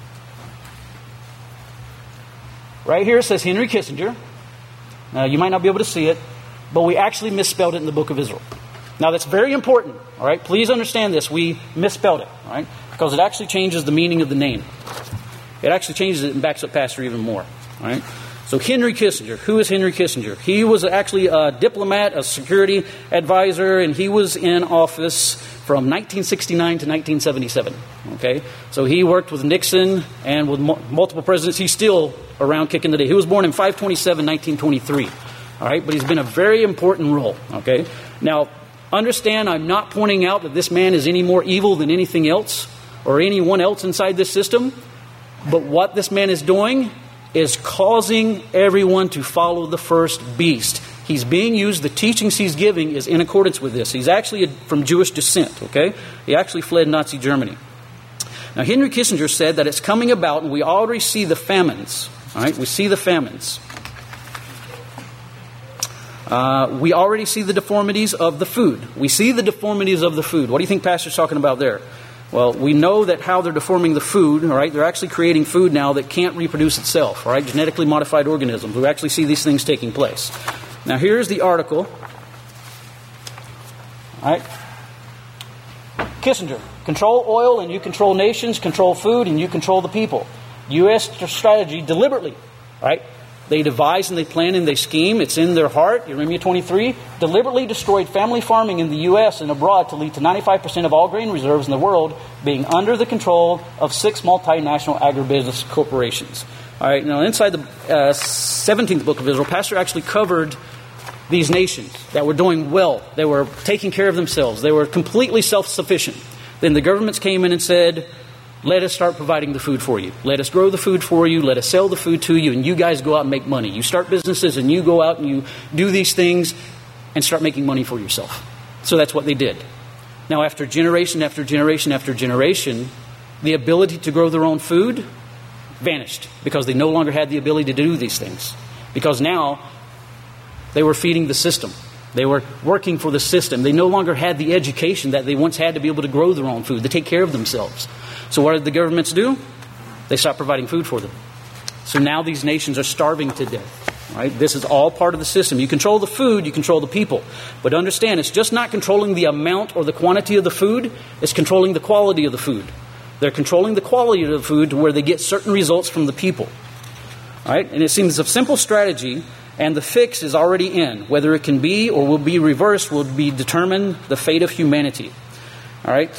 S12: Right here it says Henry Kissinger. Now, you might not be able to see it, but we actually misspelled it in the book of Israel. Now, that's very important, all right? Please understand this. We misspelled it, all right? Because it actually changes the meaning of the name. It actually changes it and backs up Pastor even more, all right? So Henry Kissinger, who is Henry Kissinger? He was actually a diplomat, a security advisor, and he was in office from nineteen sixty-nine to nineteen seventy-seven. Okay, so he worked with Nixon and with mu- multiple presidents. He's still around kicking the day. He was born in five twenty-seven, nineteen twenty-three. All right, but he's been a very important role. Okay, now understand, I'm not pointing out that this man is any more evil than anything else or anyone else inside this system. But what this man is doing is causing everyone to follow the first beast. He's being used, the teachings he's giving is in accordance with this. He's actually from Jewish descent, okay? He actually fled Nazi Germany. Now, Henry Kissinger said that it's coming about, and we already see the famines, all right? We see the famines. Uh, we already see the deformities of the food. We see the deformities of the food. What do you think Pastor's talking about there? Well, we know that how they're deforming the food, all right? They're actually creating food now that can't reproduce itself, all right? Genetically modified organisms. We actually see these things taking place. Now, here's the article. All right? Kissinger, control oil and you control nations, control food and you control the people. U S strategy deliberately, right? They devise and they plan and they scheme. It's in their heart. Jeremiah twenty-three deliberately destroyed family farming in the U S and abroad to lead to ninety-five percent of all grain reserves in the world being under the control of six multinational agribusiness corporations. All right, now inside the uh, seventeenth book of Israel, Pastor actually covered these nations that were doing well. They were taking care of themselves. They were completely self-sufficient. Then the governments came in and said, let us start providing the food for you. Let us grow the food for you. Let us sell the food to you. And you guys go out and make money. You start businesses and you go out and you do these things and start making money for yourself. So that's what they did. Now, after generation after generation after generation, the ability to grow their own food vanished because they no longer had the ability to do these things. Because now they were feeding the system. They were working for the system. They no longer had the education that they once had to be able to grow their own food, to take care of themselves. So what did the governments do? They stopped providing food for them. So now these nations are starving to death. Right? This is all part of the system. You control the food, you control the people. But understand, it's just not controlling the amount or the quantity of the food. It's controlling the quality of the food. They're controlling the quality of the food to where they get certain results from the people. All right? And it seems a simple strategy, and the fix is already in. Whether it can be or will be reversed will be determine the fate of humanity. All right?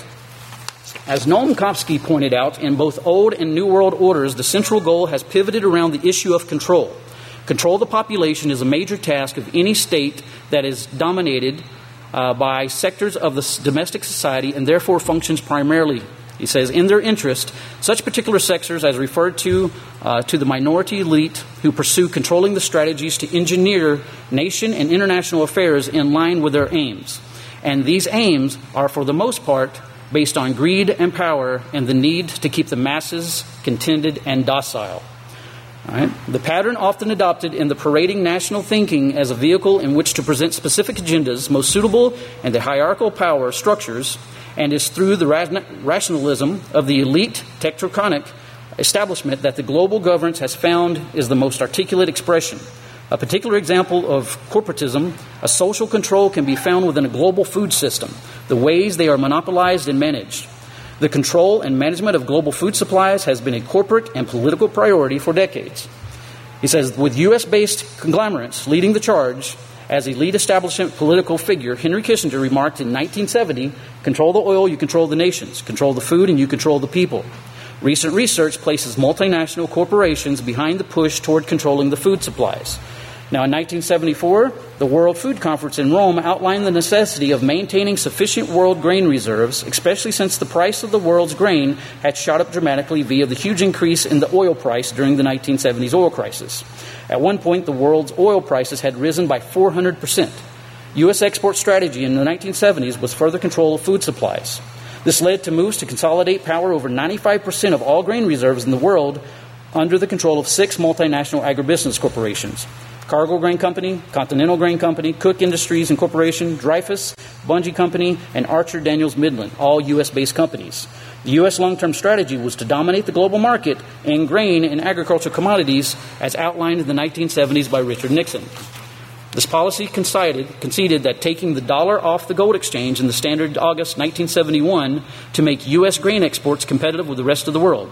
S12: As Noam Chomsky pointed out, in both Old and New World orders, the central goal has pivoted around the issue of control. Control of the population is a major task of any state that is dominated uh, by sectors of the domestic society and therefore functions primarily, he says, in their interest. Such particular sectors as referred to uh, to the minority elite who pursue controlling the strategies to engineer nation and international affairs in line with their aims. And these aims are, for the most part, based on greed and power and the need to keep the masses contented and docile. All right. The pattern often adopted in the parading national thinking as a vehicle in which to present specific agendas most suitable in the hierarchical power structures, and is through the rationalism of the elite technocratic establishment that the global governance has found is the most articulate expression. A particular example of corporatism, a social control, can be found within a global food system, the ways they are monopolized and managed. The control and management of global food supplies has been a corporate and political priority for decades. He says, with U S-based conglomerates leading the charge, as a lead establishment political figure, Henry Kissinger remarked in nineteen seventy, control the oil, you control the nations. Control the food, and you control the people. Recent research places multinational corporations behind the push toward controlling the food supplies. Now, in nineteen seventy-four, the World Food Conference in Rome outlined the necessity of maintaining sufficient world grain reserves, especially since the price of the world's grain had shot up dramatically via the huge increase in the oil price during the nineteen seventies oil crisis. At one point, the world's oil prices had risen by four hundred percent. U S export strategy in the nineteen seventies was further control of food supplies. This led to moves to consolidate power over ninety-five percent of all grain reserves in the world under the control of six multinational agribusiness corporations. Cargill Grain Company, Continental Grain Company, Cook Industries Incorporated, Dreyfus, Bunge Company, and Archer Daniels Midland, all U S-based companies. The U S long-term strategy was to dominate the global market in grain and agricultural commodities as outlined in the nineteen seventies by Richard Nixon. This policy conceded, conceded that taking the dollar off the gold exchange in the standard August nineteen seventy-one to make U S grain exports competitive with the rest of the world.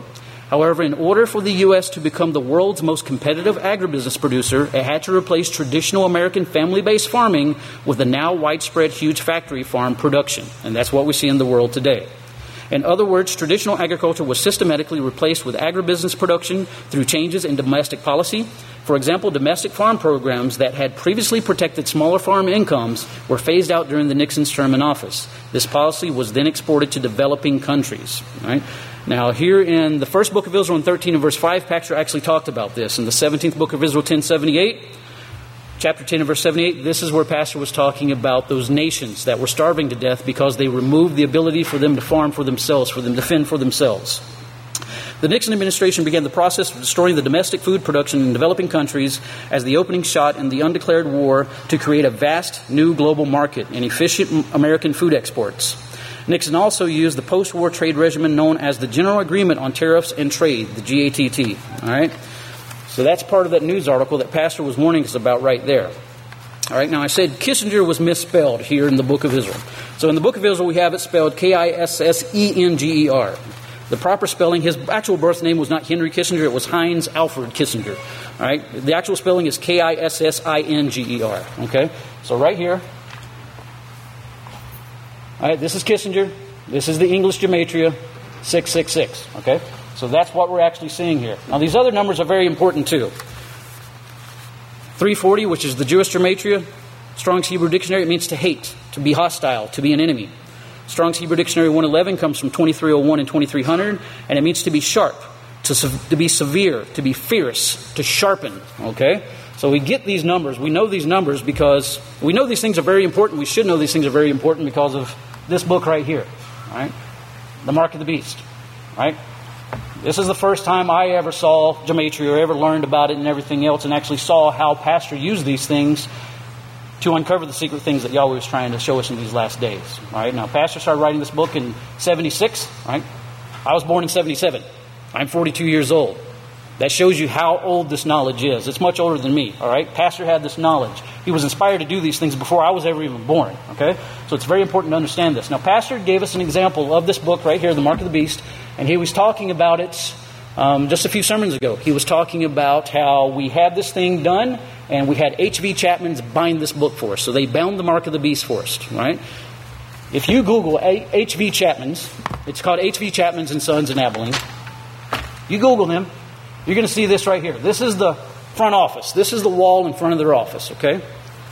S12: However, in order for the U S to become the world's most competitive agribusiness producer, it had to replace traditional American family-based farming with the now widespread huge factory farm production. And that's what we see in the world today. In other words, traditional agriculture was systematically replaced with agribusiness production through changes in domestic policy. For example, domestic farm programs that had previously protected smaller farm incomes were phased out during the Nixon's term in office. This policy was then exported to developing countries. Right? Now, here in the first book of Israel in thirteen and verse five, Pastor actually talked about this. In the seventeenth book of Israel, ten seventy-eight, chapter ten and verse seventy-eight, this is where Pastor was talking about those nations that were starving to death because they removed the ability for them to farm for themselves, for them to fend for themselves. The Nixon administration began the process of destroying the domestic food production in developing countries as the opening shot in the undeclared war to create a vast new global market and efficient American food exports. Nixon also used the post-war trade regimen known as the General Agreement on Tariffs and Trade, the G A T T. All right? So that's part of that news article that Pastor was warning us about right there. All right, now I said Kissinger was misspelled here in the book of Israel. So in the book of Israel, we have it spelled K I S S E N G E R. The proper spelling, his actual birth name was not Henry Kissinger, it was Heinz Alfred Kissinger. All right, the actual spelling is K I S S I N G E R. Okay, so right here. All right, this is Kissinger. This is the English gematria, six six six. Okay, so that's what we're actually seeing here. Now, these other numbers are very important too. three forty, which is the Jewish gematria, Strong's Hebrew Dictionary, it means to hate, to be hostile, to be an enemy. Strong's Hebrew Dictionary one eleven comes from twenty-three oh one and twenty-three hundred, and it means to be sharp, to, to be severe, to be fierce, to sharpen. Okay? So we get these numbers. We know these numbers because we know these things are very important. We should know these things are very important because of this book right here. Right? The Mark of the Beast. Right? This is the first time I ever saw gematria or ever learned about it and everything else and actually saw how Pastor used these things to uncover the secret things that Yahweh was trying to show us in these last days. All right, now, Pastor started writing this book in seventy-six. Right? I was born in seventy-seven. I'm forty-two years old. That shows you how old this knowledge is. It's much older than me. All right, Pastor had this knowledge. He was inspired to do these things before I was ever even born. Okay, so it's very important to understand this. Now, Pastor gave us an example of this book right here, The Mark of the Beast, and he was talking about it um, just a few sermons ago. He was talking about how we had this thing done. And we had H V Chapman's bind this book for us. So they bound the Mark of the Beast for us, right? If you Google H V Chapman's, it's called H V Chapman's and Sons in Abilene. You Google them, you're going to see this right here. This is the front office. This is the wall in front of their office, okay?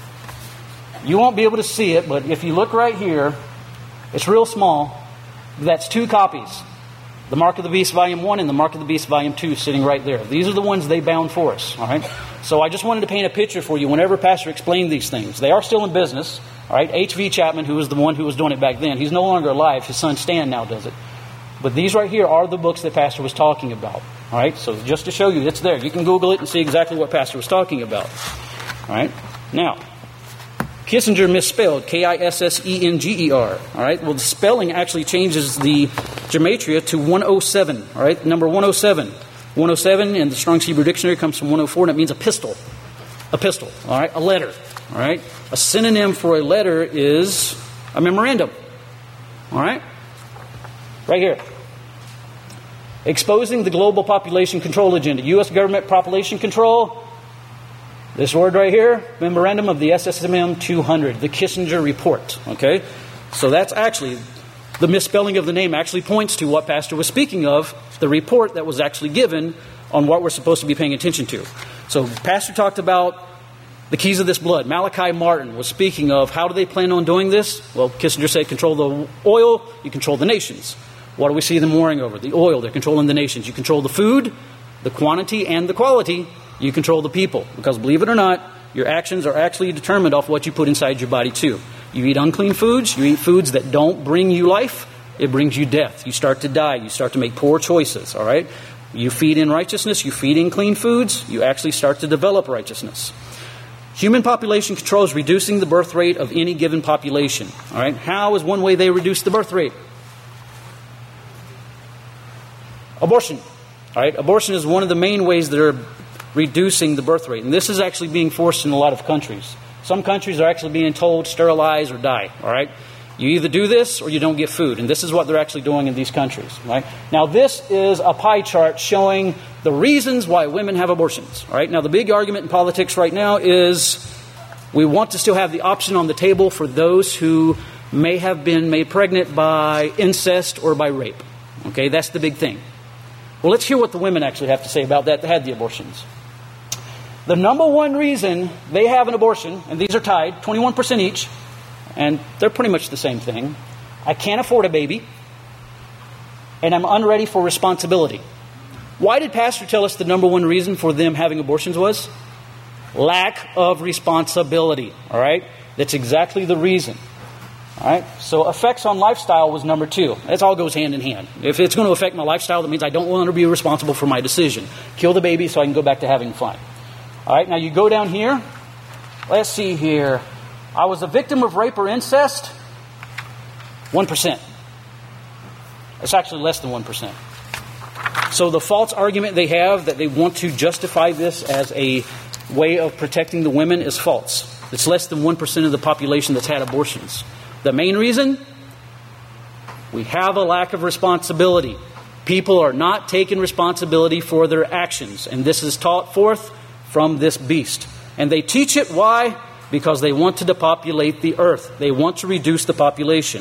S12: You won't be able to see it, but if you look right here, it's real small. That's two copies. The Mark of the Beast Volume one and the Mark of the Beast Volume two sitting right there. These are the ones they bound for us, all right? So I just wanted to paint a picture for you whenever Pastor explained these things. They are still in business, all right? H V Chapman, who was the one who was doing it back then, he's no longer alive. His son Stan now does it. But these right here are the books that Pastor was talking about, all right? So just to show you, it's there. You can Google it and see exactly what Pastor was talking about, all right? Now, Kissinger misspelled, K I S S E N G E R, all right? Well, the spelling actually changes the gematria to one oh seven, all right? Number one oh seven. one oh seven in the Strong's Hebrew Dictionary comes from one oh four, and it means a pistol. A pistol, all right? A letter, all right? A synonym for a letter is a memorandum, all right? Right here. Exposing the global population control agenda. U S government population control. This word right here, memorandum of the S S M M two hundred, the Kissinger Report, okay? So that's actually, the misspelling of the name actually points to what Pastor was speaking of, the report that was actually given on what we're supposed to be paying attention to. So Pastor talked about the keys of this blood. Malachi Martin was speaking of how do they plan on doing this? Well, Kissinger said control the oil, you control the nations. What do we see them warring over? The oil, they're controlling the nations. You control the food, the quantity, and the quality. You control the people. Because believe it or not, your actions are actually determined off what you put inside your body too. You eat unclean foods, you eat foods that don't bring you life, it brings you death. You start to die, you start to make poor choices, all right? You feed in righteousness, you feed in clean foods, you actually start to develop righteousness. Human population control is reducing the birth rate of any given population, all right? How is one way they reduce the birth rate? Abortion, all right? Abortion is one of the main ways that are reducing the birth rate. And this is actually being forced in a lot of countries. Some countries are actually being told sterilize or die, all right? You either do this or you don't get food. And this is what they're actually doing in these countries. Right? Now, this is a pie chart showing the reasons why women have abortions. All right? Now, the big argument in politics right now is we want to still have the option on the table for those who may have been made pregnant by incest or by rape. Okay, that's the big thing. Well, let's hear what the women actually have to say about that that had the abortions. The number one reason they have an abortion, and these are tied, twenty-one percent each, and they're pretty much the same thing. I can't afford a baby, and I'm unready for responsibility. Why did Pastor tell us the number one reason for them having abortions was? Lack of responsibility. All right? That's exactly the reason. All right? So effects on lifestyle was number two. That all goes hand in hand. If it's going to affect my lifestyle, that means I don't want to be responsible for my decision. Kill the baby so I can go back to having fun. All right? Now you go down here. Let's see here. I was a victim of rape or incest. one percent. It's actually less than one percent. So the false argument they have that they want to justify this as a way of protecting the women is false. It's less than one percent of the population that's had abortions. The main reason? We have a lack of responsibility. People are not taking responsibility for their actions. And this is taught forth from this beast. And they teach it. Why? Because they want to depopulate the earth. They want to reduce the population.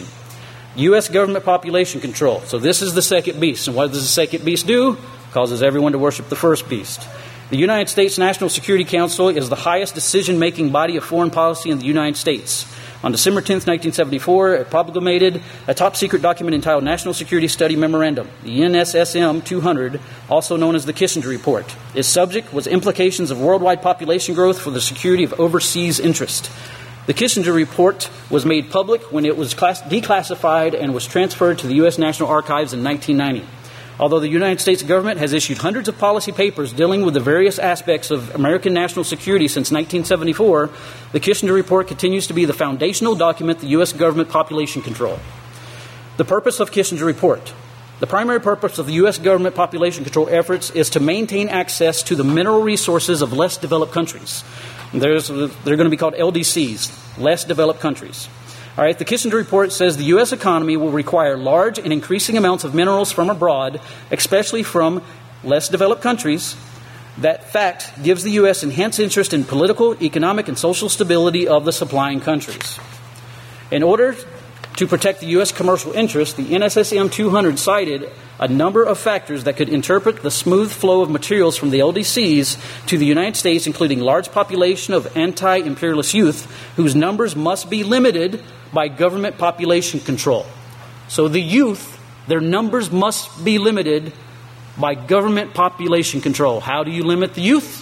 S12: U S government population control. So this is the second beast. And what does the second beast do? Causes everyone to worship the first beast. The United States National Security Council is the highest decision-making body of foreign policy in the United States. On December tenth, nineteen seventy-four, it promulgated a top-secret document entitled National Security Study Memorandum, the N S S M two hundred, also known as the Kissinger Report. Its subject was implications of worldwide population growth for the security of overseas interest. The Kissinger Report was made public when it was class- declassified and was transferred to the U S National Archives in nineteen ninety. Although the United States government has issued hundreds of policy papers dealing with the various aspects of American national security since nineteen seventy-four, the Kissinger Report continues to be the foundational document the U S government population control. The purpose of Kissinger Report. The primary purpose of the U S government population control efforts is to maintain access to the mineral resources of less developed countries. There's, they're going to be called L D Cs, less developed countries. All right, the Kissinger Report says the U S economy will require large and increasing amounts of minerals from abroad, especially from less developed countries. That fact gives the U S enhanced interest in political, economic, and social stability of the supplying countries. In order to protect the U S commercial interest, the N S S M two hundred cited a number of factors that could interpret the smooth flow of materials from the L D Cs to the United States, including large population of anti-imperialist youth whose numbers must be limited by government population control. So the youth, their numbers must be limited by government population control. How do you limit the youth?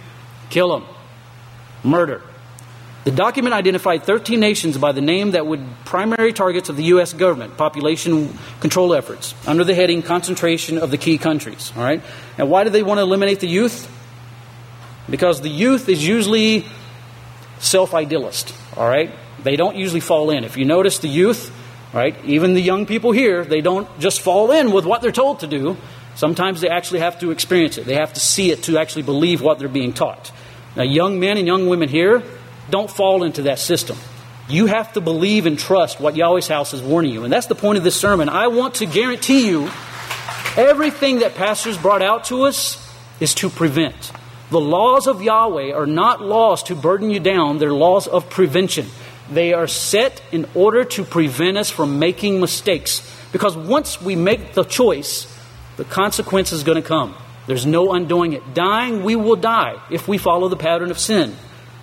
S12: Kill them. Murder. The document identified thirteen nations by the name that would primary targets of the U S government population control efforts under the heading concentration of the key countries. All right. Now, why do they want to eliminate the youth? Because the youth is usually self-idealist. All right. They don't usually fall in. If you notice the youth, right, even the young people here, they don't just fall in with what they're told to do. Sometimes they actually have to experience it. They have to see it to actually believe what they're being taught. Now, young men and young women here, don't fall into that system. You have to believe and trust what Yahweh's house is warning you. And that's the point of this sermon. I want to guarantee you everything that pastors brought out to us is to prevent. The laws of Yahweh are not laws to burden you down. They're laws of prevention. They are set in order to prevent us from making mistakes. Because once we make the choice, the consequence is going to come. There's no undoing it. Dying, we will die if we follow the pattern of sin.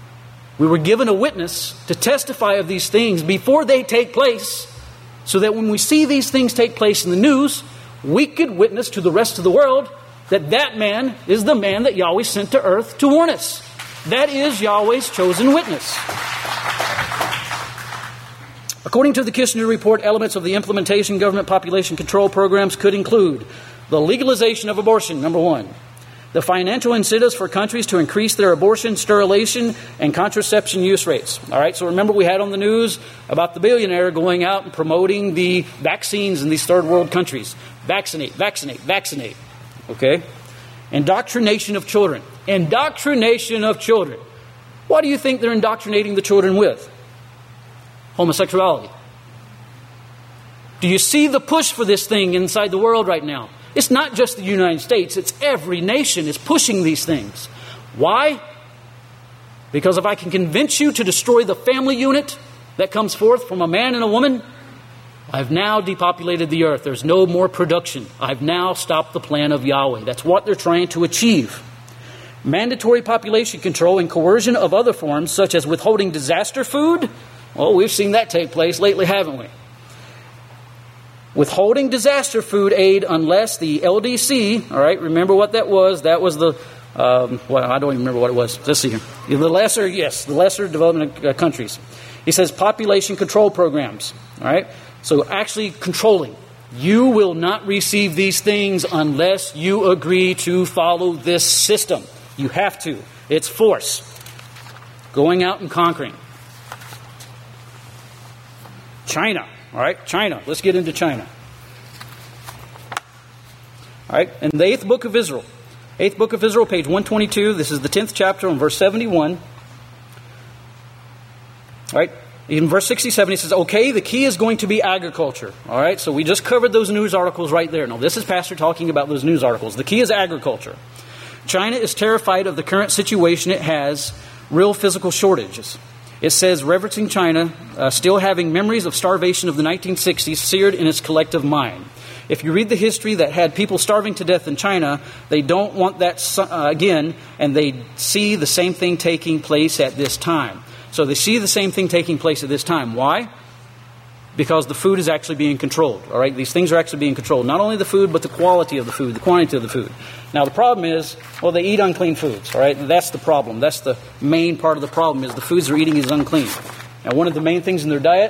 S12: We were given a witness to testify of these things before they take place, so that when we see these things take place in the news, we could witness to the rest of the world that that man is the man that Yahweh sent to earth to warn us. That is Yahweh's chosen witness. According to the Kissinger Report, elements of the implementation government population control programs could include the legalization of abortion, number one. The financial incentives for countries to increase their abortion, sterilization, and contraception use rates. All right, so remember we had on the news about the billionaire going out and promoting the vaccines in these third world countries. Vaccinate, vaccinate, vaccinate. Okay? Indoctrination of children. Indoctrination of children. What do you think they're indoctrinating the children with? Homosexuality. Do you see the push for this thing inside the world right now? It's not just the United States. It's every nation is pushing these things. Why? Because if I can convince you to destroy the family unit that comes forth from a man and a woman, I've now depopulated the earth. There's no more production. I've now stopped the plan of Yahweh. That's what they're trying to achieve. Mandatory population control and coercion of other forms, such as withholding disaster food. Well, we've seen that take place lately, haven't we? Withholding disaster food aid unless the L D C, all right, remember what that was? That was the, um, well, I don't even remember what it was. Let's see here. The lesser, yes, the lesser development uh, countries. He says population control programs, all right? So actually controlling. You will not receive these things unless you agree to follow this system. You have to. It's force. Going out and conquering. China. All right, China. Let's get into China. All right, in the eighth book of Israel. Eighth book of Israel, page one twenty-two. This is the tenth chapter on verse seventy-one. All right. In verse sixty-seven, he says, okay, the key is going to be agriculture. All right, so we just covered those news articles right there. Now, this is Pastor talking about those news articles. The key is agriculture. China is terrified of the current situation it has, real physical shortages. It says, reverencing China, uh, still having memories of starvation of the nineteen sixties seared in its collective mind. If you read the history that had people starving to death in China, they don't want that uh, again, and they see the same thing taking place at this time. So they see the same thing taking place at this time. Why? Because the food is actually being controlled. All right, these things are actually being controlled. Not only the food, but the quality of the food, the quantity of the food. Now the problem is, well, they eat unclean foods. All right, that's the problem. That's the main part of the problem is the foods they're eating is unclean. Now, one of the main things in their diet,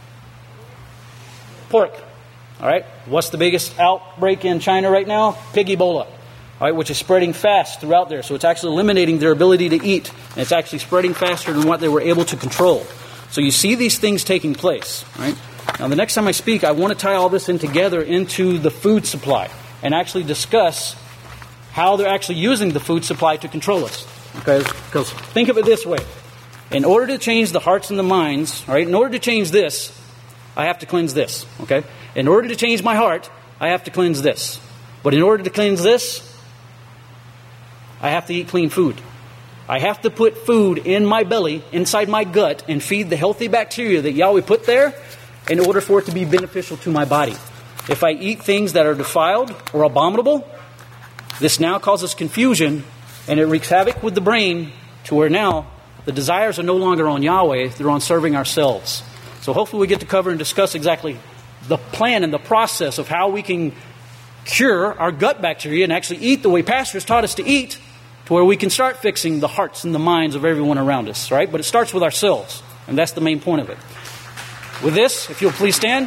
S12: pork. All right, what's the biggest outbreak in China right now? Pig Ebola. All right, which is spreading fast throughout there. So it's actually eliminating their ability to eat. And it's actually spreading faster than what they were able to control. So you see these things taking place. Right? Now, the next time I speak, I want to tie all this in together into the food supply and actually discuss how they're actually using the food supply to control us. Okay? Because think of it this way. In order to change the hearts and the minds, all right, in order to change this, I have to cleanse this. Okay? In order to change my heart, I have to cleanse this. But in order to cleanse this, I have to eat clean food. I have to put food in my belly, inside my gut, and feed the healthy bacteria that Yahweh put there in order for it to be beneficial to my body. If I eat things that are defiled or abominable, this now causes confusion, and it wreaks havoc with the brain to where now the desires are no longer on Yahweh, they're on serving ourselves. So hopefully we get to cover and discuss exactly the plan and the process of how we can cure our gut bacteria and actually eat the way pastors taught us to eat, to where we can start fixing the hearts and the minds of everyone around us, right? But it starts with ourselves, and that's the main point of it. With this, if you'll please stand.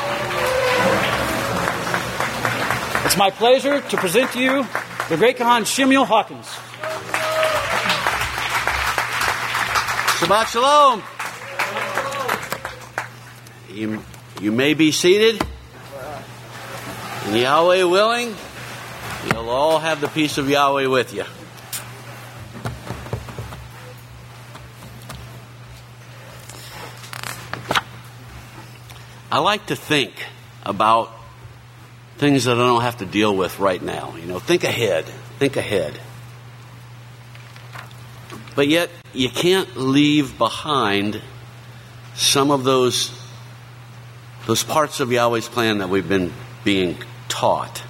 S12: It's my pleasure to present to you the great Kahan Shemuel Hawkins.
S13: Shabbat Shalom. You, you may be seated. And Yahweh willing, you'll all have the peace of Yahweh with you. I like to think about things that I don't have to deal with right now. You know, think ahead. Think ahead. But yet, you can't leave behind some of those, those parts of Yahweh's plan that we've been being taught.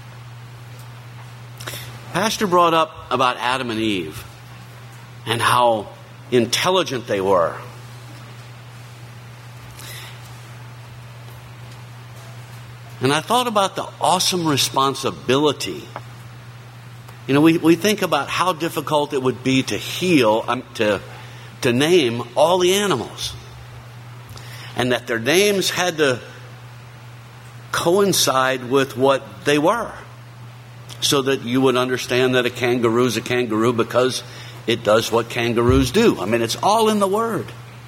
S13: Pastor brought up about Adam and Eve and how intelligent they were. And I thought about the awesome responsibility. You know, we, we think about how difficult it would be to heal, um, to, to name all the animals. And that their names had to coincide with what they were. So that you would understand that a kangaroo is a kangaroo because it does what kangaroos do. I mean, it's all in the Word.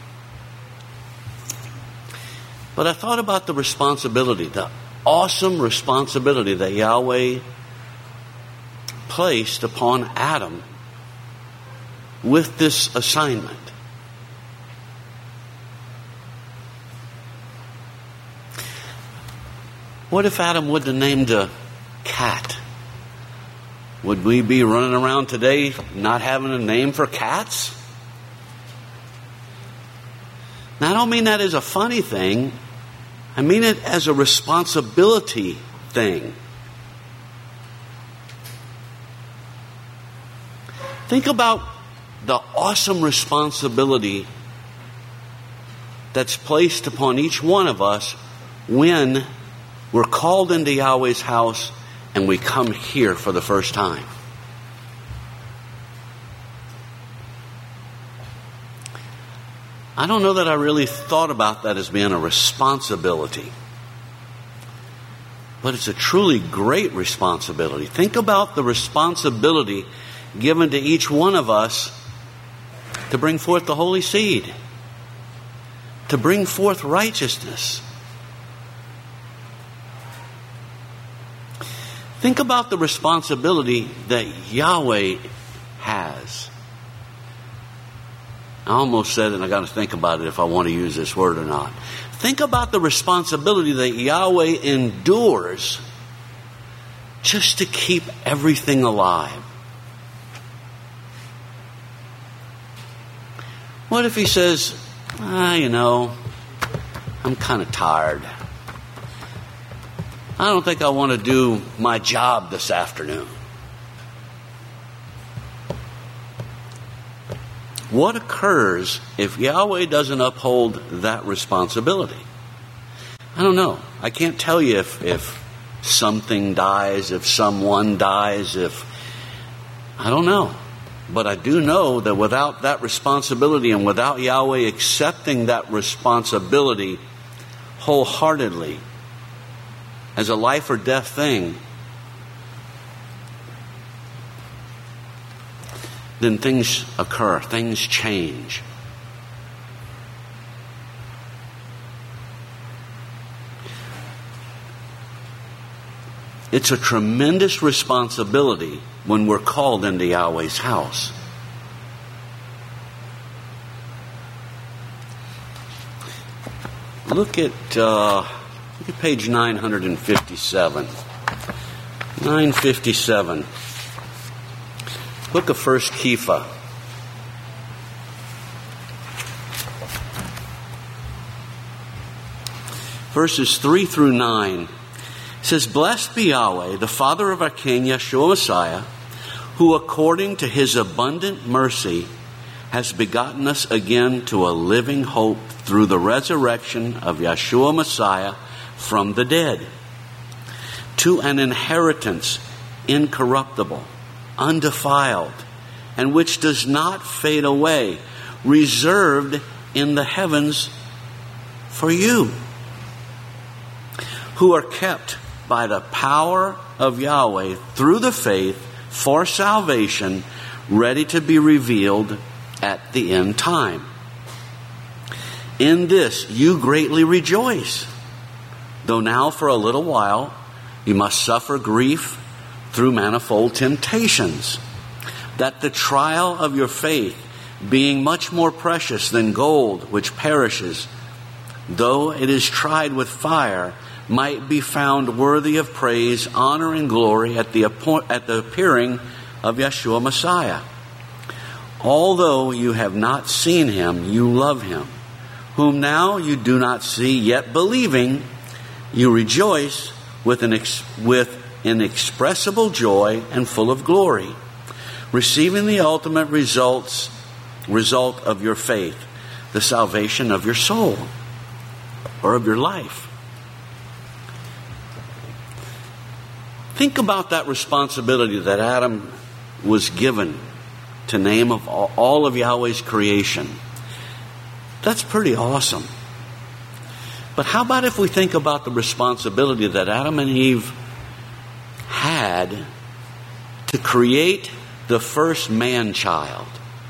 S13: But I thought about the responsibility, the awesome responsibility that Yahweh placed upon Adam with this assignment. What if Adam would have named a cat? Would we be running around today not having a name for cats? Now, I don't mean that as a funny thing. I mean it as a responsibility thing. Think about the awesome responsibility that's placed upon each one of us when we're called into Yahweh's house and we come here for the first time. I don't know that I really thought about that as being a responsibility. But it's a truly great responsibility. Think about the responsibility given to each one of us to bring forth the holy seed, to bring forth righteousness. Think about the responsibility that Yahweh has. I almost said it, and I got to think about it if I want to use this word or not. Think about the responsibility that Yahweh endures just to keep everything alive. What if he says, ah, you know, I'm kind of tired. I don't think I want to do my job this afternoon. What occurs if Yahweh doesn't uphold that responsibility? I don't know. I can't tell you if, if something dies, if someone dies, if... I don't know. But I do know that without that responsibility and without Yahweh accepting that responsibility wholeheartedly as a life or death thing, then things occur, things change. It's a tremendous responsibility when we're called into Yahweh's house. Look at, uh, look at page nine fifty-seven. nine fifty-seven. Book of First Kepha. Verses three through nine. It says, Blessed be Yahweh, the Father of our King, Yeshua Messiah, who according to his abundant mercy has begotten us again to a living hope through the resurrection of Yeshua Messiah from the dead, to an inheritance incorruptible, undefiled, and which does not fade away, reserved in the heavens for you, who are kept by the power of Yahweh through the faith for salvation, ready to be revealed at the end time. In this you greatly rejoice, though now for a little while you must suffer grief through manifold temptations, that the trial of your faith, being much more precious than gold which perishes, though it is tried with fire, might be found worthy of praise, honor, and glory at the appoint, at the appearing of Yeshua Messiah. Although you have not seen him, you love him, whom now you do not see, yet believing, you rejoice with an ex, with inexpressible joy and full of glory, receiving the ultimate results result of your faith, the salvation of your soul or of your life. Think about that responsibility that Adam was given to name of all of Yahweh's creation. That's pretty awesome. But how about if we think about the responsibility that Adam and Eve had to create the first man-child?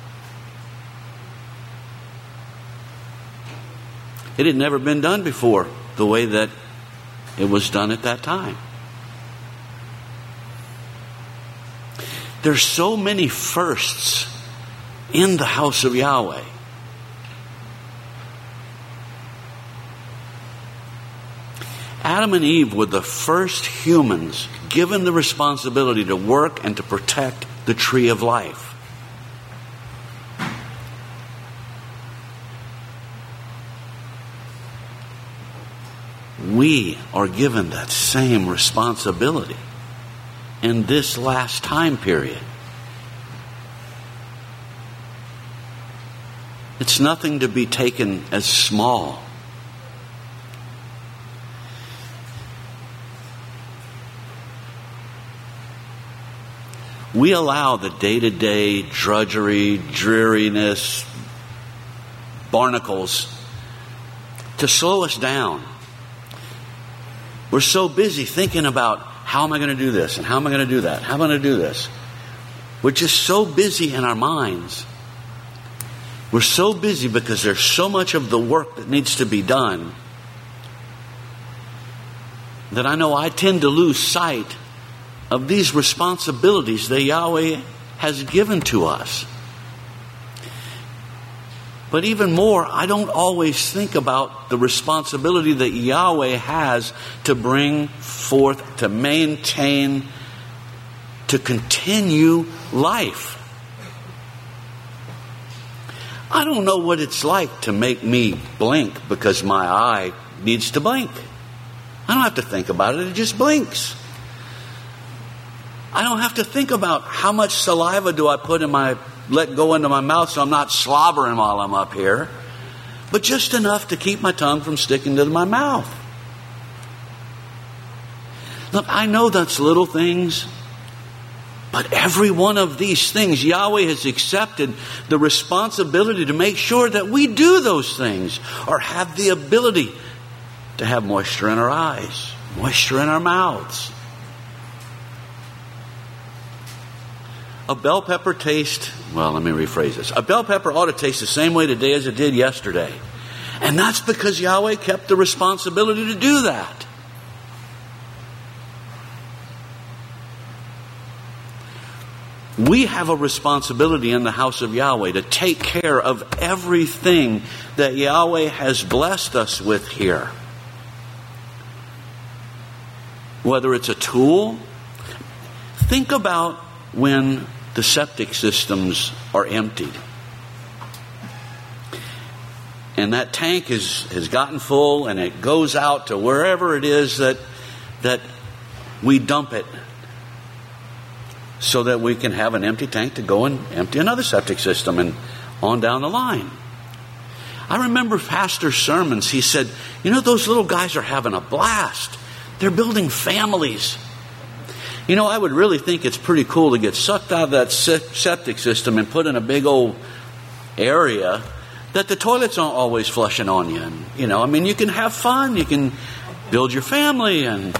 S13: It had never been done before the way that it was done at that time. There's so many firsts in the house of Yahweh. Adam and Eve were the first humans given the responsibility to work and to protect the tree of life. We are given that same responsibility in this last time period. It's nothing to be taken as small. We allow the day-to-day drudgery, dreariness, barnacles to slow us down. We're so busy thinking about, how am I going to do this? And how am I going to do that? How am I going to do this? We're just so busy in our minds. We're so busy because there's so much of the work that needs to be done that I know I tend to lose sight of these responsibilities that Yahweh has given to us. But even more, I don't always think about the responsibility that Yahweh has to bring forth, to maintain, to continue life. I don't know what it's like to make me blink because my eye needs to blink. I don't have to think about it, it just blinks. I don't have to think about how much saliva do I put in my, let go into my mouth so I'm not slobbering while I'm up here, but just enough to keep my tongue from sticking to my mouth. Look, I know that's little things, but every one of these things, Yahweh has accepted the responsibility to make sure that we do those things or have the ability to have moisture in our eyes, moisture in our mouths. A bell pepper tastes, well, let me rephrase this. A bell pepper ought to taste the same way today as it did yesterday. And that's because Yahweh kept the responsibility to do that. We have a responsibility in the house of Yahweh to take care of everything that Yahweh has blessed us with here. Whether it's a tool, think about when the septic systems are emptied. And that tank is, has gotten full and it goes out to wherever it is that, that we dump it so that we can have an empty tank to go and empty another septic system and on down the line. I remember pastor's sermons. He said, you know, those little guys are having a blast. They're building families. You know, I would really think it's pretty cool to get sucked out of that septic system and put in a big old area that the toilets aren't always flushing on you. And, you know, I mean, you can have fun. You can build your family and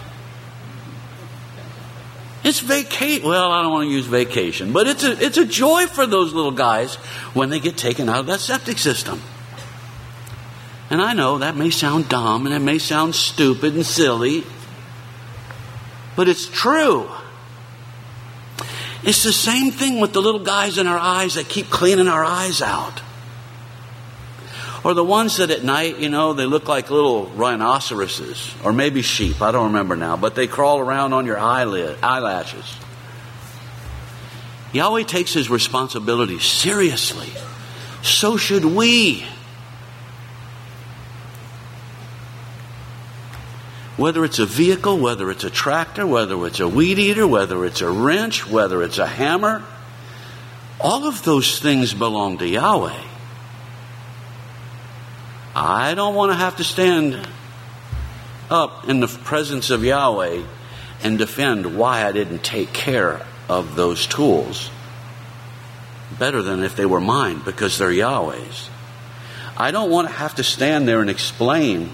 S13: it's vacate. Well, I don't want to use vacation, but it's a, it's a joy for those little guys when they get taken out of that septic system. And I know that may sound dumb and it may sound stupid and silly, but it's true. It's the same thing with the little guys in our eyes that keep cleaning our eyes out. Or the ones that at night, you know, they look like little rhinoceroses or maybe sheep. I don't remember now, but they crawl around on your eyelid, eyelashes. Yahweh takes his responsibility seriously. So should we. Whether it's a vehicle, whether it's a tractor, whether it's a weed eater, whether it's a wrench, whether it's a hammer, all of those things belong to Yahweh. I don't want to have to stand up in the presence of Yahweh and defend why I didn't take care of those tools better than if they were mine, because they're Yahweh's. I don't want to have to stand there and explain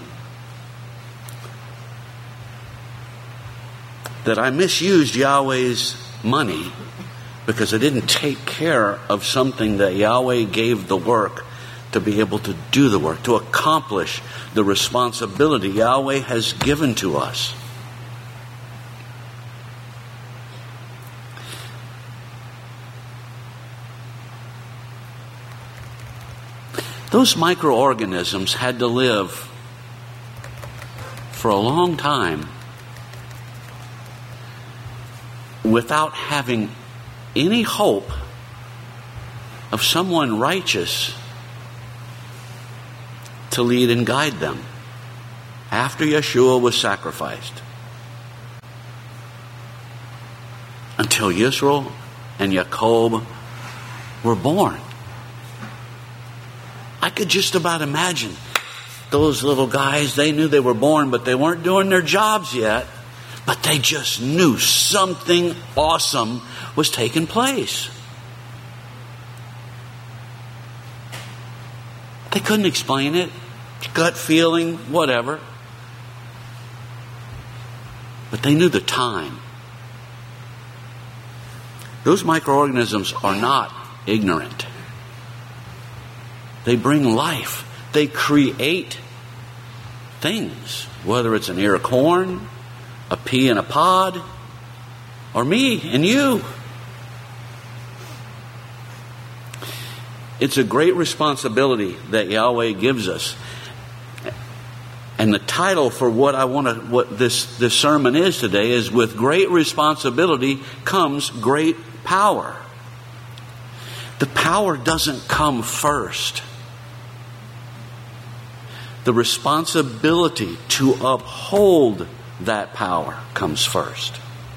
S13: that I misused Yahweh's money because I didn't take care of something that Yahweh gave the work to be able to do the work, to accomplish the responsibility Yahweh has given to us. Those microorganisms had to live for a long time without having any hope of someone righteous to lead and guide them after Yeshua was sacrificed. Until Yisro and Jacob were born. I could just about imagine those little guys. They knew they were born, but they weren't doing their jobs yet. But they just knew something awesome was taking place. They couldn't explain it. Gut feeling, whatever. But they knew the time. Those microorganisms are not ignorant. They bring life. They create things. Whether it's an ear of corn, a pea in a pod, or me and you. It's a great responsibility that Yahweh gives us. And the title for what I want to, what this, this sermon is today is, with great responsibility comes great power. The power doesn't come first. The responsibility to uphold that power comes first.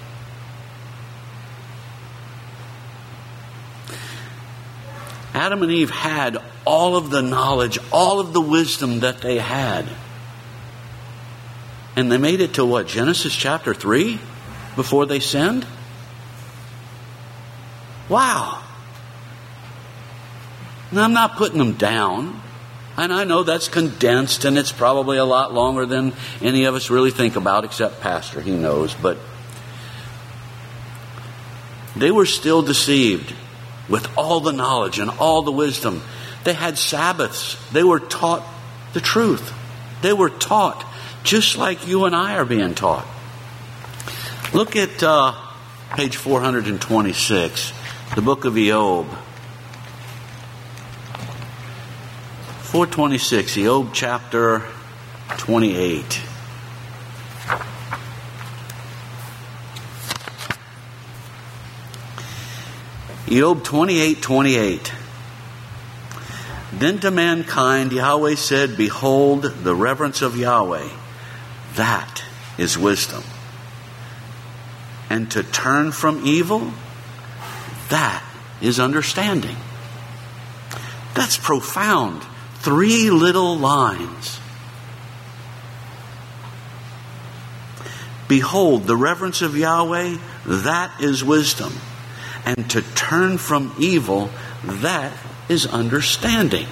S13: Adam and Eve had all of the knowledge, all of the wisdom that they had. And they made it to what? Genesis chapter three? Before they sinned? Wow. Now, I'm not putting them down. And I know that's condensed and it's probably a lot longer than any of us really think about, except Pastor, he knows. But they were still deceived with all the knowledge and all the wisdom. They had Sabbaths. They were taught the truth. They were taught just like you and I are being taught. Look at uh, page four twenty-six, the book of Eob. four twenty-six, Eob chapter twenty-eight. Eob twenty-eight twenty-eight. Then to mankind Yahweh said, behold, the reverence of Yahweh, that is wisdom. And to turn from evil, that is understanding. That's profound. Three little lines. Behold, the reverence of Yahweh, that is wisdom. And to turn from evil, that is understanding.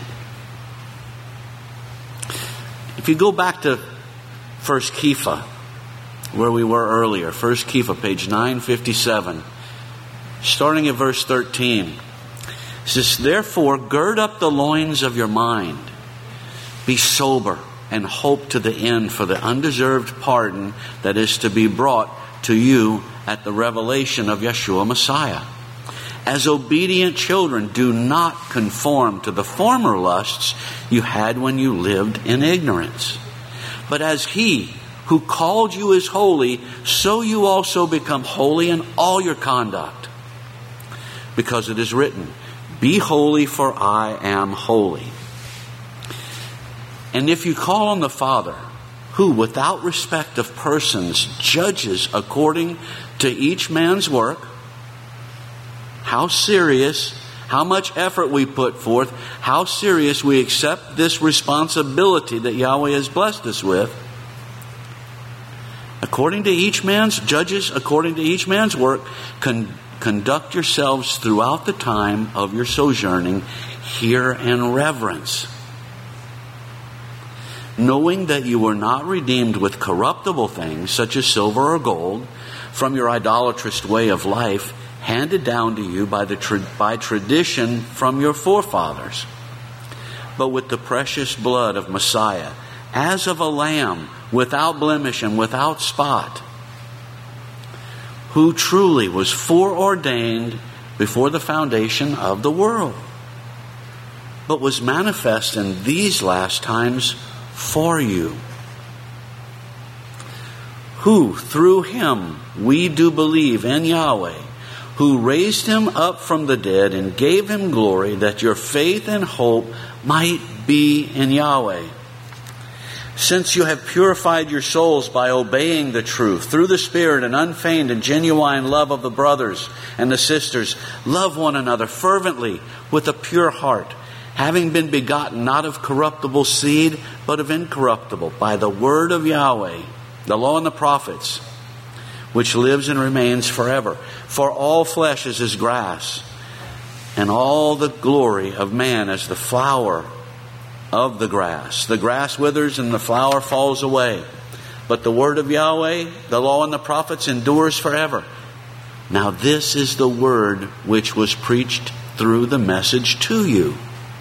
S13: If you go back to First Kepha, where we were earlier, First Kepha, page nine fifty-seven, starting at verse thirteen, it says, therefore, gird up the loins of your mind, be sober, and hope to the end for the undeserved pardon that is to be brought to you at the revelation of Yeshua Messiah. As obedient children, do not conform to the former lusts you had when you lived in ignorance. But as He who called you is holy, so you also become holy in all your conduct. Because it is written, be holy, for I am holy. And if you call on the Father, who without respect of persons judges according to each man's work, how serious, how much effort we put forth, how serious we accept this responsibility that Yahweh has blessed us with, according to each man's, judges according to each man's work, con- conduct yourselves throughout the time of your sojourning here in reverence, knowing that you were not redeemed with corruptible things such as silver or gold from your idolatrous way of life handed down to you by the tra- by tradition from your forefathers, but with the precious blood of Messiah, as of a lamb without blemish and without spot, who truly was foreordained before the foundation of the world, but was manifest in these last times for you. who through him we do believe in Yahweh, who raised him up from the dead and gave him glory, that your faith and hope might be in Yahweh. Since you have purified your souls by obeying the truth, through the Spirit and unfeigned and genuine love of the brothers and the sisters, love one another fervently with a pure heart, having been begotten not of corruptible seed, but of incorruptible, by the word of Yahweh, the law and the prophets, which lives and remains forever. For all flesh is as grass, and all the glory of man as the flower of the grass. The grass withers and the flower falls away, but the word of Yahweh, the law and the prophets, endures forever. Now this is the word which was preached through the message to you.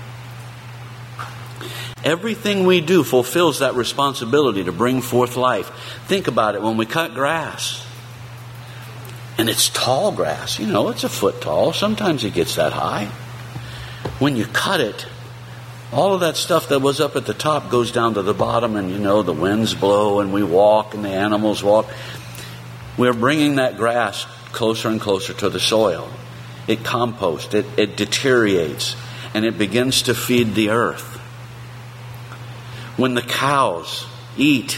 S13: Everything we do fulfills that responsibility to bring forth life. Think about it. When we cut grass, and it's tall grass, you know, it's a foot tall. Sometimes it gets that high. When you cut it, all of that stuff that was up at the top goes down to the bottom, and you know, the winds blow and we walk and the animals walk. We're bringing that grass closer and closer to the soil. It composts, it, it deteriorates, and it begins to feed the earth. When the cows eat,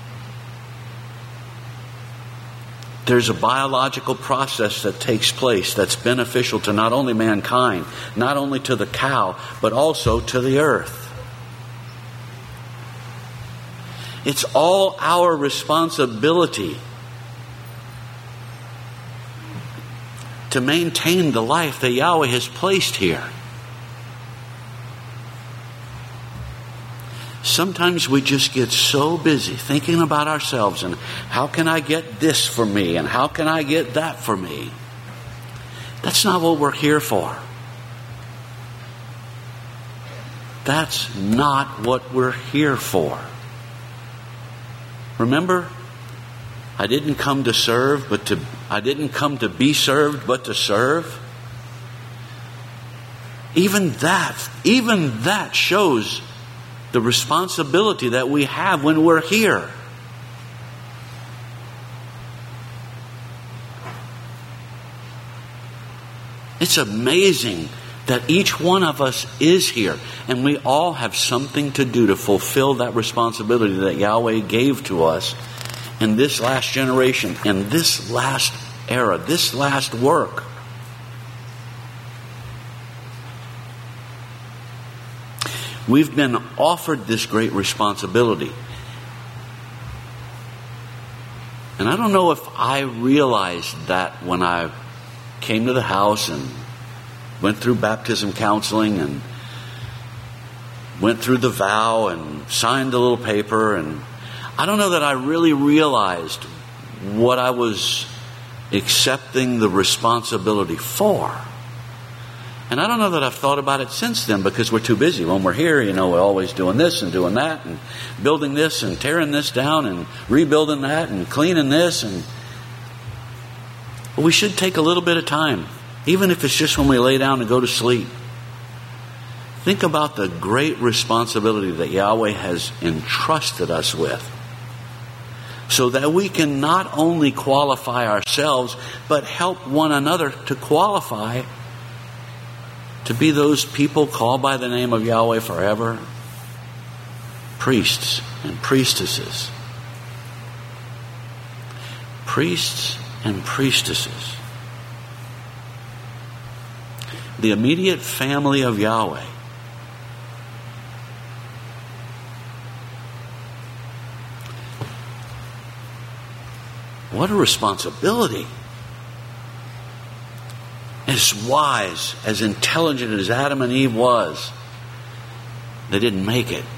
S13: there's a biological process that takes place that's beneficial to not only mankind, not only to the cow, but also to the earth. It's all our responsibility to maintain the life that Yahweh has placed here. Sometimes we just get so busy thinking about ourselves and how can I get this for me and how can I get that for me. That's not what we're here for. That's not what we're here for. Remember, I didn't come to serve, but to I didn't come to be served, but to serve. Even that, even that shows the responsibility that we have when we're here. It's amazing that each one of us is here, and we all have something to do to fulfill that responsibility that Yahweh gave to us in this last generation, in this last era, this last work. We've been offered this great responsibility. And I don't know if I realized that when I came to the house and went through baptism counseling and went through the vow and signed a little paper. And I don't know that I really realized what I was accepting the responsibility for. And I don't know that I've thought about it since then, because we're too busy. When we're here, you know, we're always doing this and doing that and building this and tearing this down and rebuilding that and cleaning this. And but we should take a little bit of time, even if it's just when we lay down and go to sleep. Think about the great responsibility that Yahweh has entrusted us with, so that we can not only qualify ourselves, but help one another to qualify to be those people called by the name of Yahweh forever, priests and priestesses. Priests and priestesses. The immediate family of Yahweh. What a responsibility. As wise, as intelligent as Adam and Eve was, they didn't make it.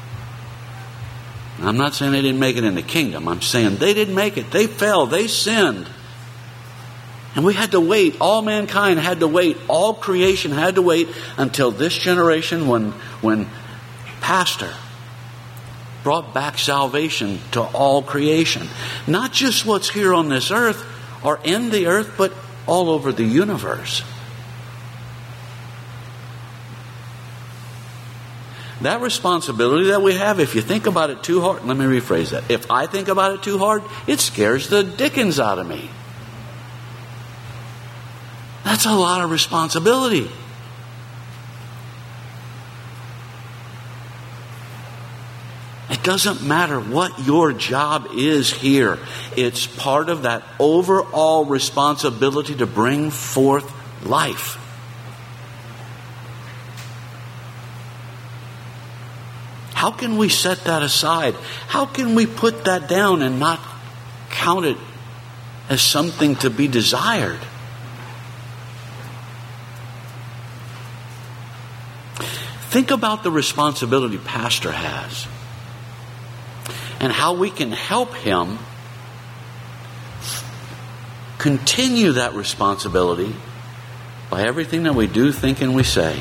S13: I'm not saying they didn't make it in the kingdom. I'm saying they didn't make it. They fell. They sinned. And we had to wait. All mankind had to wait. All creation had to wait until this generation, when, when Pastor brought back salvation to all creation. Not just what's here on this earth or in the earth, but all over the universe. That responsibility that we have, if you think about it too hard, let me rephrase that. If I think about it too hard, it scares the dickens out of me. That's a lot of responsibility. It doesn't matter what your job is here. It's part of that overall responsibility to bring forth life. How can we set that aside? How can we put that down and not count it as something to be desired? Think about the responsibility pastor has and how we can help him continue that responsibility by everything that we do, think, and we say.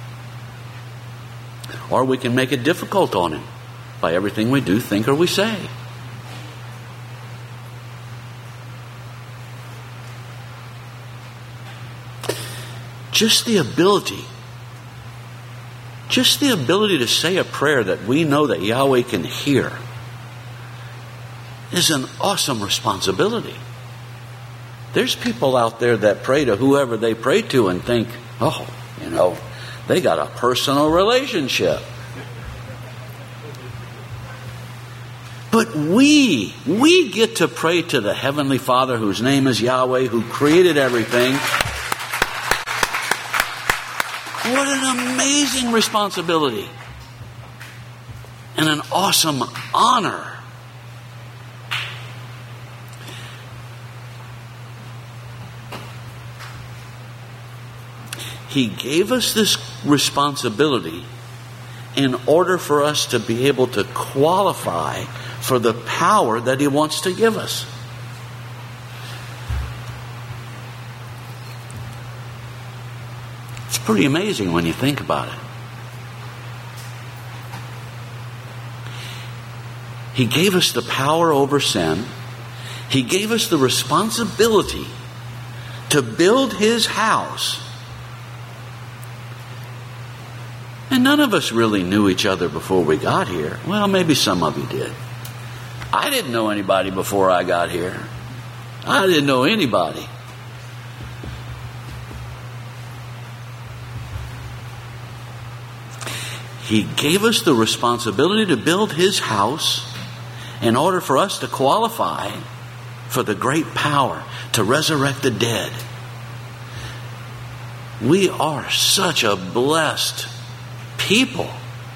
S13: Or we can make it difficult on him by everything we do, think, or we say. Just the ability, just the ability to say a prayer that we know that Yahweh can hear is an awesome responsibility. There's people out there that pray to whoever they pray to and think, oh, you know, they got a personal relationship. But we, we get to pray to the Heavenly Father whose name is Yahweh, who created everything. What an amazing responsibility. And an awesome honor. He gave us this responsibility in order for us to be able to qualify for the power that He wants to give us. It's pretty amazing when you think about it. He gave us the power over sin. He gave us the responsibility to build His house. And none of us really knew each other before we got here. Well, maybe some of you did. I didn't know anybody before I got here. I didn't know anybody. He gave us the responsibility to build His house in order for us to qualify for the great power to resurrect the dead. We are such a blessed people.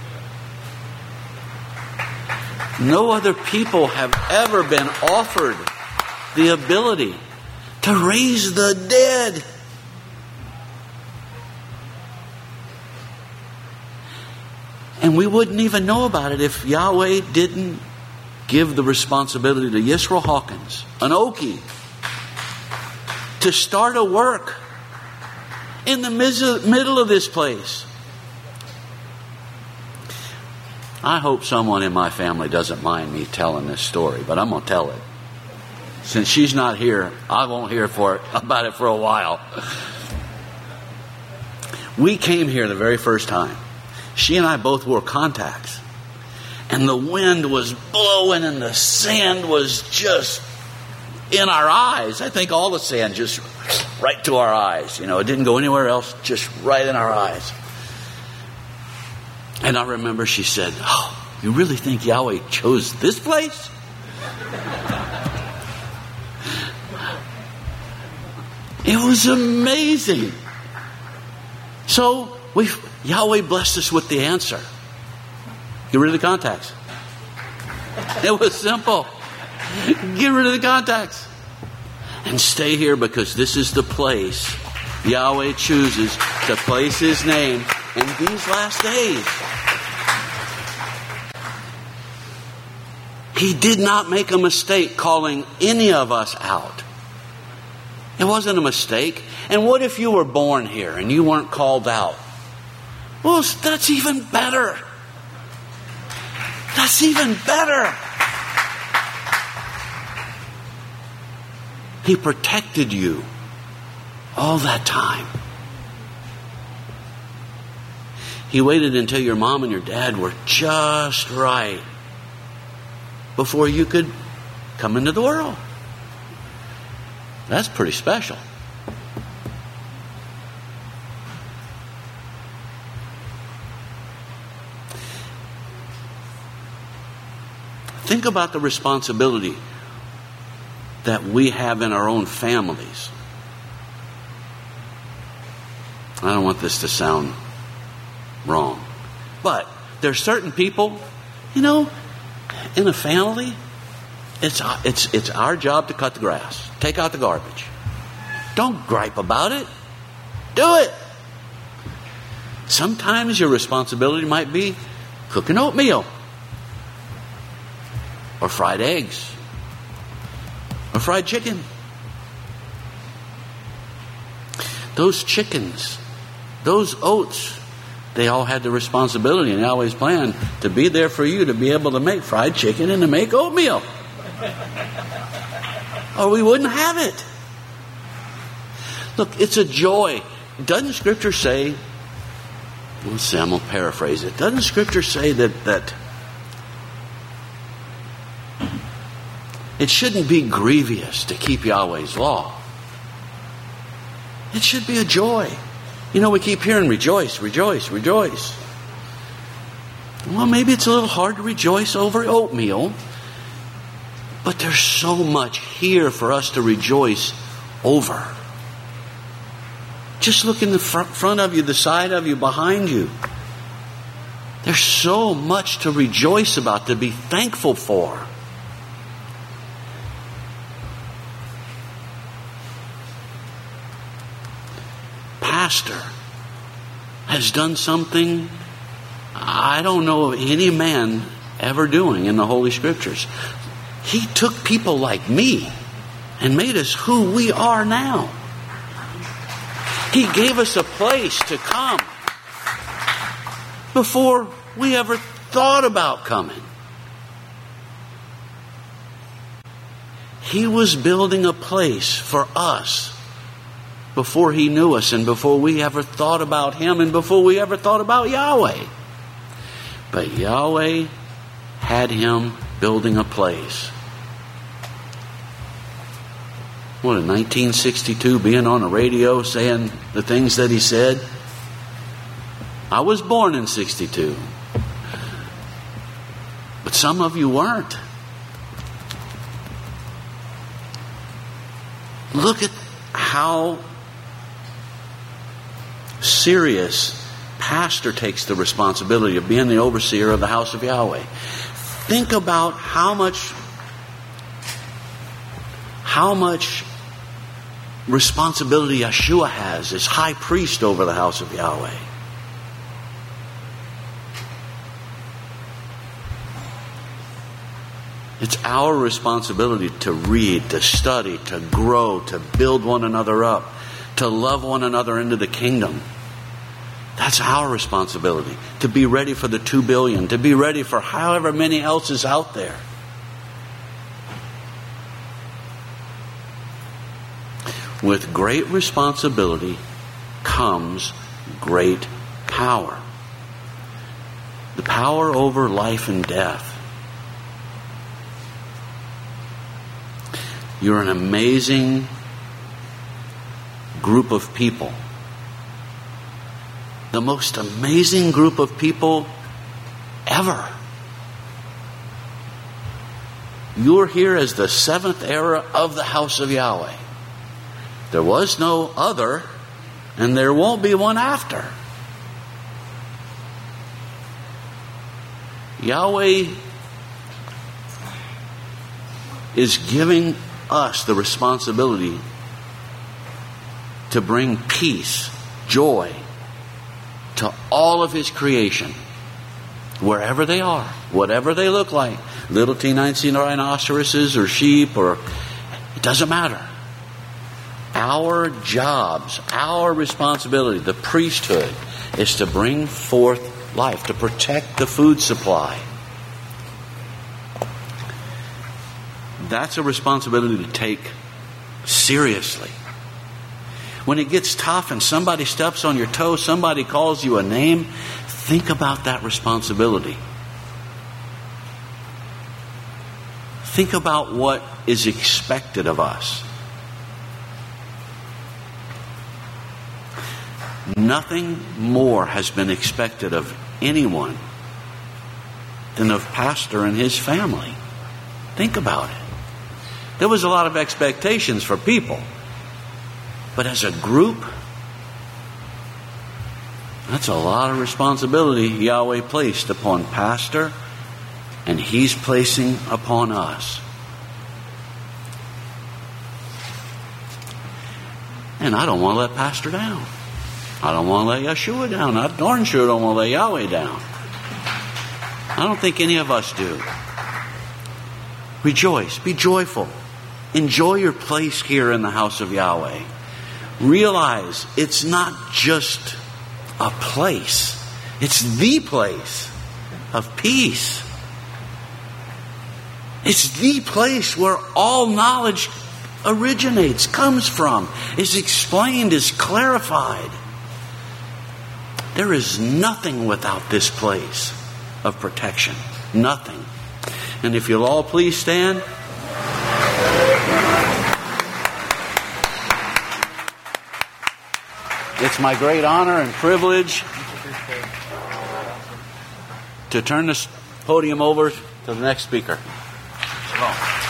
S13: No other people have ever been offered the ability to raise the dead. And we wouldn't even know about it if Yahweh didn't give the responsibility to Yisrael Hawkins, an Okie, to start a work in the middle of this place. I hope someone in my family doesn't mind me telling this story, but I'm going to tell it. Since she's not here, I won't hear for it, about it for a while. We came here the very first time. She and I both wore contacts. And the wind was blowing and the sand was just in our eyes. I think all the sand just right to our eyes. You know, it didn't go anywhere else, just right in our eyes. And I remember she said, oh, you really think Yahweh chose this place? It was amazing. So we, Yahweh blessed us with the answer. Get rid of the contacts. It was simple. Get rid of the contacts. And stay here because this is the place Yahweh chooses to place His name in these last days. He did not make a mistake calling any of us out. It wasn't a mistake. And what if you were born here and you weren't called out? Well, that's even better. That's even better. He protected you all that time. He waited until your mom and your dad were just right before you could come into the world. That's pretty special. Think about the responsibility that we have in our own families. I don't want this to sound wrong, but there's certain people, you know, in a family, it's it's it's our job to cut the grass, take out the garbage. Don't gripe about it. Do it. Sometimes your responsibility might be cooking oatmeal, or fried eggs, or fried chicken. Those chickens, those oats, they all had the responsibility in Yahweh's plan to be there for you to be able to make fried chicken and to make oatmeal. Or we wouldn't have it. Look, it's a joy. Doesn't Scripture say, let's see, I'm going to paraphrase it. Doesn't Scripture say that, that it shouldn't be grievous to keep Yahweh's law? It should be a joy. You know, we keep hearing rejoice, rejoice, rejoice. Well, maybe it's a little hard to rejoice over oatmeal, but there's so much here for us to rejoice over. Just look in the front, front of you, the side of you, behind you. There's so much to rejoice about, to be thankful for. Pastor has done something I don't know of any man ever doing in the Holy Scriptures. He took people like me and made us who we are now. He gave us a place to come before we ever thought about coming. He was building a place for us before He knew us and before we ever thought about Him and before we ever thought about Yahweh. But Yahweh had Him building a place. What, in nineteen sixty-two, being on the radio saying the things that He said? I was born in sixty-two. But some of you weren't. Look at how serious pastor takes the responsibility of being the overseer of the house of Yahweh. Think about how much how much responsibility Yeshua has as high priest over the house of Yahweh. It's our responsibility to read, to study, to grow, to build one another up, to love one another into the kingdom. That's our responsibility. To be ready for the two billion, to be ready for however many else is out there. With great responsibility comes great power. The power over life and death. You're an amazing group of people. The most amazing group of people ever. You're here as the seventh era of the house of Yahweh. There was no other, and there won't be one after. Yahweh is giving us the responsibility to bring peace, joy to all of His creation, wherever they are, whatever they look like, little teeny rhinoceroses or sheep, or it doesn't matter. Our jobs, our responsibility, the priesthood, is to bring forth life, to protect the food supply. That's a responsibility to take seriously. When it gets tough and somebody steps on your toe, somebody calls you a name, Think about that responsibility. Think about what is expected of us. Nothing more has been expected of anyone than of pastor and his family. Think about it. There was a lot of expectations for people, but as a group, that's a lot of responsibility Yahweh placed upon pastor, and he's placing upon us. And I don't want to let pastor down. I don't want to let Yeshua down. I darn sure don't want to let Yahweh down. I don't think any of us do. Rejoice. Be joyful. Enjoy your place here in the house of Yahweh. Realize it's not just a place. It's the place of peace. It's the place where all knowledge originates, comes from, is explained, is clarified. There is nothing without this place of protection. Nothing. And if you'll all please stand. It's my great honor and privilege to turn this podium over to the next speaker. Shalom.